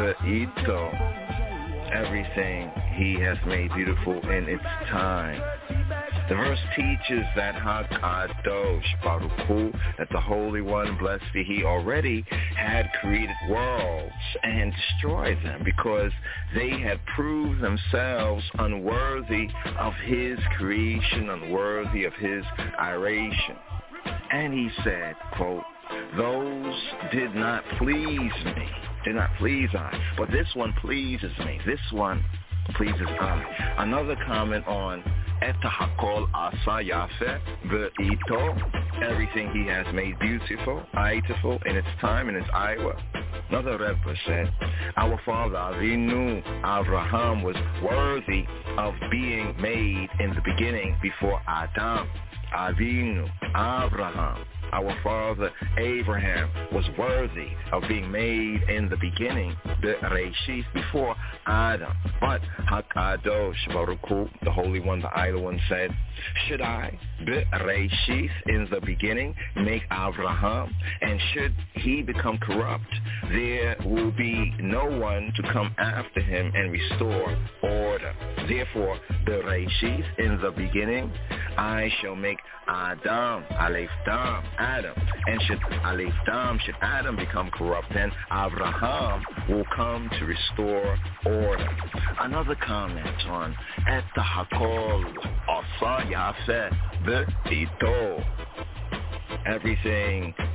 be'ito. Everything He has made beautiful in its time. The verse teaches that Hakadosh Baruch Hu, that the Holy One, blessed be He, already had created worlds and destroyed them because they had proved themselves unworthy of His creation, unworthy of His adoration. And He said, quote, those did not please me, did not please I, but this one pleases me, this one pleases I. Another comment on Et hakol asa yafeh be'ito. Everything He has made beautiful, beautiful in its time, in its hour. Another Rebbe said, our father Avinu Abraham was worthy of being made in the beginning before Adam. Avinu Abraham, our father Abraham, was worthy of being made in the beginning, the Reshith, before Adam. But Hakadosh Baruch Hu, the Holy One, the Idle One, said, should I, the Reshith, in the beginning, make Abraham, and should he become corrupt, there will be no one to come after him and restore order. Therefore, the Reshith, in the beginning, I shall make Adam, Aleph Dam, Adam. And should Aleph Dam, should Adam become corrupt, then Abraham will come to restore order. Another comment on Et hakol asa yafeh be'ito. Everything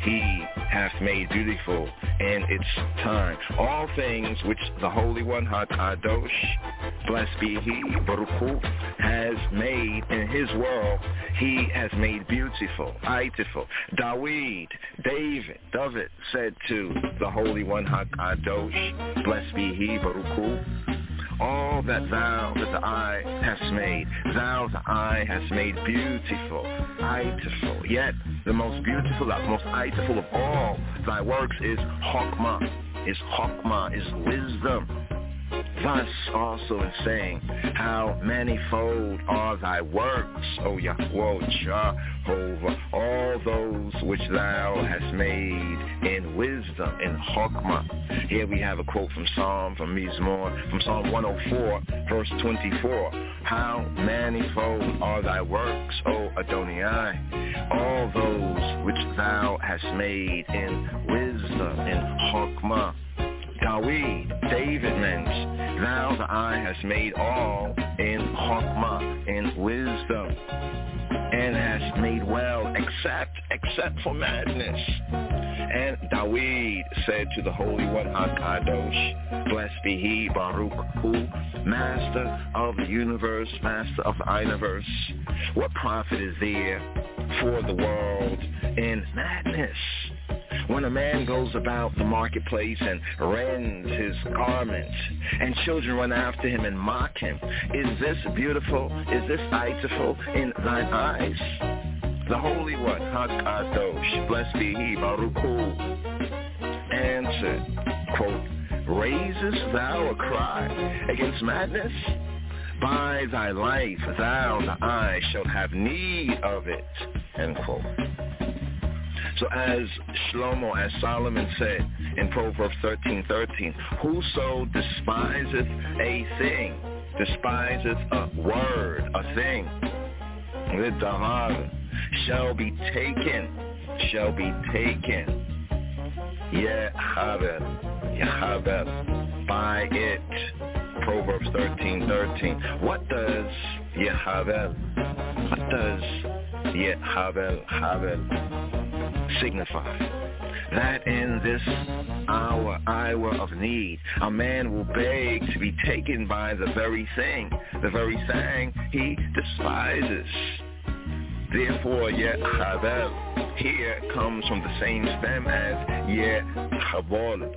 he hath made beautiful in its time. All things which the Holy One, HaKadosh, blessed be he, Baruch Hu, has made in his world, he has made beautiful, beautiful. Dawid, David, David said to the Holy One, HaKadosh, blessed be he, Baruch Hu, all that thou, that the eye hast made, thou the eye hast made beautiful, beautiful. Yet the most beautiful, the most beautiful of all thy works is Chokmah, is Chokmah, is wisdom. Thus also in saying, how manifold are thy works, O Yahweh Jehovah, all those which thou hast made in wisdom, in Chokmah. Here we have a quote from Psalm, from Mizmor, from Psalm one oh four, verse twenty-four. How manifold are thy works, O Adonai, all those which thou hast made in wisdom, in Chokmah. Dawid, David means, thou the eye hast made all in Chokmah, in wisdom, and hast made well, except, except for madness. And Dawid said to the Holy One, HaKadosh, blessed be he, Baruch Hu, master of the universe, master of the universe. What profit is there for the world in madness? When a man goes about the marketplace and rends his garments, and children run after him and mock him, is this beautiful? Is this beautiful in thine eyes? The Holy One, HaKadosh, blessed be he, Baruch Hu, answered, quote, raisest thou a cry against madness? By thy life thou, the eye, shalt have need of it, end quote. So as Shlomo, as Solomon said in Proverbs thirteen thirteen, whoso despiseth a thing, despiseth a word, a thing, shall be taken, shall be taken, Yehavel, Yehavel, by it. Proverbs thirteen thirteen. What does Yehavel, what does Yehavel, Havel signify? That in this hour, hour of need, a man will beg to be taken by the very thing, the very thing he despises. Therefore, Yehavel here comes from the same stem as Yehavol,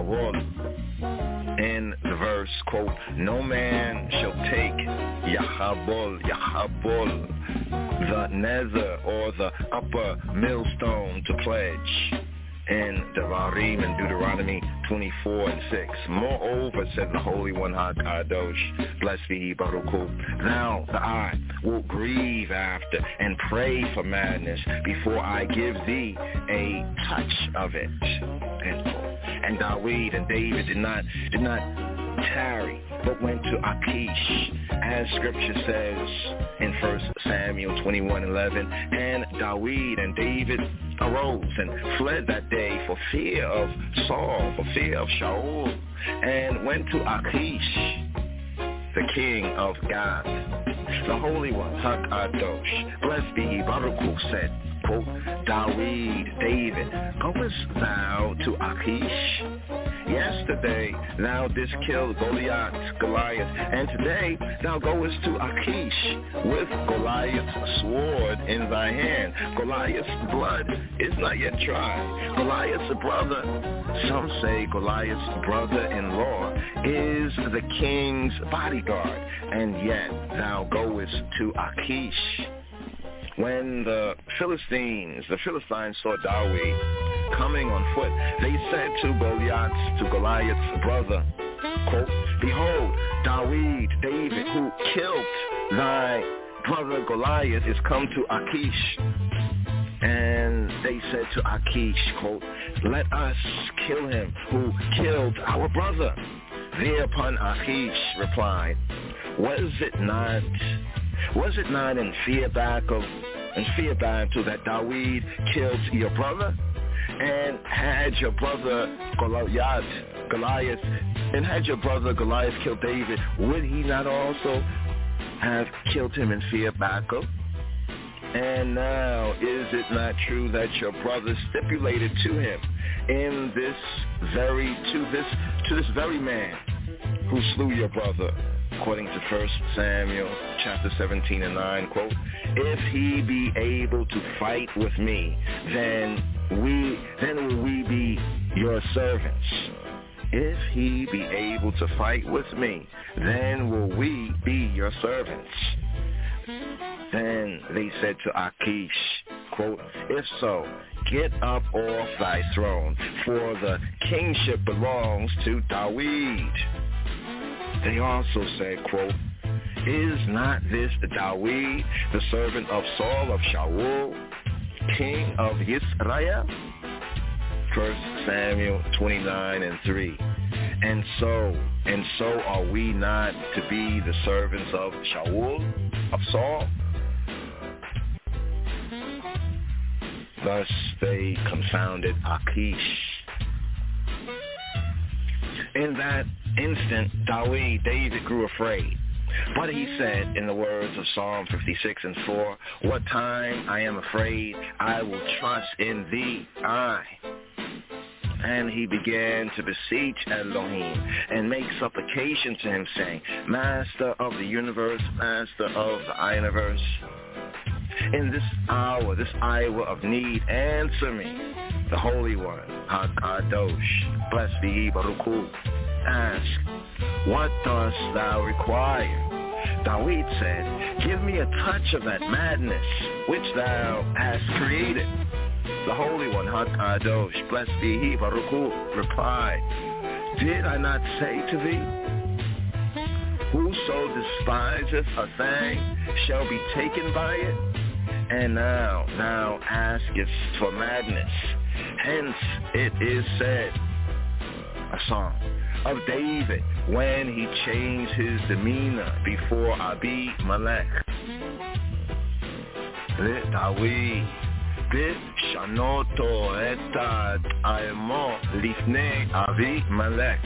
Yehavol. In the verse, quote, no man shall take Yahabol, Yahabol, the nether or the upper millstone to pledge. In Devarim and Deuteronomy twenty-four and six. Moreover, said the Holy One, HaKadosh, blessed be he, Baruch Hu, thou, the eye, will grieve after and pray for madness before I give thee a touch of it. And, and Dawid and David did not, did not tarry, but went to Achish, as scripture says in First Samuel twenty-one eleven. And Dawid and David arose and fled that day for fear of Saul, for fear of Shaul, and went to Achish, the king of Gath. The Holy One, HaKadosh, blessed be he, Baruch Hu, said, quote, Dawid, David, goest thou to Achish? Yesterday thou didst kill Goliath, Goliath, and today thou goest to Achish with Goliath's sword in thy hand. Goliath's blood is not yet dry. Goliath's brother, some say Goliath's brother-in-law, is the king's bodyguard, and yet thou goest to Achish. When the Philistines, the Philistines saw Dawid coming on foot, they said to Goliath, to Goliath's brother, quote, behold, Dawid, David, who killed thy brother Goliath, is come to Achish. And they said to Achish, quote, let us kill him who killed our brother. Thereupon Achish replied, was it not, was it not in fear back of, in fear battle that Dawid killed your brother? And had your brother Goliath, Goliath, and had your brother Goliath killed David, would he not also have killed him in fear battle? And now, is it not true that your brother stipulated to him in this very, to this, to this very man who slew your brother, according to First Samuel chapter seventeen and nine, quote, if he be able to fight with me, then we, then will we be your servants. If he be able to fight with me, then will we be your servants. Then they said to Achish, quote, if so, get up off thy throne, for the kingship belongs to Dawid. They also said, quote, is not this Dawid, the servant of Saul of Shaul, king of Israel? First Samuel twenty-nine and three. And so, and so are we not to be the servants of Shaul, of Saul? Thus they confounded Achish. In that instant, Dawid, David grew afraid. But he said in the words of Psalm fifty-six and four, what time I am afraid, I will trust in thee, I. And he began to beseech Elohim and make supplication to him, saying, Master of the universe, Master of the universe, in this hour, this hour of need, answer me. The Holy One, HaKadosh, blessed be he, Baruch Hu, ask, what dost thou require? Dawid said, give me a touch of that madness which thou hast created. The Holy One, HaKadosh, blessed be he, Baruch Hu, replied, did I not say to thee, whoso despiseth a thing shall be taken by it? And now, now askest for madness. Hence it is said, a song of David, when he changed his demeanor before Abimelech. Dawid, Shanoto etad aemo lifnei Abimelech.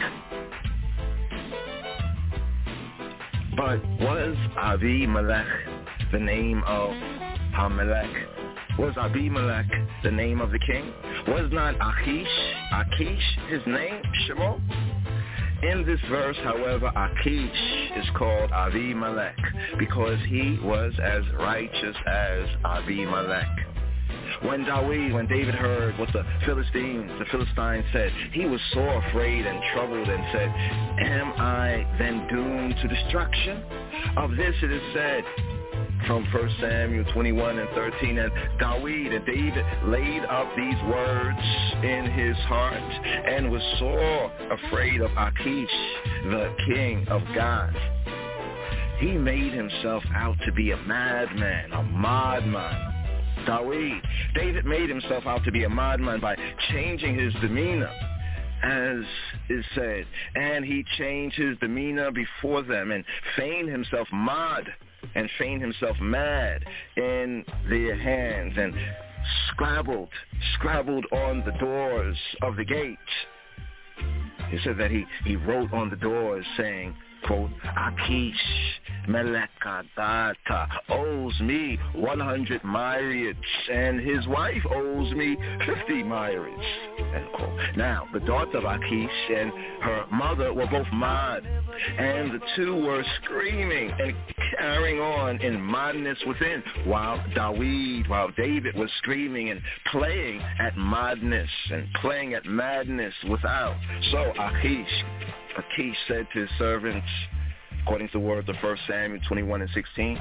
But was Abimelech the name of Hamelech? Was Abimelech the name of the king? Was not Achish, Achish his name, Shemo? In this verse, however, Achish is called Abimelech because he was as righteous as Abimelech. When Dawid, when David heard what the Philistines, the Philistines said, he was sore afraid and troubled and said, am I then doomed to destruction? Of this it is said, from First Samuel twenty-one and thirteen, and Dawid and David laid up these words in his heart and was sore afraid of Achish, the king of Gath. He made himself out to be a madman, a madman. Dawid, David made himself out to be a madman by changing his demeanor, as is said, and he changed his demeanor before them and feigned himself mad and feigned himself mad in their hands and scrabbled, scrabbled on the doors of the gate. He said that he, he wrote on the doors saying, quote, Achish Melekadata owes me one hundred myriads, and his wife owes me fifty myriads, end quote. Now, the daughter of Achish and her mother were both mad, and the two were screaming and carrying on in madness within, while Dawid, while David was screaming and playing at madness and playing at madness without. So Achish, Achish said to his servants, according to the words of First Samuel twenty-one and sixteen,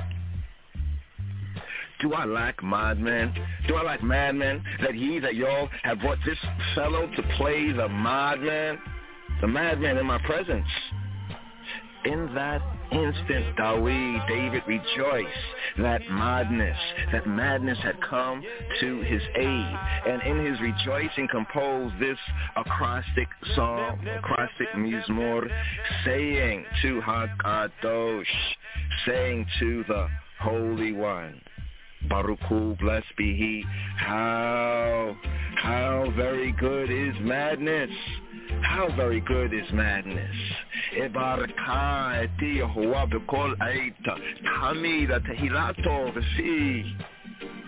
do I lack madmen? Do I lack madmen that ye, that y'all have brought this fellow to play the madman, the madman in my presence? In that instant, Dawid, David rejoiced that madness, that madness had come to his aid, and in his rejoicing composed this acrostic song, acrostic mizmor, saying to HaKadosh, saying to the Holy One, Baruch Hu, blessed be he, how, how very good is madness. How very good is madness. Ebarka eti Yehovah b'kol ait, tamid tehilato v'fi.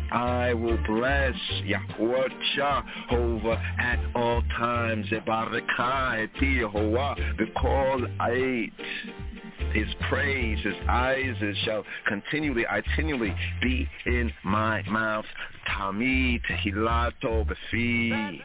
I will bless Yahweh Jehovah at all times. Ebarakah et Yehovah, because I His praise, His eyes shall continually, continually be in my mouth. Tamid hilato befi.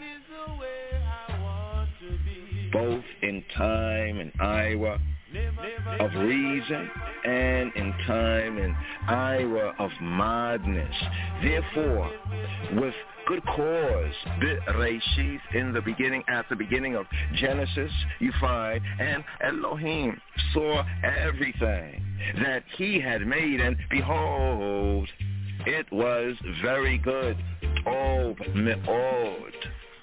Both in time and hour of reason and in time and hour of madness. Therefore, with good cause, Bereshith, in the beginning, at the beginning of Genesis, you find, and Elohim saw everything that he had made, and behold, it was very good. Tov me'od.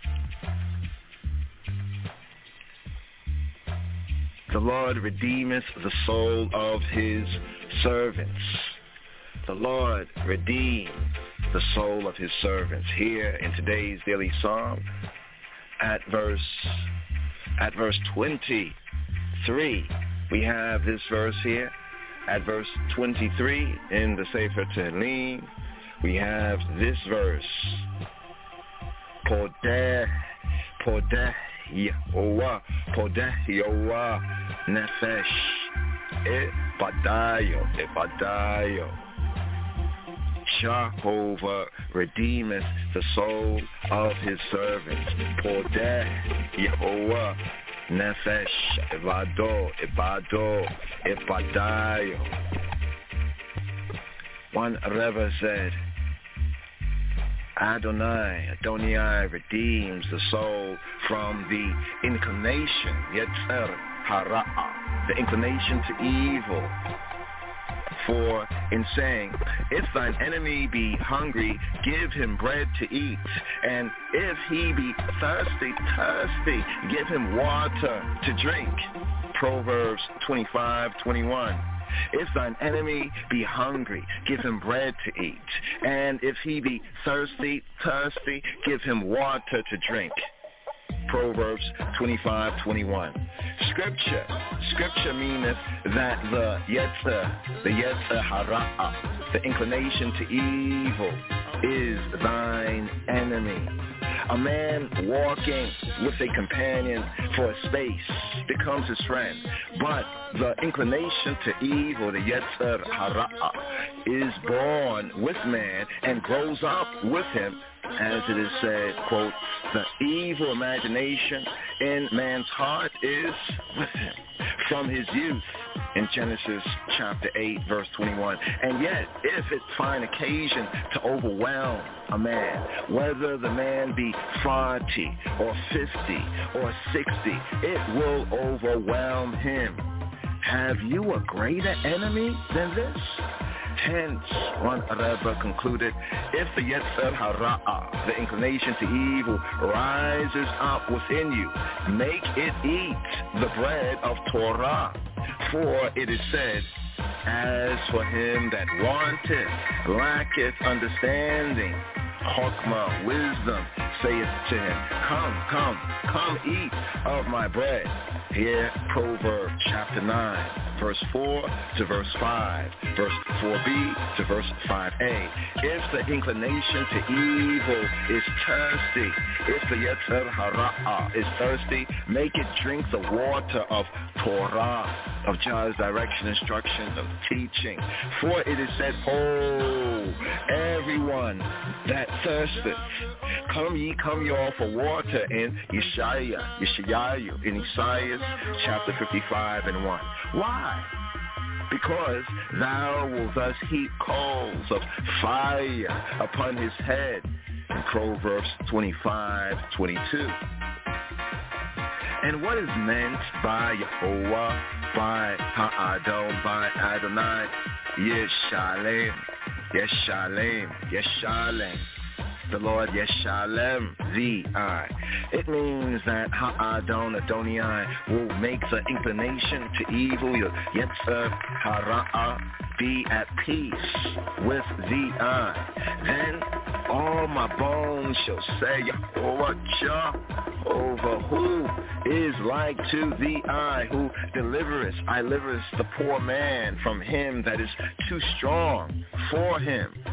The Lord redeemeth the soul of his servants. The Lord redeemed the soul of his servants. Here in today's daily psalm, at verse at verse twenty-three, we have this verse here. At verse twenty-three in the Sefer Tehillim, we have this verse. Podeh, podeh Yehovah, podeh Yehovah, nefesh, ebadayo, ebadayo. Jehovah redeemeth the soul of his servants. Podeh Yehovah, nefesh, ebado, ebado, ebadayo. One Rebbe said, Adonai, Adonai redeems the soul from the inclination, Yetzer Hara'ah, the inclination to evil. For in saying, if thine enemy be hungry, give him bread to eat. And if he be thirsty, thirsty, give him water to drink. Proverbs twenty-five twenty-one. If thine enemy be hungry, give him bread to eat. And if he be thirsty, thirsty, give him water to drink. Proverbs twenty-five twenty-one. Scripture, scripture meaneth that the yetzer, the yetzer hara'ah, the inclination to evil, is thine enemy. A man walking with a companion for a space becomes his friend, but the inclination to evil, the yetzer hara'ah, is born with man and grows up with him. As it is said, quote, the evil imagination in man's heart is with him from his youth, in Genesis chapter eight, verse twenty-one. And yet, if it find occasion to overwhelm a man, whether the man be forty or fifty or sixty, it will overwhelm him. Have you a greater enemy than this? Hence, one Rebbe concluded, if the Yetzer Hara'ah, the inclination to evil, rises up within you, make it eat the bread of Torah. For it is said, as for him that wanteth, lacketh understanding, Chokmah, wisdom, saith to him, come, come, come eat of my bread. Here, Proverbs chapter nine, verse four to verse five, verse four b to verse five a. If the inclination to evil is thirsty, if the Yetzer Hara'ah is thirsty, make it drink the water of Torah, of God's direction, instruction, of teaching. For it is said, oh, everyone that thirsteth, come ye, come ye all for water, in Yeshaya, Yeshayahu, in Isaiah chapter fifty-five and one. Why? Because thou wilt thus heap coals of fire upon his head, in Proverbs twenty-five twenty-two. And what is meant by Yehovah, by Ha'adon, by Adonai? Yeshalem, Yeshalem, Yeshalem. The Lord Yeshalem thee I. It means that Ha'adon Adonai will make the inclination to evil, your Yetzer Hara'ah, be at peace with thee I. Then all my bones shall say, Yehovah Jehovah, who is like to thee I, who delivereth, I livereth the poor man from him that is too strong for him.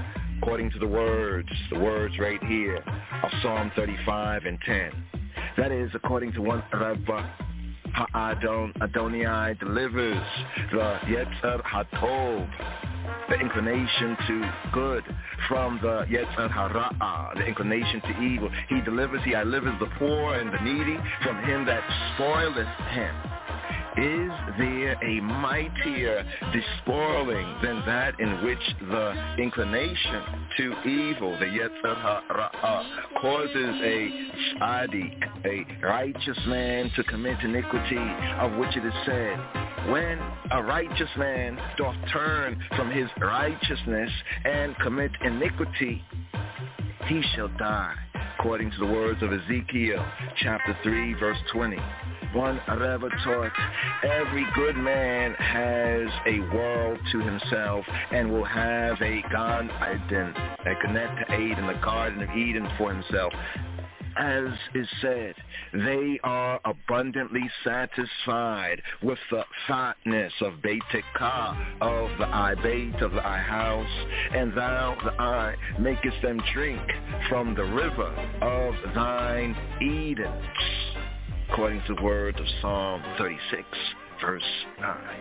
according to the words, the words right here of Psalm thirty-five and ten. That is according to one Rabba Ha'adon Adonai delivers the Yetzer HaTov, the inclination to good, from the Yetzer Hara'ah, the inclination to evil. He delivers, he delivers the poor and the needy from him that spoileth him. Is there a mightier despoiling than that in which the inclination to evil, the Yetzer Hara'ah, causes a tzaddik, a righteous man, to commit iniquity, of which it is said, when a righteous man doth turn from his righteousness and commit iniquity, he shall die, according to the words of Ezekiel, chapter three, verse twenty. One Rebbe taught, every good man has a world to himself and will have a Gan Eden, a Connect to Aid in the Garden of Eden for himself. As is said, they are abundantly satisfied with the fatness of Beitekah, of the eye bait, of the eye house, and thou, the eye, makest them drink from the river of thine Eden, according to the words of Psalm thirty-six, verse nine.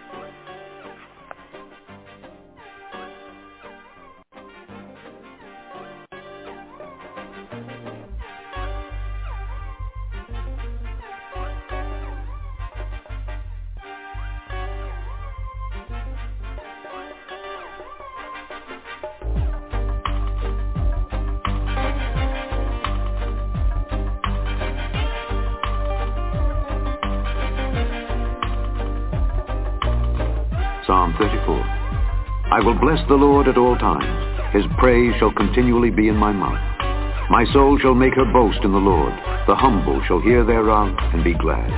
Psalm thirty-four. I will bless the Lord at all times. His praise shall continually be in my mouth. My soul shall make her boast in the Lord. The humble shall hear thereof and be glad.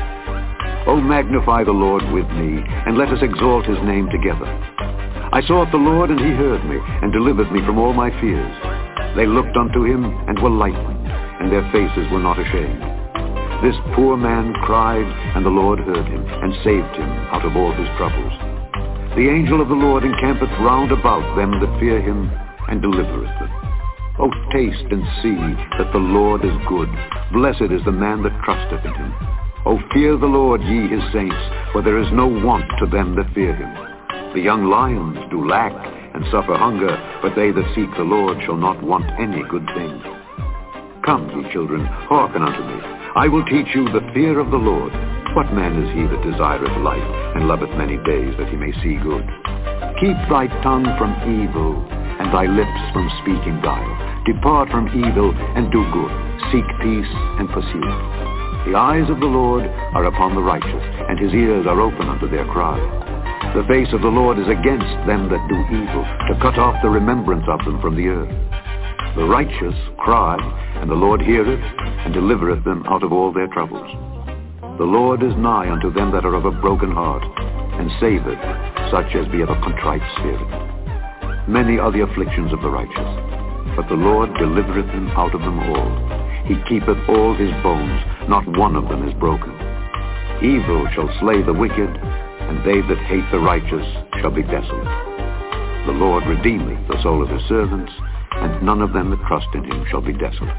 O magnify the Lord with me, and let us exalt his name together. I sought the Lord, and he heard me, and delivered me from all my fears. They looked unto him, and were lightened, and their faces were not ashamed. This poor man cried, and the Lord heard him, and saved him out of all his troubles. The angel of the Lord encampeth round about them that fear him, and delivereth them. O taste and see that the Lord is good. Blessed is the man that trusteth in him. O fear the Lord, ye his saints, for there is no want to them that fear him. The young lions do lack and suffer hunger, but they that seek the Lord shall not want any good thing. Come, ye children, hearken unto me. I will teach you the fear of the Lord. What man is he that desireth life, and loveth many days, that he may see good? Keep thy tongue from evil, and thy lips from speaking guile. Depart from evil, and do good. Seek peace, and pursue it. The eyes of the Lord are upon the righteous, and his ears are open unto their cry. The face of the Lord is against them that do evil, to cut off the remembrance of them from the earth. The righteous cry, and the Lord heareth, and delivereth them out of all their troubles. The Lord is nigh unto them that are of a broken heart, and saveth such as be of a contrite spirit. Many are the afflictions of the righteous, but the Lord delivereth him out of them all. He keepeth all his bones, not one of them is broken. Evil shall slay the wicked, and they that hate the righteous shall be desolate. The Lord redeemeth the soul of his servants, and none of them that trust in him shall be desolate.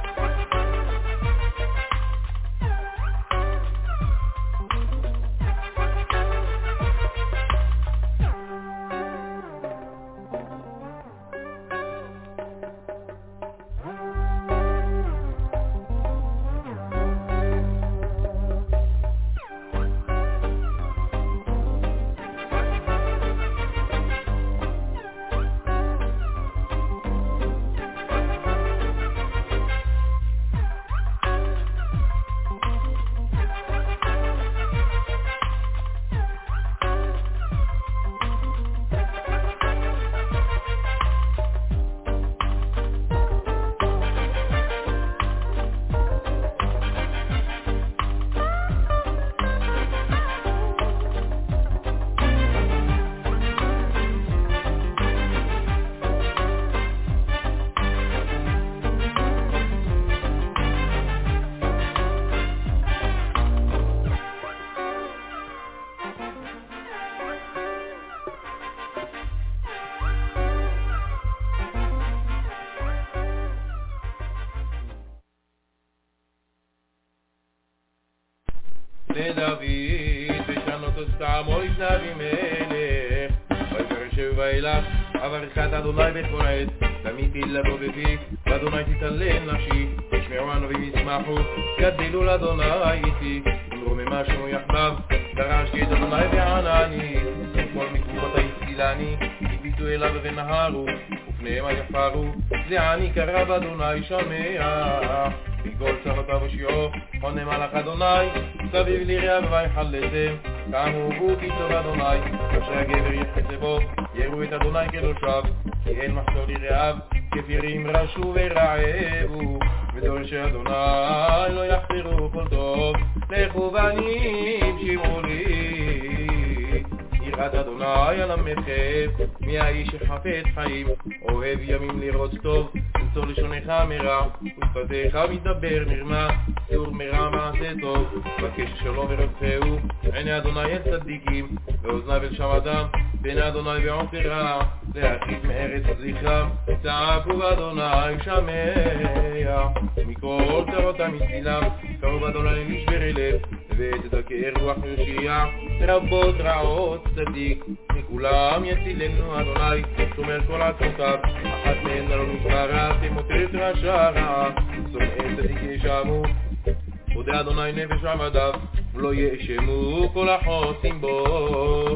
לדוד ושנות עמו איש נביא מלך ויגרשו ואילך אברכת אדוני בכל עת תמיד תלבו בפי ואדוני תתעלם נפשי ישמעו הנביאים ישמחו ידלילו לאדוני איתי אמרו ממה שמו יחדיו דרשתי את אדוני וענני כל מקרובותי הצילני הביטו אליו ונהרו ופניהם יפרו זה אני קרב אדוני שמע מכל צרותיו ושיעו עונה מלאך אדוני סביב ליראה ויחלתם קמו בו כי טוב אדוני אשר הגבר יחצה בו יראו את אדוני קדושיו כי אין מחסור ליראיו כפירים רשו ורעבו ודורשי אדוני לא יחסרו כל טוב לכו בנים שמעו לי יראת אדוני אלמדכם מי האיש שחפץ חיים אוהב ימים לראות טוב למצוא לשונך מרע ושפתיך מדבר מרמה צור מרע מעשה טוב בקש שלום ורדפהו עיני אדוני אל צדיקים ואוזניו אל שמעתם בין אדוני ועופרה להרחיק מארץ זכרם צעקו באדוני שמע מכל צרותם מצילם קרוב אדוני לשבר לב ואת דרכי רוח יושיע רבות רעות צדיק מכולם יצילנו אדוני שומר כל עצמותיו אחת מהן לא נשברה תמותרת רשע רע שונאי צדיק ישמו מודה אדוני נפש עבדיו ולא יאשמו כל החוסים בו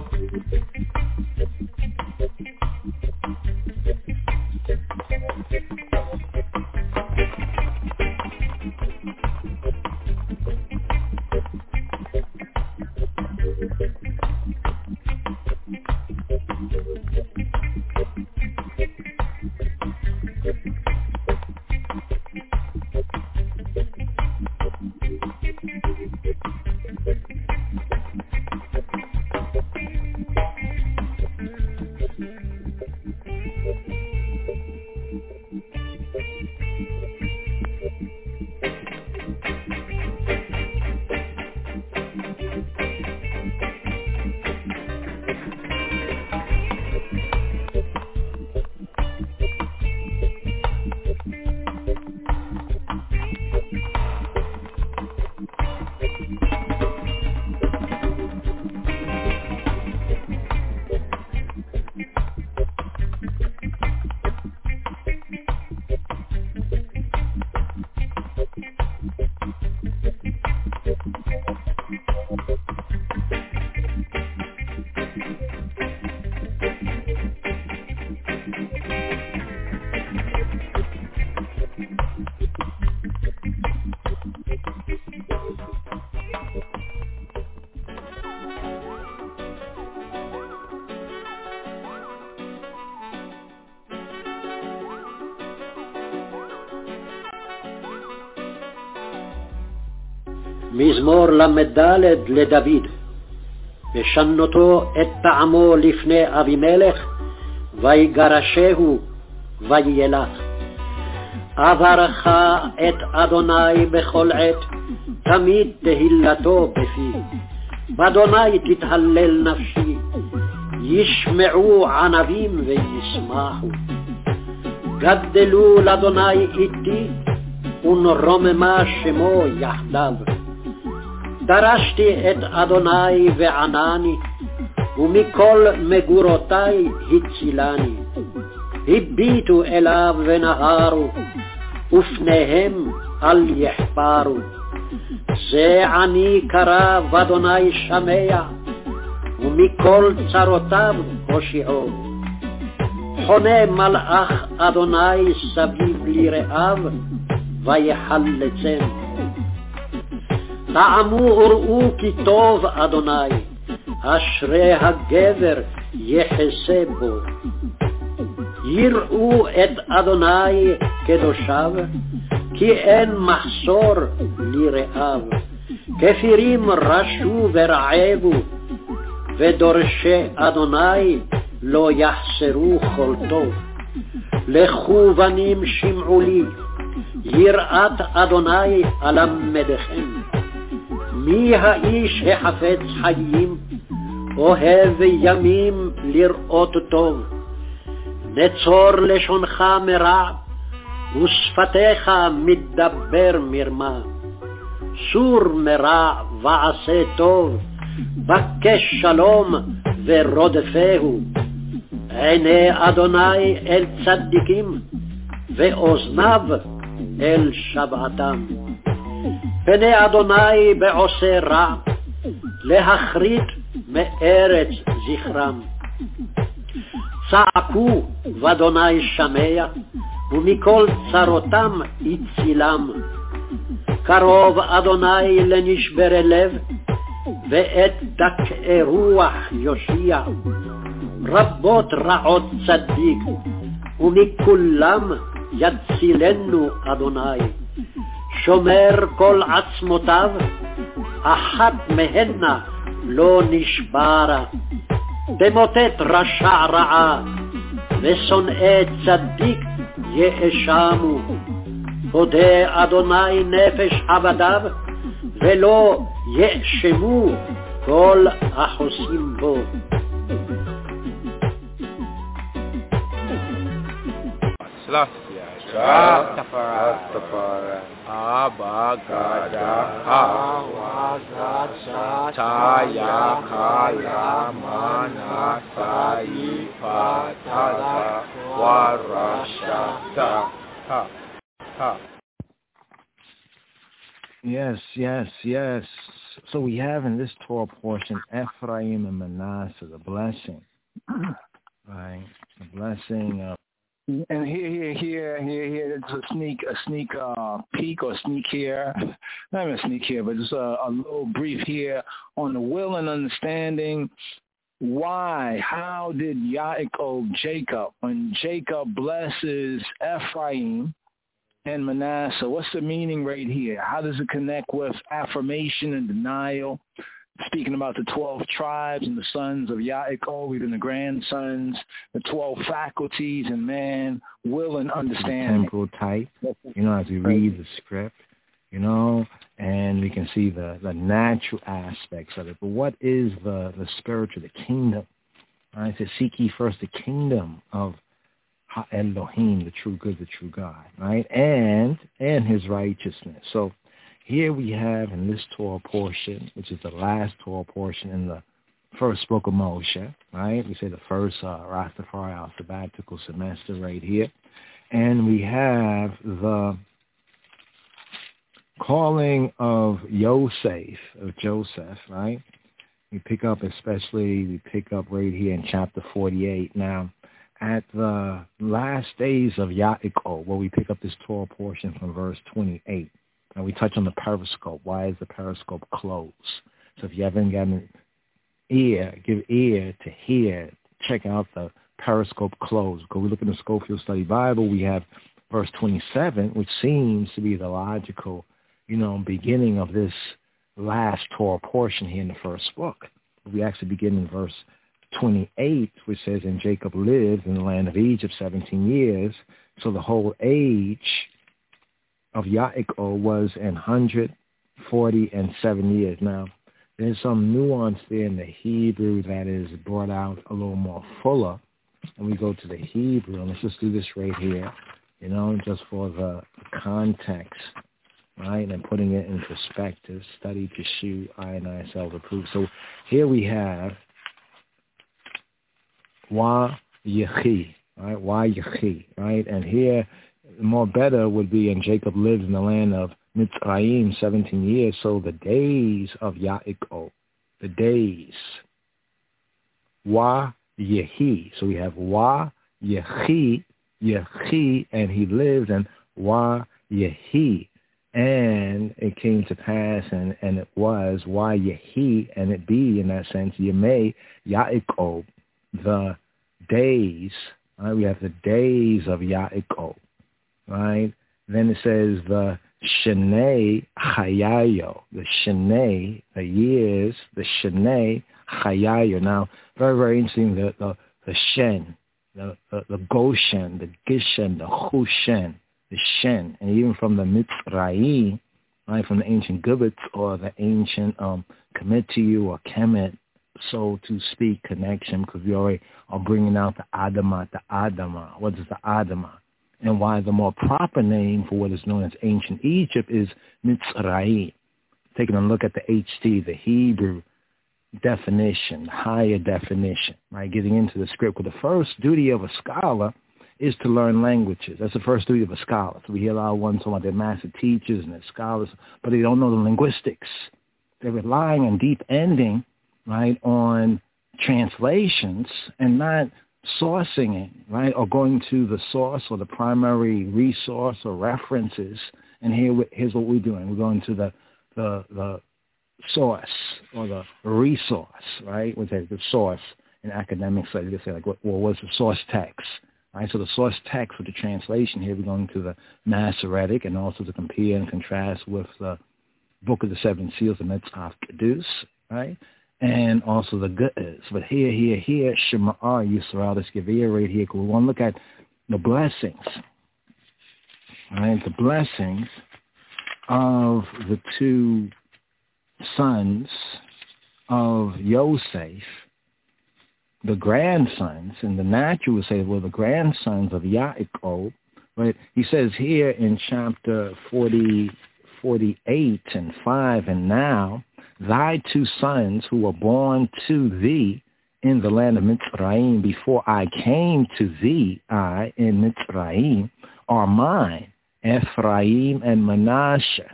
מזמור למד לדוד, ושנותו את טעמו לפני אבימלך, ויגרשהו וילך. אברך את אדוני בכל עת, תמיד תהילתו בפי. באדוני תתהלל נפשי, ישמעו ענבים וישמחו. גדלו לאדוני איתי, ונרוממה שמו יחדיו. דרשתי את אדוני וענני, ומכל מגורותי הצילני. הביטו אליו ונהרו, ופניהם אל יחפרו. זה אני קרב אדוני שמע, ומכל צרותיו הושיעו. חונה מלאך אדוני סביב ליראיו, ויחלצם. טעמו וראו כי טוב אדוני, אשרי הגבר יחסה בו. יראו את אדוני קדושיו, כי אין מחסור ליראיו. כפירים רשו ורעבו, ודורשי אדוני לא יחסרו כל טוב. לכו בנים שמעו לי, יראת אדוני אלמדכם. מי האיש החפץ חיים, אוהב ימים לראות טוב. נצור לשונך מרע, ושפתיך מדבר מרמה. סור מרע ועשה טוב, בקש שלום ורודפהו. עיני אדוני אל צדיקים, ואוזניו אל שבעתם. פני אדוני בעושה רע, להכרית מארץ זכרם. צעקו ואדוני שמע, ומכל צרותם הצילם. קרוב אדוני לנשברי לב, ואת דכאי רוח יושיע. רבות רעות צדיק, ומכולם יצילנו אדוני. שומר כל עצמותיו, אחת מהנה לא נשברה. תמוטט רשע רעה, ושונאי צדיק יאשמו. הודה אדוני נפש עבדיו, ולא יאשמו כל החוסים בו. Rastafari, Abba Gada, Awazat, Taya Kala Mana Sai Patada Warashata. Ha, ha. Yes, yes, yes. So we have in this Torah portion Ephraim and Manasseh, the blessing, right? The blessing of. And here, here, here, here, here, it's a sneak, a sneak uh, peek or sneak here. Not even a sneak here, but just a, a little brief here on the will and understanding. Why? How did Yaakov, Jacob, when Jacob blesses Ephraim and Manasseh, what's the meaning right here? How does it connect with affirmation and denial? Speaking about the twelve tribes and the sons of Yaakov, even the grandsons, the twelve faculties and man, will and understanding. The temporal type, you know, as we read the script, you know, and we can see the, the natural aspects of it. But what is the, the spiritual, the kingdom? Right? It says, seek ye first the kingdom of Elohim, the true good, the true God, right? And, and his righteousness. So, here we have in this Torah portion, which is the last Torah portion in the first book of Moshe, right? We say the first uh, Rastafari, our sabbatical semester right here. And we have the calling of Yosef, of Joseph, right? We pick up especially, we pick up right here in chapter forty-eight. Now, at the last days of Yaakov, where we pick up this Torah portion from verse twenty-eight, and we touch on the periscope. Why is the periscope closed? So if you haven't got an ear, give ear to hear, check out the periscope closed. Go look in the Schofield Study Bible. We have verse twenty-seven, which seems to be the logical, you know, beginning of this last Torah portion here in the first book. We actually begin in verse twenty-eight, which says, and Jacob lived in the land of Egypt seventeen years. So the whole age of Yaakov was an hundred forty and seven years. Now, there's some nuance there in the Hebrew that is brought out a little more fuller. And we go to the Hebrew, and let's just do this right here, you know, just for the context, right, and putting it in perspective. Study to shoot, I and I self-approve. So here we have Wa Yechi, right, Wa Yechi, right, and here more better would be, and Jacob lived in the land of Mitzrayim seventeen years, so the days of Yaakov, the days, Wa Yehi. So we have Wa Yehi, Yehi, and he lived, and Wa Yehi. And it came to pass, and, and it was, Wa Yehi, and it be, in that sense, Yemei Yaakov, the days, right? We have the days of Yaakov. Right? Then it says the Shenei Chayayo, the Shenei, the years, the Shenei Chayayo. Now, very, very interesting, the, the, the Shen, the, the, the Goshen, the Gishen, the Hushen, the Shen, and even from the Mitzrayim, right, from the ancient Gibbets or the ancient um, Kemetiu or Kemet, so to speak, connection, because we already are bringing out the Adamah, the Adamah. What is the Adamah? And why the more proper name for what is known as ancient Egypt is Mitzrayim. taking a look at the H T, the Hebrew definition, higher definition, right? Getting into the script. Well, the first duty of a scholar is to learn languages. That's the first duty of a scholar. So we hear a lot of ones talking about their master teachers and their scholars, but they don't know the linguistics. They're relying on deep ending, right, on translations and not sourcing it, right, or going to the source or the primary resource or references. And here, here's what we're doing. We're going to the the the source or the resource, right? Which is the source in academic studies. They say like, what, what was the source text? Right, so the source text for the translation here, we're going to the Masoretic and also to compare and contrast with the Book of the Seven Seals, the Metzaf Kedus, right? And also the Ge'ez. But here, here, here, Shema Yisrael, let's give you right here. We want to look at the blessings, right? The blessings of the two sons of Yosef, the grandsons, and the natural would say, well, the grandsons of Yaakov, but he says here in chapter forty, forty-eight and five, and now thy two sons who were born to thee in the land of Mitzrayim before I came to thee, I in Mitzrayim, are mine, Ephraim and Manasseh.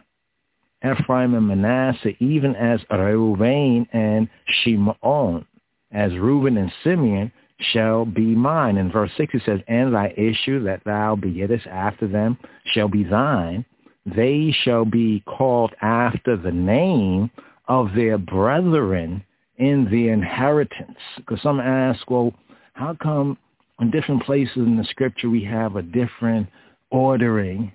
Ephraim and Manasseh, even as Reuven and Shimon, as Reuben and Simeon shall be mine. In verse six it says, and thy issue that thou begettest after them shall be thine. They shall be called after the name of their brethren in the inheritance. Because some ask, well, how come in different places in the scripture we have a different ordering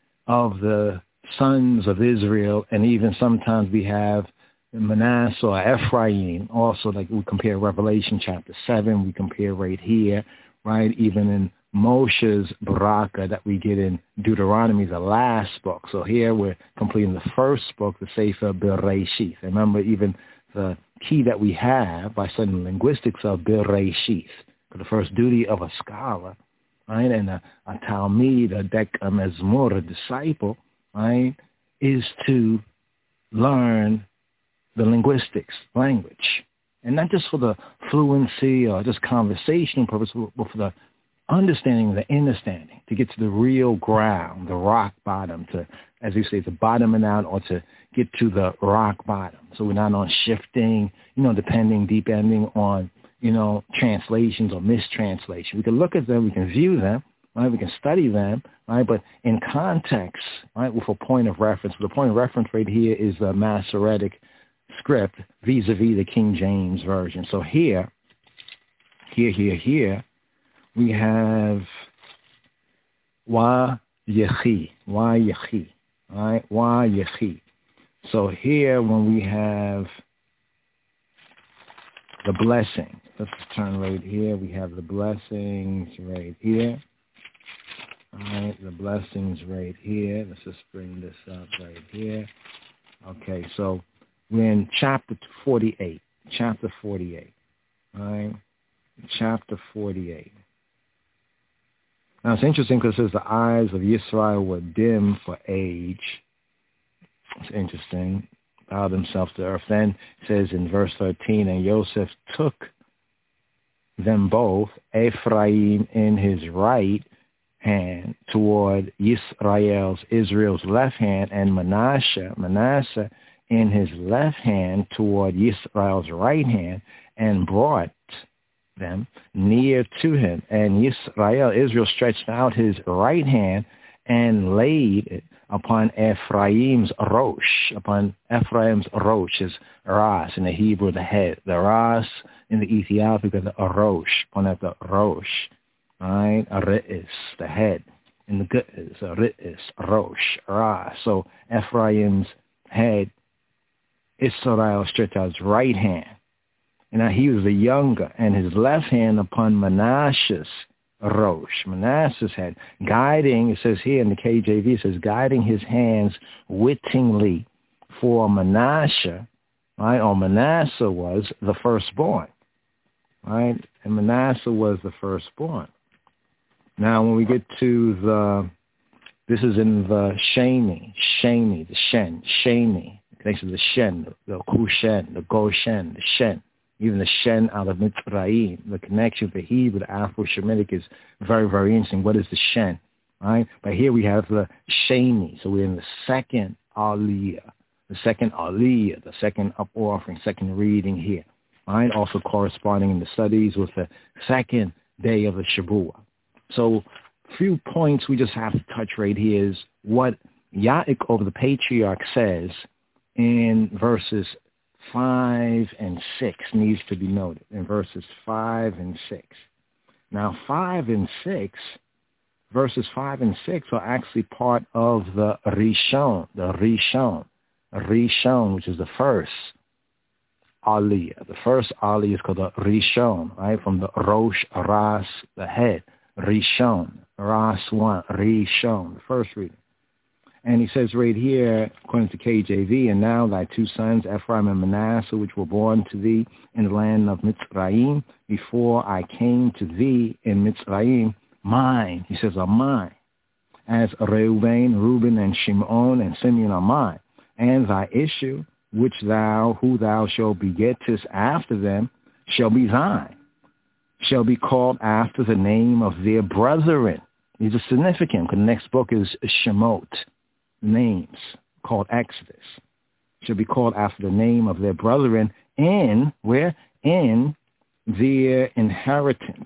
of the sons of Israel, and even sometimes we have Manasseh or Ephraim, also like we compare Revelation chapter seven, we compare right here, right, even in Moshe's Baraka that we get in Deuteronomy, the last book. So here we're completing the first book, the Sefer Bereshith. Remember even the key that we have by studying linguistics of Bereshith. The first duty of a scholar, right, and a, a Talmud, a Dek a Mezmor, a disciple, right, is to learn the linguistics, language, and not just for the fluency or just conversational purpose, but for the understanding, the understanding, to get to the real ground, the rock bottom, to, as we say, to bottom it out or to get to the rock bottom. So we're not on shifting, you know, depending, deep ending on, you know, translations or mistranslation. We can look at them, we can view them, right? We can study them, right? But in context, right, with a point of reference. The point of reference right here is the Masoretic script vis-a-vis the King James Version. So here, here, here, here, we have Wa Yechi, Wa Yechi, right? Wa Yechi. So here when we have the blessing, let's turn right here. We have the blessings right here. All right, the blessings right here. Let's just bring this up right here. Okay, so we're in chapter forty-eight. Chapter forty-eight. All right, chapter forty-eight. Now it's interesting because it says the eyes of Yisrael were dim for age. It's interesting. Bow themselves to earth. Then it says in verse thirteen, and Joseph took them both, Ephraim in his right hand toward Yisrael's, Israel's left hand, and Manasseh, Manasseh in his left hand toward Yisrael's right hand, and brought them near to him. And Yisrael, Israel, stretched out his right hand and laid it upon Ephraim's rosh, upon Ephraim's rosh, his ras, in the Hebrew, the head, the ras, in the Ethiopic, the rosh, upon the rosh, right, a re'is, the head, in the Ge'ez, a re'is, rosh, ras. So Ephraim's head, Israel stretched out his right hand. And now he was the younger, and his left hand upon Manasseh's rosh, Manasseh's head, guiding, it says here in the K J V, it says, guiding his hands wittingly for Manasseh, right, or Manasseh was the firstborn, right, and Manasseh was the firstborn. Now when we get to the, this is in the Sheni, Sheni, the Shen, Sheni, connects to the Shen, the Kushen, the Goshen, the Shen, even the Shen out of Mitzrayim. The connection with the Hebrew, the Afro-Shemitic is very, very interesting. What is the Shen? Right? But here we have the Sheni. So we're in the second Aliyah, the second Aliyah, the second up offering, second reading here. Right? Also corresponding in the studies with the second day of the Shabuah. So few points we just have to touch right here is what Yaakov, the patriarch, says in verses five and six needs to be noted. In verses five and six. Now, five and six, verses five and six are actually part of the Rishon, the Rishon, Rishon, which is the first Aliyah. The first Aliyah is called the Rishon, right? From the Rosh Ras, the head, Rishon, Ras one, Rishon, the first reading. And he says right here, according to K J V, and now thy two sons, Ephraim and Manasseh, which were born to thee in the land of Mitzrayim, before I came to thee in Mitzrayim, mine, he says, are mine. As Reuben, Reuben, and Shimon, and Simeon are mine. And thy issue, which thou, who thou shalt begettest after them, shall be thine, shall be called after the name of their brethren. These are significant, because the next book is Shemot, names, called Exodus. Shall be called after the name of their brethren in, where? In their inheritance.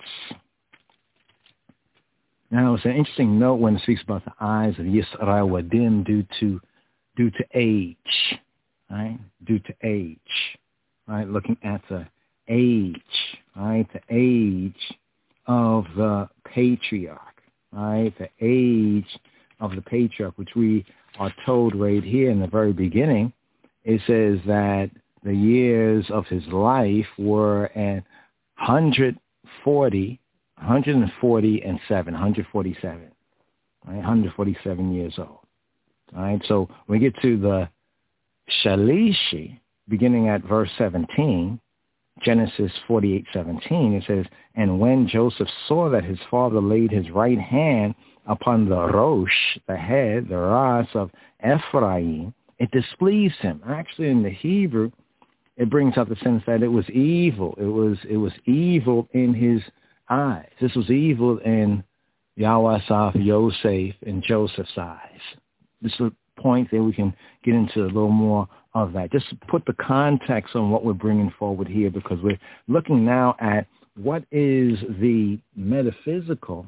Now, it's an interesting note when it speaks about the eyes of Yisrael were dim due to, due to age, right? Due to age, right? Looking at the age, right? The age of the patriarch, right? The age of the patriarch, which we are told right here in the very beginning. It says that the years of his life were at one hundred forty, one hundred forty and seven, one hundred forty-seven, right? one hundred forty-seven years old. All right, so when we get to the Shalishi, beginning at verse seventeen, Genesis forty-eight seventeen, it says, and when Joseph saw that his father laid his right hand upon the Rosh, the head, the Ras of Ephraim, it displeased him. Actually, in the Hebrew, it brings out the sense that it was evil. It was it was evil in his eyes. This was evil in Yahweh, Yosef, and Joseph's eyes. This is a point that we can get into a little more of that. Just to put the context on what we're bringing forward here, because we're looking now at what is the metaphysical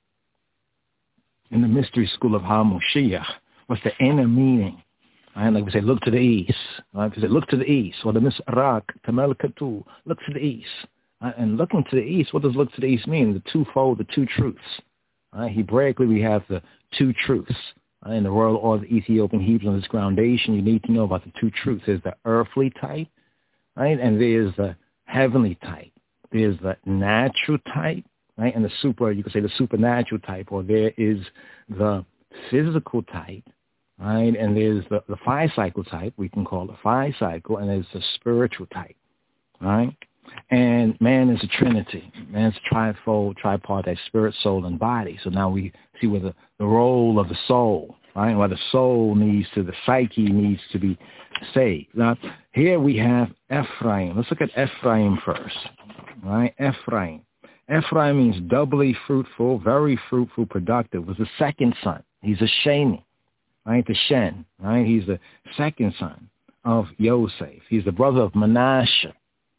in the mystery school of HaMoshiach. What's the inner meaning? Right? Like we say, look to the east. Right? We say, look to the east. Or the Misrak, Tamel Katu, look to the east. Right? And looking to the east, what does look to the east mean? The twofold, the two truths. Right? Hebraically, we have the two truths. Right? In the royal order of the Ethiopian Hebrews, on this groundation, you need to know about the two truths. There's the earthly type, right? And there's the heavenly type. There's the natural type, right? And the super, you could say the supernatural type, or there is the physical type, right? And there's the, the phi cycle type, we can call it phi cycle, and there's the spiritual type, right? And man is a trinity. Man's a trifold, tripartite, spirit, soul, and body. So now we see where the, the role of the soul, right? Where the soul needs to, the psyche needs to be saved. Now, here we have Ephraim. Let's look at Ephraim first, right? Ephraim. Ephraim means doubly fruitful, very fruitful, productive. Was the second son. He's a Sheni, right? The Shen, right? He's the second son of Yosef. He's the brother of Manasseh.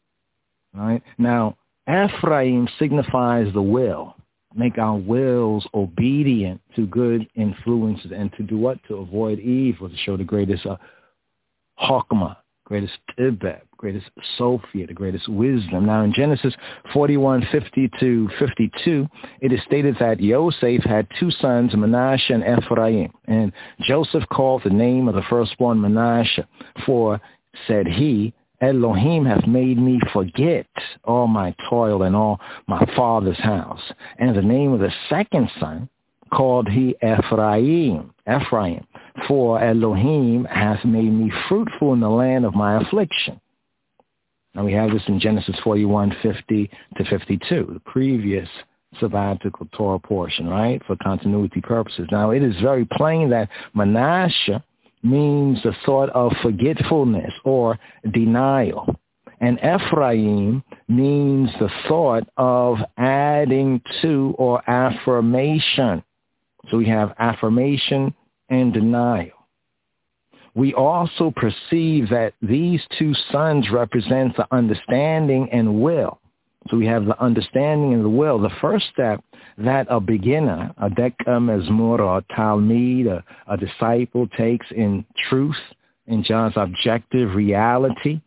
Right? Now, Ephraim signifies the will. Make our wills obedient to good influences, and to do what? To avoid evil, to show the greatest uh, Chokmah, greatest Tibet, greatest Sophia, the greatest wisdom. Now, in Genesis forty-one, fifty to fifty-two, it is stated that Yosef had two sons, Manasseh and Ephraim. And Joseph called the name of the firstborn Manasseh, for, said he, Elohim hath made me forget all my toil and all my father's house. And the name of the second son called he Ephraim, Ephraim, for Elohim hath made me fruitful in the land of my affliction. Now we have this in Genesis forty-one, fifty to fifty-two, the previous sabbatical Torah portion, right, for continuity purposes. Now it is very plain that Manasseh means the thought of forgetfulness or denial. And Ephraim means the thought of adding to or affirmation. So we have affirmation and denial. We also perceive that these two sons represent the understanding and will. So we have the understanding and the will. The first step that a beginner, a Deka Mezmur or a Talmud, a, a disciple takes in truth, in John's objective reality,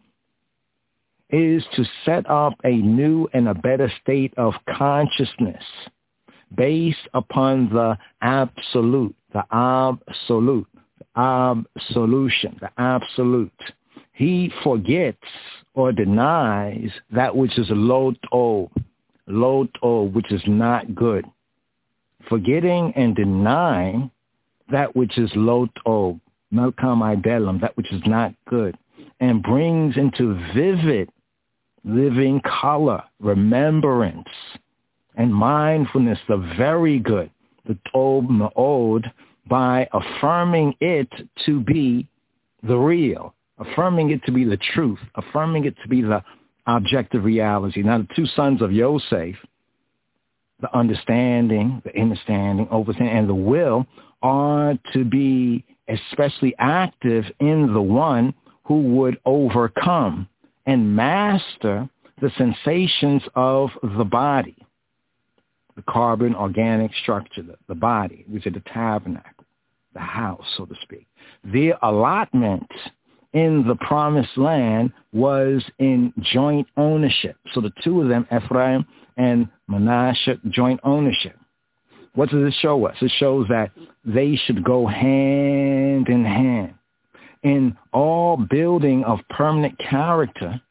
is to set up a new and a better state of consciousness based upon the absolute, the absolute, the absolution, the absolute. He forgets or denies that which is lo tov, lo tov, which is not good. Forgetting and denying that which is lo tov, melkam idelum, that which is not good, and brings into vivid, living color, remembrance, and mindfulness the very good, the tov ma'od, by affirming it to be the real, affirming it to be the truth, affirming it to be the objective reality. Now, the two sons of Yosef, the understanding, the understanding, overstanding, and the will are to be especially active in the one who would overcome and master the sensations of the body, the carbon organic structure, the, the body, which is the tabernacle, the house, so to speak. Their allotment in the promised land was in joint ownership. So the two of them, Ephraim and Manasseh, joint ownership. What does it show us? It shows that they should go hand in hand in all building of permanent character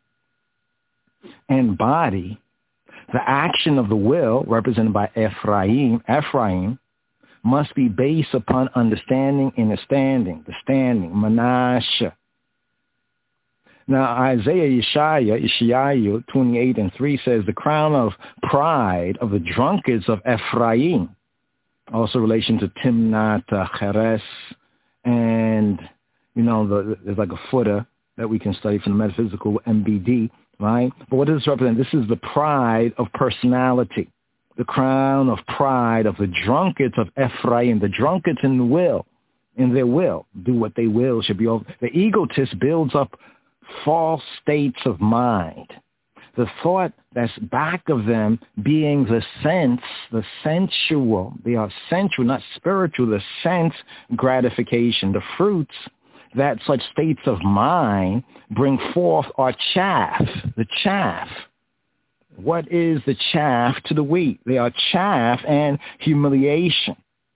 and body. The action of the will, represented by Ephraim, Ephraim, must be based upon understanding and the standing, the standing, Manasseh. Now, Isaiah Yeshaya, Yeshayahu twenty-eight and three says, the crown of pride of the drunkards of Ephraim, also relation to Timnath Cheres, and, you know, the, there's like a footer that we can study from the metaphysical M B D, right? But what does this represent? This is the pride of personality, the crown of pride of the drunkards of Ephraim, the drunkards in the will, in their will, do what they will, should be over. The egotist builds up false states of mind. The thought that's back of them being the sense, the sensual, they are sensual, not spiritual, the sense gratification, the fruits that such states of mind bring forth are chaff, the chaff. What is the chaff to the wheat? They are chaff and humiliation.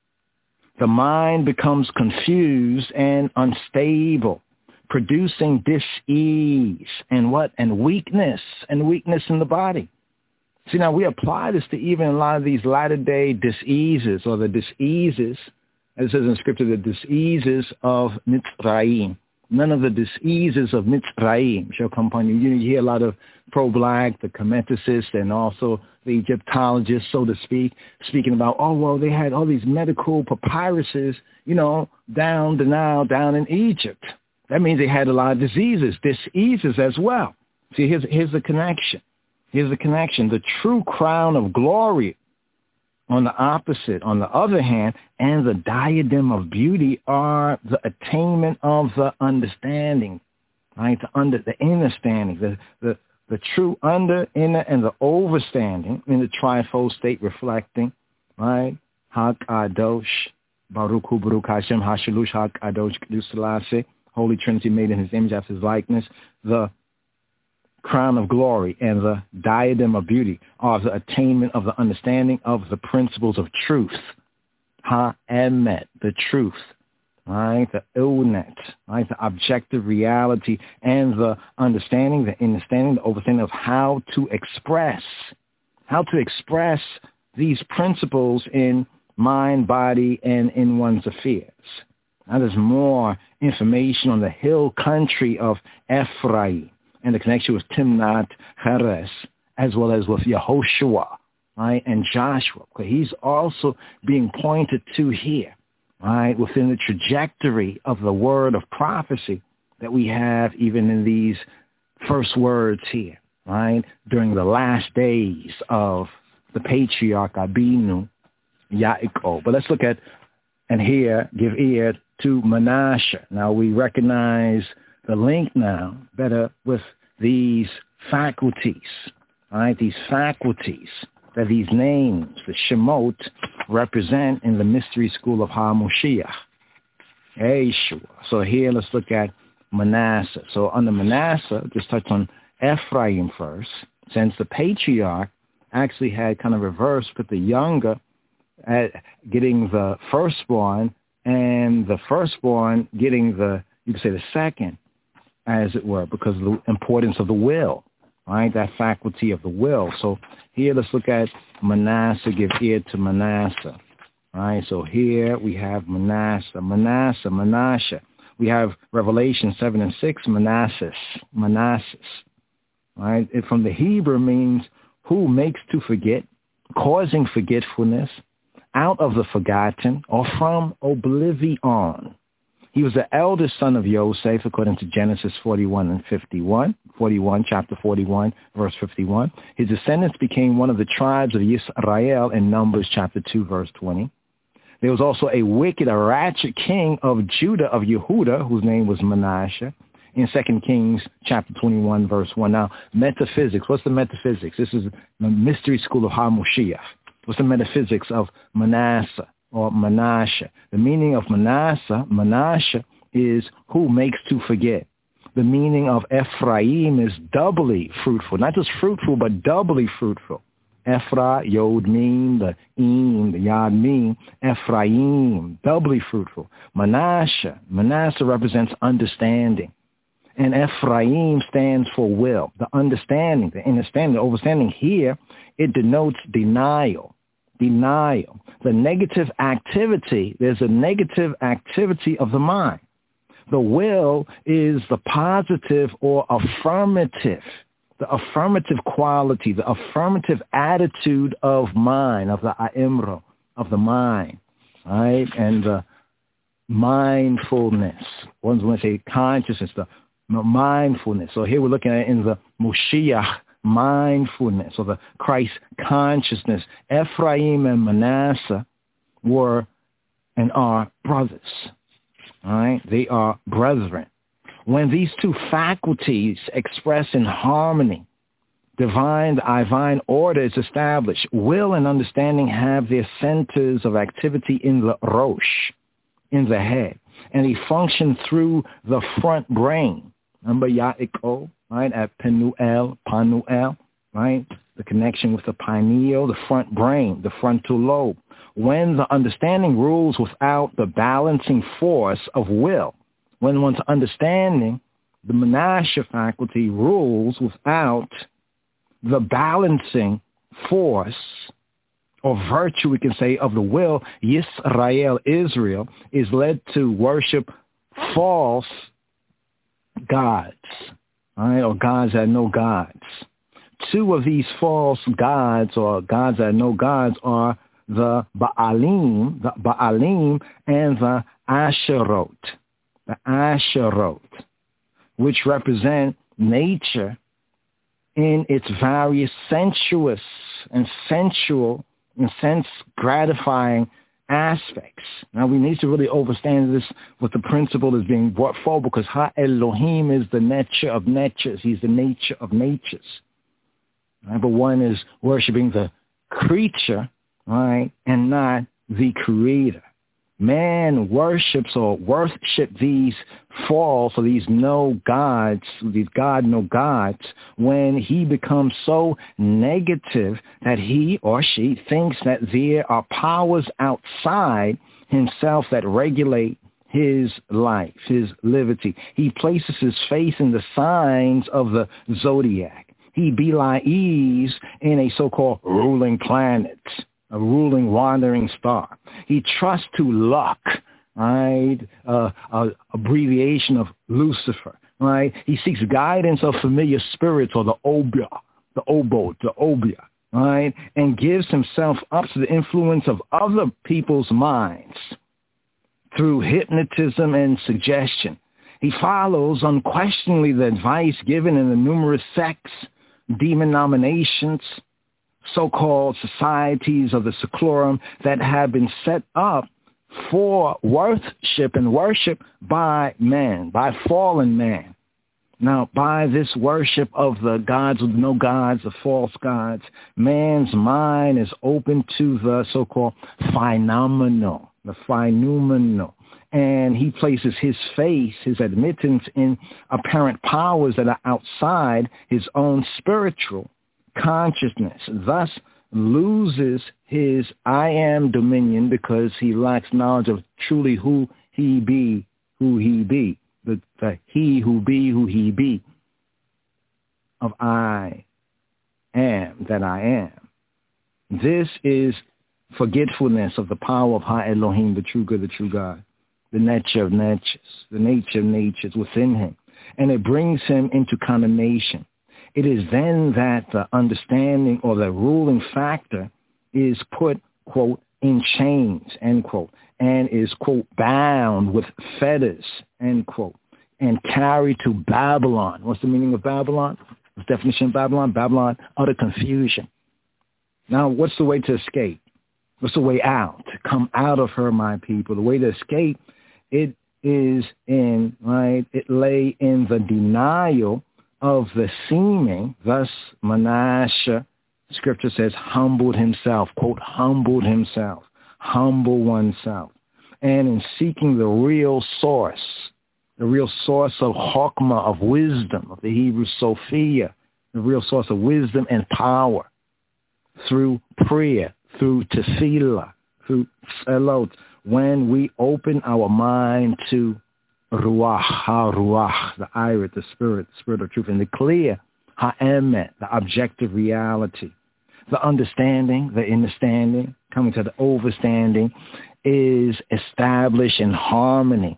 The mind becomes confused and unstable, producing dis-ease and what? And weakness, and weakness in the body. See, now we apply this to even a lot of these latter-day diseases, or the diseases, as it says in Scripture, the diseases of Mitzrayim. None of the diseases of Mitzrayim shall come upon you. You hear a lot of pro-black, the Kemeticists, and also the Egyptologists, so to speak, speaking about, oh, well, they had all these medical papyruses, you know, down the Nile, down in Egypt. That means they had a lot of diseases, diseases as well. See, here's, here's the connection. Here's the connection. The true crown of glory, on the opposite, on the other hand, and the diadem of beauty are the attainment of the understanding, right? The under, the understanding, the, the, the true under, inner, and the overstanding in the trifold state reflecting, right? Hak Adosh, Baruch Hu Baruch Hashem, Hashalush Hak Adosh Kedus Selassie, Holy Trinity made in his image after his likeness. The crown of glory and the diadem of beauty are the attainment of the understanding of the principles of truth. Ha-emet, the truth, right? The illnet, right? The objective reality and the understanding, the understanding, the understanding of how to express, how to express these principles in mind, body, and in one's affairs. Now there's more information on the hill country of Ephraim and the connection with Timnath Cheres, as well as with Yehoshua, right, and Joshua. Okay, he's also being pointed to here, right, within the trajectory of the word of prophecy that we have even in these first words here, right, during the last days of the patriarch Abinu, Yaakov. But let's look at and here give ear to Manasseh. Now we recognize the link now better with these faculties, right, these faculties that these names, the Shemot, represent in the mystery school of HaMoshiach. Yeshua. So here let's look at Manasseh. So under Manasseh, just touch on Ephraim first, since the patriarch actually had kind of reversed, put the younger at getting the firstborn and the firstborn getting the, you could say the second, as it were, because of the importance of the will, right, that faculty of the will. So here let's look at Manasseh, give ear to Manasseh, right? So here we have Manasseh, Manasseh, Manasseh. We have Revelation seven and six, Manasseh, Manasseh, right? It from the Hebrew means who makes to forget, causing forgetfulness, out of the forgotten, or from oblivion. He was the eldest son of Yosef, according to Genesis forty-one and fifty-one, forty-one, chapter forty-one, verse fifty-one. His descendants became one of the tribes of Yisrael in Numbers chapter two, verse twenty. There was also a wicked, a ratchet king of Judah, of Yehuda, whose name was Manasseh, in Second Kings chapter twenty-one, verse one. Now, metaphysics. What's the metaphysics? This is the mystery school of HaMoshiach. What's the metaphysics of Manasseh or Manasseh? The meaning of Manasseh, Manasseh, is who makes to forget. The meaning of Ephraim is doubly fruitful. Not just fruitful, but doubly fruitful. Ephra, Yod Mim, the Im, the Yad Mim, Ephraim, doubly fruitful. Manasseh, Manasseh represents understanding. And Ephraim stands for will, the understanding, the understanding, the overstanding. Here, it denotes denial, denial. The negative activity, there's a negative activity of the mind. The will is the positive or affirmative, the affirmative quality, the affirmative attitude of mind, of the A'imro, of the mind, right? And the mindfulness. One's going to say consciousness, the mindfulness. So here we're looking at it in the Moshiach mindfulness, or the Christ consciousness. Ephraim and Manasseh were and are brothers. All right? They are brethren. When these two faculties express in harmony, divine, divine order is established. Will and understanding have their centers of activity in the Rosh, in the head, and they function through the front brain. Remember Yaakov, right, at Penuel, Panuel, right? The connection with the pineal, the front brain, the frontal lobe. When the understanding rules without the balancing force of will, when one's understanding, the Manasseh faculty rules without the balancing force or virtue, we can say, of the will, Yisrael, Israel, is led to worship false gods, all right, or gods that are no gods. Two of these false gods, or gods that are no gods, are the Baalim, the Baalim, and the Asherot, the Asherot, which represent nature in its various sensuous and sensual and sense-gratifying aspects. Now, we need to really understand this, what the principle is being brought forward, because Ha-Elohim is the nature of natures. He's the nature of natures. Right? But one is worshiping the creature, right, and not the creator. Man worships or worship these false or these no gods, these God no gods, when he becomes so negative that he or she thinks that there are powers outside himself that regulate his life, his liberty. He places his faith in the signs of the zodiac. He belies in a so-called ruling planet, a ruling wandering star. He trusts to luck, right? Uh, uh, abbreviation of Lucifer, right? He seeks guidance of familiar spirits, or the obia, the obo, the obia, right? And gives himself up to the influence of other people's minds. through hypnotism and suggestion. He follows unquestionably the advice given in the numerous sects, denominations, so-called societies of the seclorum that have been set up for worship and worship by man, by fallen man. Now, by this worship of the gods with no gods, the false gods, man's mind is open to the so-called phenomenal, the phenomenal. And he places his faith, his admittance in apparent powers that are outside his own spiritual consciousness, thus loses his I am dominion because he lacks knowledge of truly who he be, who he be, the, the he who be, who he be, of I am, that I am. This is forgetfulness of the power of Ha Elohim, the true good, the true God, the nature of natures, the nature of natures within him, and it brings him into condemnation. It is then that the understanding or the ruling factor is put, quote, in chains, end quote, and is, quote, bound with fetters, end quote, and carried to Babylon. What's the meaning of Babylon? What's the definition of Babylon? Babylon, utter confusion. Now, what's the way to escape? What's the way out? To come out of her, my people. The way to escape, it is in, right, it lay in the denial of the seeming. Thus, Manasseh, Scripture says, humbled himself, quote, humbled himself, humble oneself. And in seeking the real source, the real source of Chokmah, of wisdom, of the Hebrew Sophia, the real source of wisdom and power, through prayer, through tefillah, through tzelot, when we open our mind to Ruach, ha-Ruach, the Irit, the Spirit, the Spirit of truth, and the clear, ha-Emet, the objective reality. The understanding, the understanding, coming to the overstanding, is established in harmony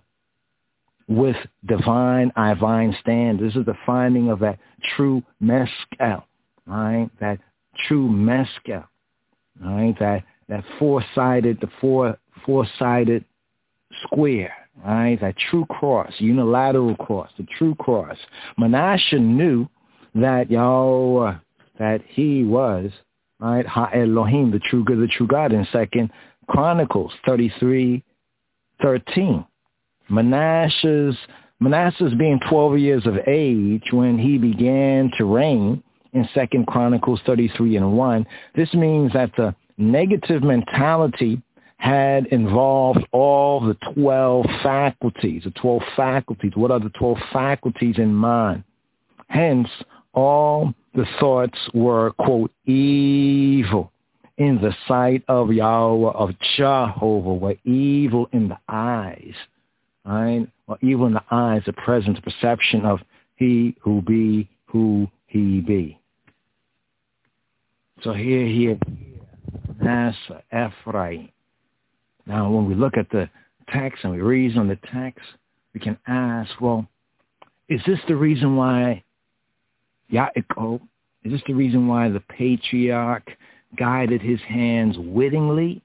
with divine, divine standards. This is the finding of that true meskel, right? That true meskel, right? That that four-sided, the four four-sided square. Right, that true cross, unilateral cross, the true cross. Manasseh knew that Yahweh, that he was, right, Ha Elohim, the true good, the true God, in Second Chronicles thirty-three thirteen. Manasseh's Manasseh's being twelve years of age when he began to reign in Second Chronicles thirty-three and one. This means that the negative mentality had involved all the twelve faculties, the twelve faculties. What are the twelve faculties in mind? Hence, all the thoughts were, quote, evil in the sight of Yahweh, of Jehovah, were evil in the eyes, right? Or evil in the eyes, the present perception of he who be, who he be. So here, here, Manasseh, Ephraim. Now, when we look at the text and we reason on the text, we can ask, well, is this the reason why Yaakov, is this the reason why the patriarch guided his hands wittingly?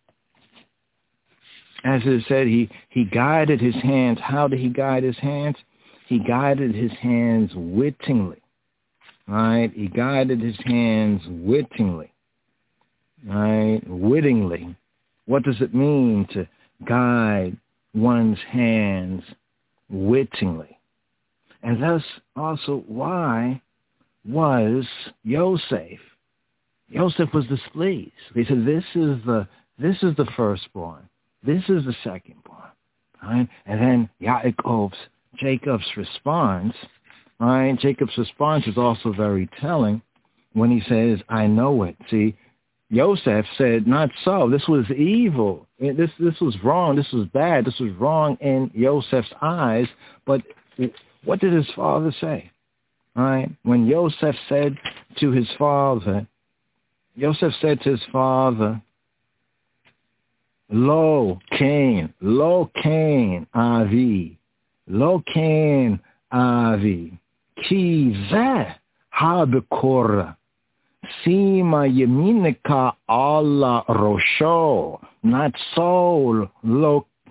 As it said, he, he guided his hands. How did he guide his hands? He guided his hands wittingly, right? He guided his hands wittingly, right? Wittingly. What does it mean to guide one's hands wittingly? And thus also why was Yosef? Yosef was displeased. He said, this is the this is the firstborn. This is the secondborn. Right? And then Yaakov's, Jacob's response, right? Jacob's response is also very telling when he says, I know it. See, Yosef said, not so. This was evil. This this was wrong. This was bad. This was wrong in Yosef's eyes. But what did his father say? All right? When Yosef said to his father, Yosef said to his father, Lo Cain, Lo Cain Avi, Lo Cain Avi, Ki Zeh HaBekora. Sima Yeminika Allah Rosho, not so lo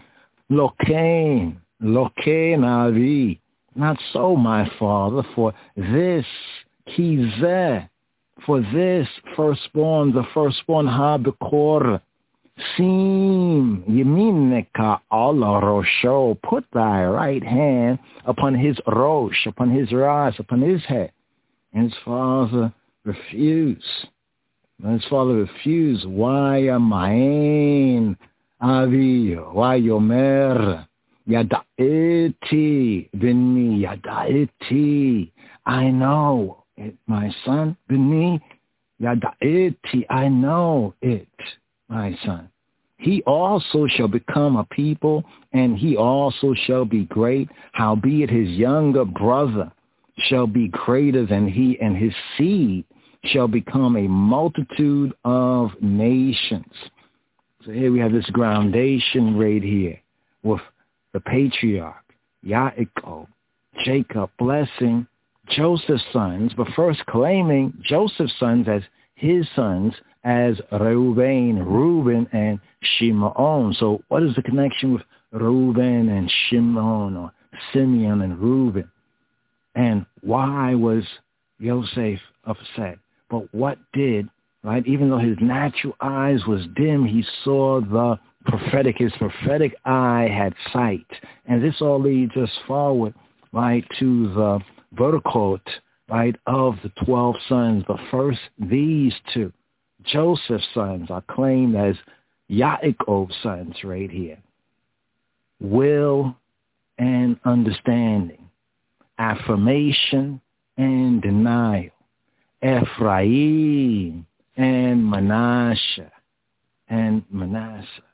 Lokain, Lokain Avi. Not so, my father, for this, Kizeh, for this firstborn, the firstborn Habikor, Sim, Yemineka Allah Rosho, put thy right hand upon his Rosh, upon his ras, upon his head. And his father refused. And his father refused. Why amain, Avi, why yomer? Yada'iti, Bini, Yada'iti. I know it, my son, Bini, Yada'iti. I know it, my son. He also shall become a people, and he also shall be great. Howbeit his younger brother shall be greater than he, and his seed shall become a multitude of nations. So here we have this groundation right here with the patriarch, Yaakov, Jacob blessing Joseph's sons, but first claiming Joseph's sons as his sons as Reuben, Reuben, and Shimon. So what is the connection with Reuben and Shimon, or Simeon and Reuben? And why was Yosef upset? But what did, right, even though his natural eyes was dim, he saw the prophetic, his prophetic eye had sight. And this all leads us forward, right, to the vertical, right, of the twelve sons. But first, these two, Joseph's sons, are claimed as Yaakov's sons right here. Will and understanding, affirmation and denial, Ephraim and Manasseh, and Manasseh.